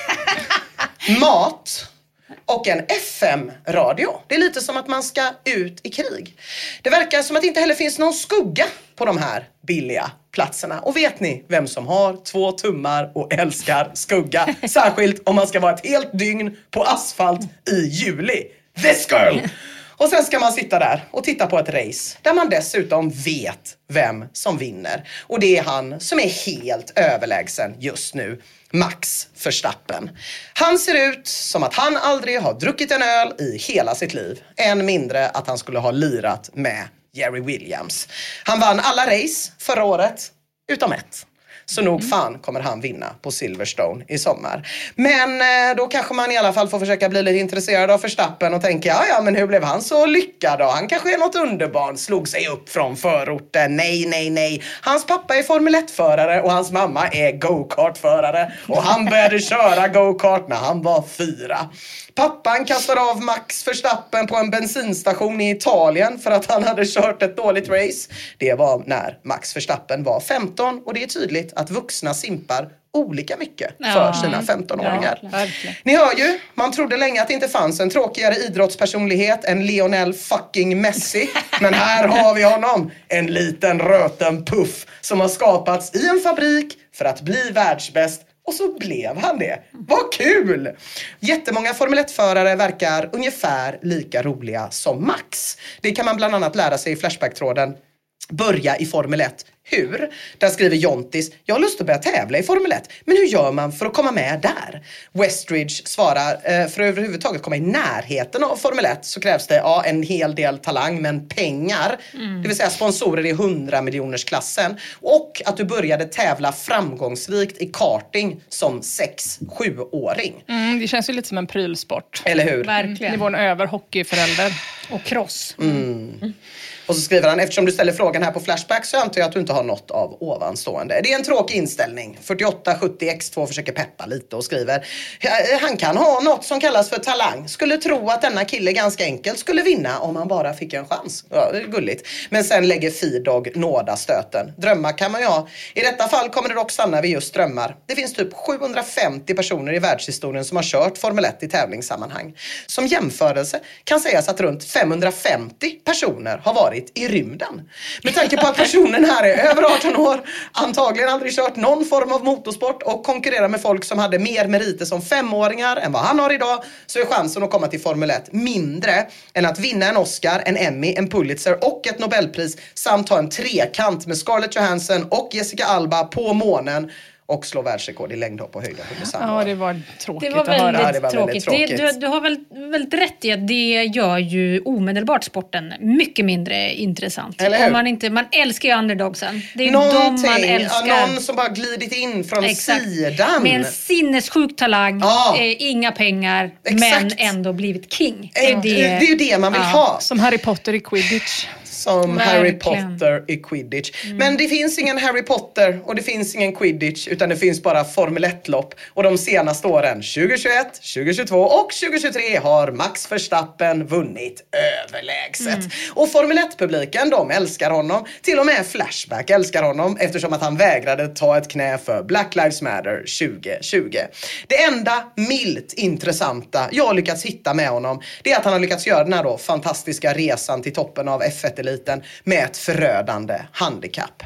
mat och en F M-radio. Det är lite som att man ska ut i krig. Det verkar som att det inte heller finns någon skugga på de här billiga platserna. Och vet ni vem som har två tummar och älskar skugga? Särskilt om man ska vara ett helt dygn på asfalt i juli. This girl! Och sen ska man sitta där och titta på ett race där man dessutom vet vem som vinner. Och det är han som är helt överlägsen just nu. Max Verstappen. Han ser ut som att han aldrig har druckit en öl i hela sitt liv. Än mindre att han skulle ha lirat med Jerry Williams. Han vann alla race förra året, utom ett. Så nog fan kommer han vinna på Silverstone i sommar. Men eh, då kanske man i alla fall får försöka bli lite intresserad av Verstappen och tänka, ja ja men hur blev han så lyckad då? Han kanske är något underbarn, slog sig upp från förorten. Nej, nej, nej. Hans pappa är Formel ett-förare och hans mamma är go-kart-förare. Och han började köra go-kart när han var fyra. Pappan kastade av Max Verstappen på en bensinstation i Italien för att han hade kört ett dåligt race. Det var när Max Verstappen var femton och det är tydligt att vuxna simpar olika mycket för ja. sina femtonåringar. Ja, ni hör ju, man trodde länge att det inte fanns en tråkigare idrottspersonlighet än Lionel fucking Messi. Men här har vi honom, en liten röten puff som har skapats i en fabrik för att bli världsbäst. Och så blev han det. Vad kul! Jättemånga Formel ett-förare verkar ungefär lika roliga som Max. Det kan man bland annat lära sig i Flashback-tråden. Börja i Formel ett. Hur? Där skriver Jontis, jag har lust att börja tävla i Formel ett. Men hur gör man för att komma med där? Westridge svarar, för att överhuvudtaget komma i närheten av Formel ett så krävs det ja, en hel del talang men pengar. Mm. Det vill säga sponsorer i hundra miljoners klassen. Och att du började tävla framgångsrikt i karting som sex sju-åring.
Mm, det känns ju lite som en prylsport.
Eller hur?
Verkligen. Nivån över hockeyförälder.
Och cross.
Mm. Mm. Och så skriver han, eftersom du ställer frågan här på Flashback så antar jag att du inte har något av ovanstående. Det är en tråkig inställning. fyrtioåtta sjuttio X två försöker peppa lite och skriver, han kan ha något som kallas för talang. Skulle tro att denna kille ganska enkelt skulle vinna om han bara fick en chans. Ja, det är gulligt. Men sen lägger Fidog nåda stöten. Drömmar kan man ju ha. I detta fall kommer det dock stanna vid just drömmar. Det finns typ sjuhundrafemtio personer i världshistorien som har kört Formel ett i tävlingssammanhang. Som jämförelse kan sägas att runt femhundrafemtio personer har varit i rymden. Med tanke på att personen här är över arton år, antagligen aldrig kört någon form av motorsport och konkurrerar med folk som hade mer meriter som femåringar än vad han har idag, så är chansen att komma till Formel ett mindre än att vinna en Oscar, en Emmy, en Pulitzer och ett Nobelpris samt ta en trekant med Scarlett Johansson och Jessica Alba på månen och slå världsrekord i längdhopp och höjda på samma
Ja, det var tråkigt
det var
att höra.
Ja,
det var
tråkigt.
väldigt tråkigt.
Det, du, du har väl väldigt rätt i att det gör ju omedelbart sporten mycket mindre intressant.
Eller hur?
Om man, inte, man älskar ju underdogsen. Det är
Någonting,
de man älskar.
Ja, någon som bara glidit in från
Exakt.
sidan.
Med en sinnessjuk talang,
ja.
eh, inga pengar,
Exakt.
men ändå blivit king. Det är,
det,
det,
det är ju det man vill
ja.
ha.
Som Harry Potter i Quidditch.
Som
Verkligen.
Harry Potter i Quidditch. Mm. Men det finns ingen Harry Potter och det finns ingen Quidditch, utan det finns bara Formel ett-lopp. Och de senaste åren, tjugohundratjugoett, tjugohundratjugotvå och tjugohundratjugotre, har Max Verstappen vunnit överlägset. Mm. Och Formel ett-publiken, de älskar honom. Till och med Flashback älskar honom eftersom att han vägrade ta ett knä för Black Lives Matter tjugohundratjugo. Det enda milt intressanta jag har lyckats hitta med honom, det är att han har lyckats göra den här då fantastiska resan till toppen av F ett med ett förödande handikapp.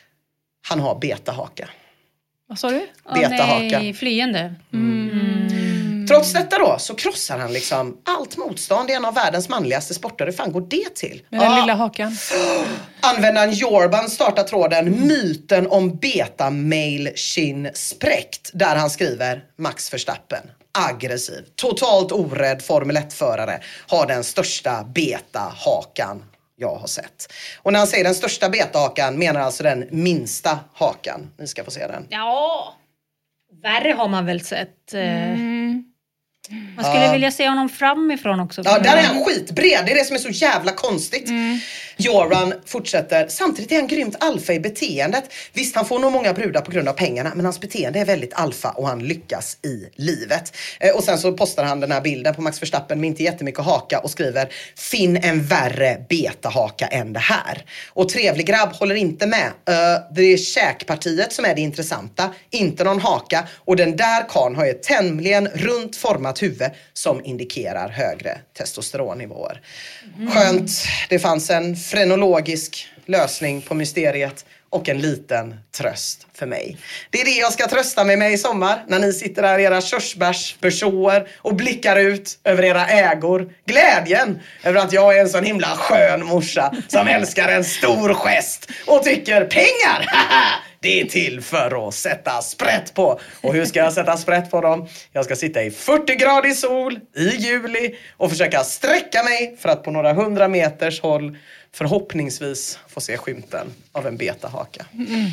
Han har betahaka.
Vad sa du?
Åh
Betahaka.
nej, flyende.
Mm.
Mm.
Mm. Trots detta då så krossar han liksom allt motstånd i en av världens manligaste sporter. Hur fan går det till?
Med den
ah.
lilla hakan.
Användaren Jorban startar tråden mm. myten om beta-mail-chin spräckt. Där han skriver Max Verstappen. Aggressiv, totalt orädd Formel ett-förare har den största beta-hakan jag har sett. Och när han säger den största beta-hakan menar alltså den minsta hakan. Ni ska få se den.
Ja, värre har man väl sett.
Mm.
Man skulle ja. vilja se honom framifrån också.
Ja, där är han skitbred. Det är det som är så jävla konstigt. Mm. Joran fortsätter. Samtidigt är han grymt alfa i beteendet. Visst, han får nog många brudar på grund av pengarna. Men hans beteende är väldigt alfa och han lyckas i livet. Eh, och sen så postar han den här bilden på Max Verstappen med inte jättemycket haka och skriver finn en värre beta-haka än det här. Och trevlig grabb håller inte med. Uh, det är käkpartiet som är det intressanta. Inte någon haka. Och den där karn har ju ett tämligen runt format huvud som indikerar högre testosteronnivåer. Mm. Skönt. Det fanns en frenologisk lösning på mysteriet och en liten tröst för mig. Det är det jag ska trösta mig med i sommar när ni sitter där i era körsbärsbersåer och blickar ut över era ägor. Glädjen över att jag är en sån himla skön morsa som älskar en stor gest och tycker pengar, det är till för att sätta sprätt på. Och hur ska jag sätta sprätt på dem? Jag ska sitta i fyrtio gradig sol i juli och försöka sträcka mig för att på några hundra meters håll förhoppningsvis få se skymten av en betahaka. Mm.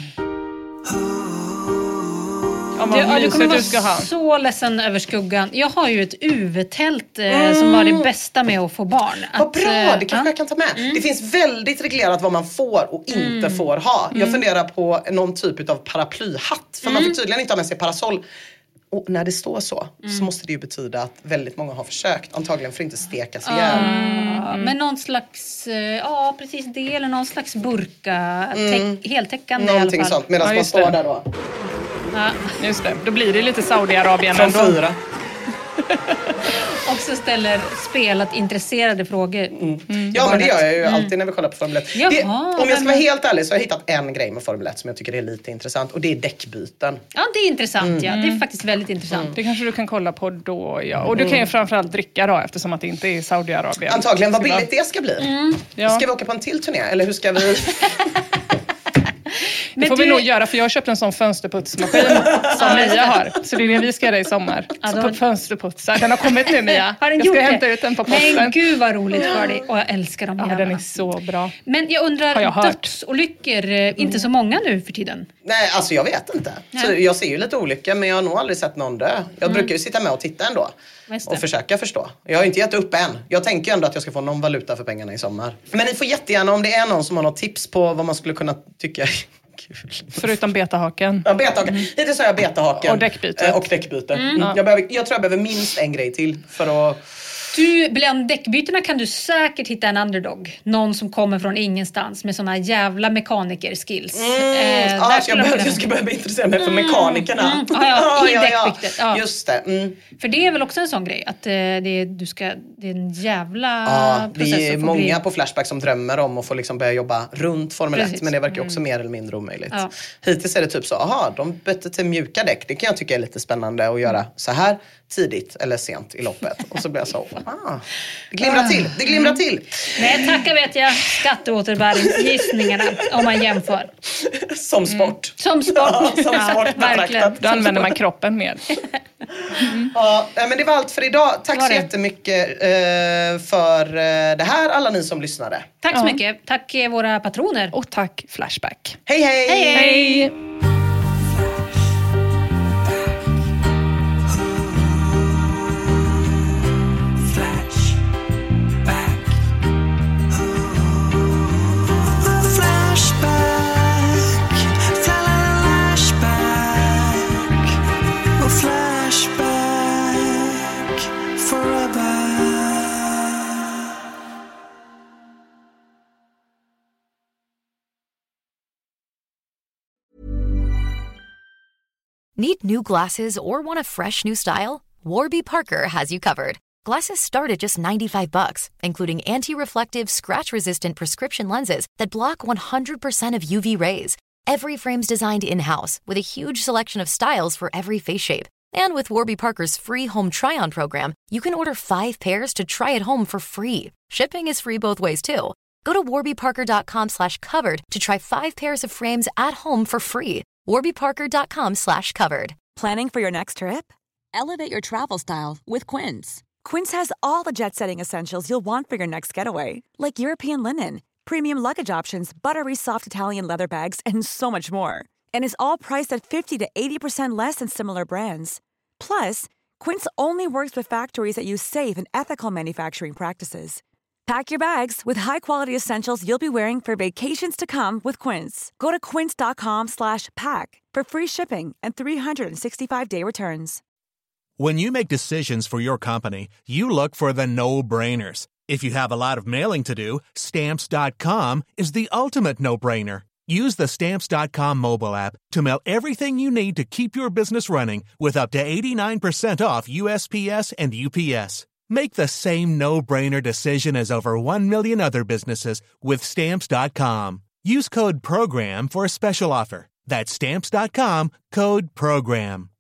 Du, ja, du kommer vara du ska ha. så ledsen över skuggan. Jag har ju ett U V-tält eh, mm. som var det bästa med att få barn.
Vad
att,
bra, det kanske
ja.
jag kan ta med. Mm. Det finns väldigt reglerat vad man får och inte mm. får ha. Jag mm. funderar på någon typ av paraplyhatt. För mm. man får tydligen inte ha med sig parasoll. Och när det står så, mm. så måste det ju betyda att väldigt många har försökt. Antagligen för att inte steka sig ihjäl.
Mm. Men någon slags, ja precis det, eller någon slags burka, mm. te- heltäckande
någonting
i alla fall.
Sånt, medan ja, man står det. Där då.
Ja, just det. Då blir det lite Saudiarabien.
Från fyra.
Och så ställer spelat intresserade frågor. Mm.
Mm. Ja, men det gör jag ju alltid när vi kollar på Formel ett.
Jaha,
det, om jag ska vara helt ärlig så har jag hittat en grej med Formel ett som jag tycker är lite intressant. Och det är däckbyten.
Ja, det är intressant. Mm. Ja. Det är faktiskt väldigt intressant.
Mm. Det kanske du kan kolla på då, ja. Och du kan ju framförallt dricka då, eftersom att det inte är i Saudiarabien.
Antagligen, vad billigt det ska bli. Mm. Ja. Ska vi åka på en till turné? Eller hur ska vi...
Det får du... vi nog göra, för jag har köpt en sån fönsterputsmaskin som Mia har. Så det är det vi ska göra i sommar. Ja, så på fönsterputsar. Den har kommit nu, Mia.
Har den
jag
gjort
ska
det?
hämta ut den på posten.
Men gud vad roligt för dig. Och jag älskar dem.
Ja, den är så bra.
Men jag undrar, jag dödsolyckor, mm. inte så många nu för tiden?
Nej, alltså jag vet inte. Så jag ser ju lite olyckor, men jag har nog aldrig sett någon dö. Jag mm. brukar ju sitta med och titta ändå. Och försöka förstå. Jag har inte gett upp än. Jag tänker ju ändå att jag ska få någon valuta för pengarna i sommar. Men ni får jättegärna, om det är någon som har något tips på vad man skulle kunna tycka kul.
Förutom betahaken.
Ja, betahaken. Mm. Hittills har jag betahaken.
Och däckbyte.
Eh, och däckbyte. Mm. Mm. Jag, behöver, jag tror jag behöver minst en grej till för att...
Du, bland däckbytena kan du säkert hitta en underdog. Någon som kommer från ingenstans med såna jävla mekaniker-skills.
Mm. Eh, ah, jag, behöver, jag ska börja intressera mig för mm. mekanikerna.
Mm. Ah, ja, i ah, däckbygget. Ja.
Just det. Mm.
För det är väl också en sån grej. Att eh, det, du ska, det är en jävla
ah,
process.
Det är många
bli...
på Flashback som drömmer om att få liksom börja jobba runt Formel ett. Men det verkar också mm. mer eller mindre omöjligt. Ja. Hittills är det typ så, aha, de bytte till mjuka däck. Det kan jag tycka är lite spännande att göra så här tidigt eller sent i loppet. Och så blir jag så, ah, det glimrar till, det glimrar till.
Nej, tacka vet jag skatteåterbäringsgissningarna om man jämför.
Som sport.
Mm. Som sport.
Ja, som sport
ja, verkligen.
Då använder man kroppen mer.
Mm. Ja, men det var allt för idag. Tack så jättemycket eh, för eh, det här, alla ni som lyssnade.
Tack så ja. mycket. Tack våra patroner.
Och tack Flashback.
Hej, hej!
Hej, hej! hej.
Need new glasses or want a fresh new style? Warby Parker has you covered. Glasses start at just ninety-five bucks, including anti-reflective, scratch-resistant prescription lenses that block one hundred percent of U V rays. Every frame's designed in-house with a huge selection of styles for every face shape. And with Warby Parker's free home try-on program, you can order five pairs to try at home for free. Shipping is free both ways, too. Go to warbyparker.com slash covered to try five pairs of frames at home for free. warbyparker.com slash covered.
Planning for your next trip? Elevate your travel style with Quince. Quince has all the jet-setting essentials you'll want for your next getaway, like European linen, premium luggage options, buttery soft Italian leather bags, and so much more. And is all priced at fifty to eighty percent less than similar brands. Plus, Quince only works with factories that use safe and ethical manufacturing practices. Pack your bags with high-quality essentials you'll be wearing for vacations to come with Quince. Go to quince.com slash pack for free shipping and three sixty-five day returns.
When you make decisions for your company, you look for the no-brainers. If you have a lot of mailing to do, Stamps dot com is the ultimate no-brainer. Use the Stamps dot com mobile app to mail everything you need to keep your business running with up to eighty-nine percent off U S P S and U P S. Make the same no-brainer decision as over one million other businesses with Stamps dot com. Use code PROGRAM for a special offer. That's Stamps dot com, code PROGRAM.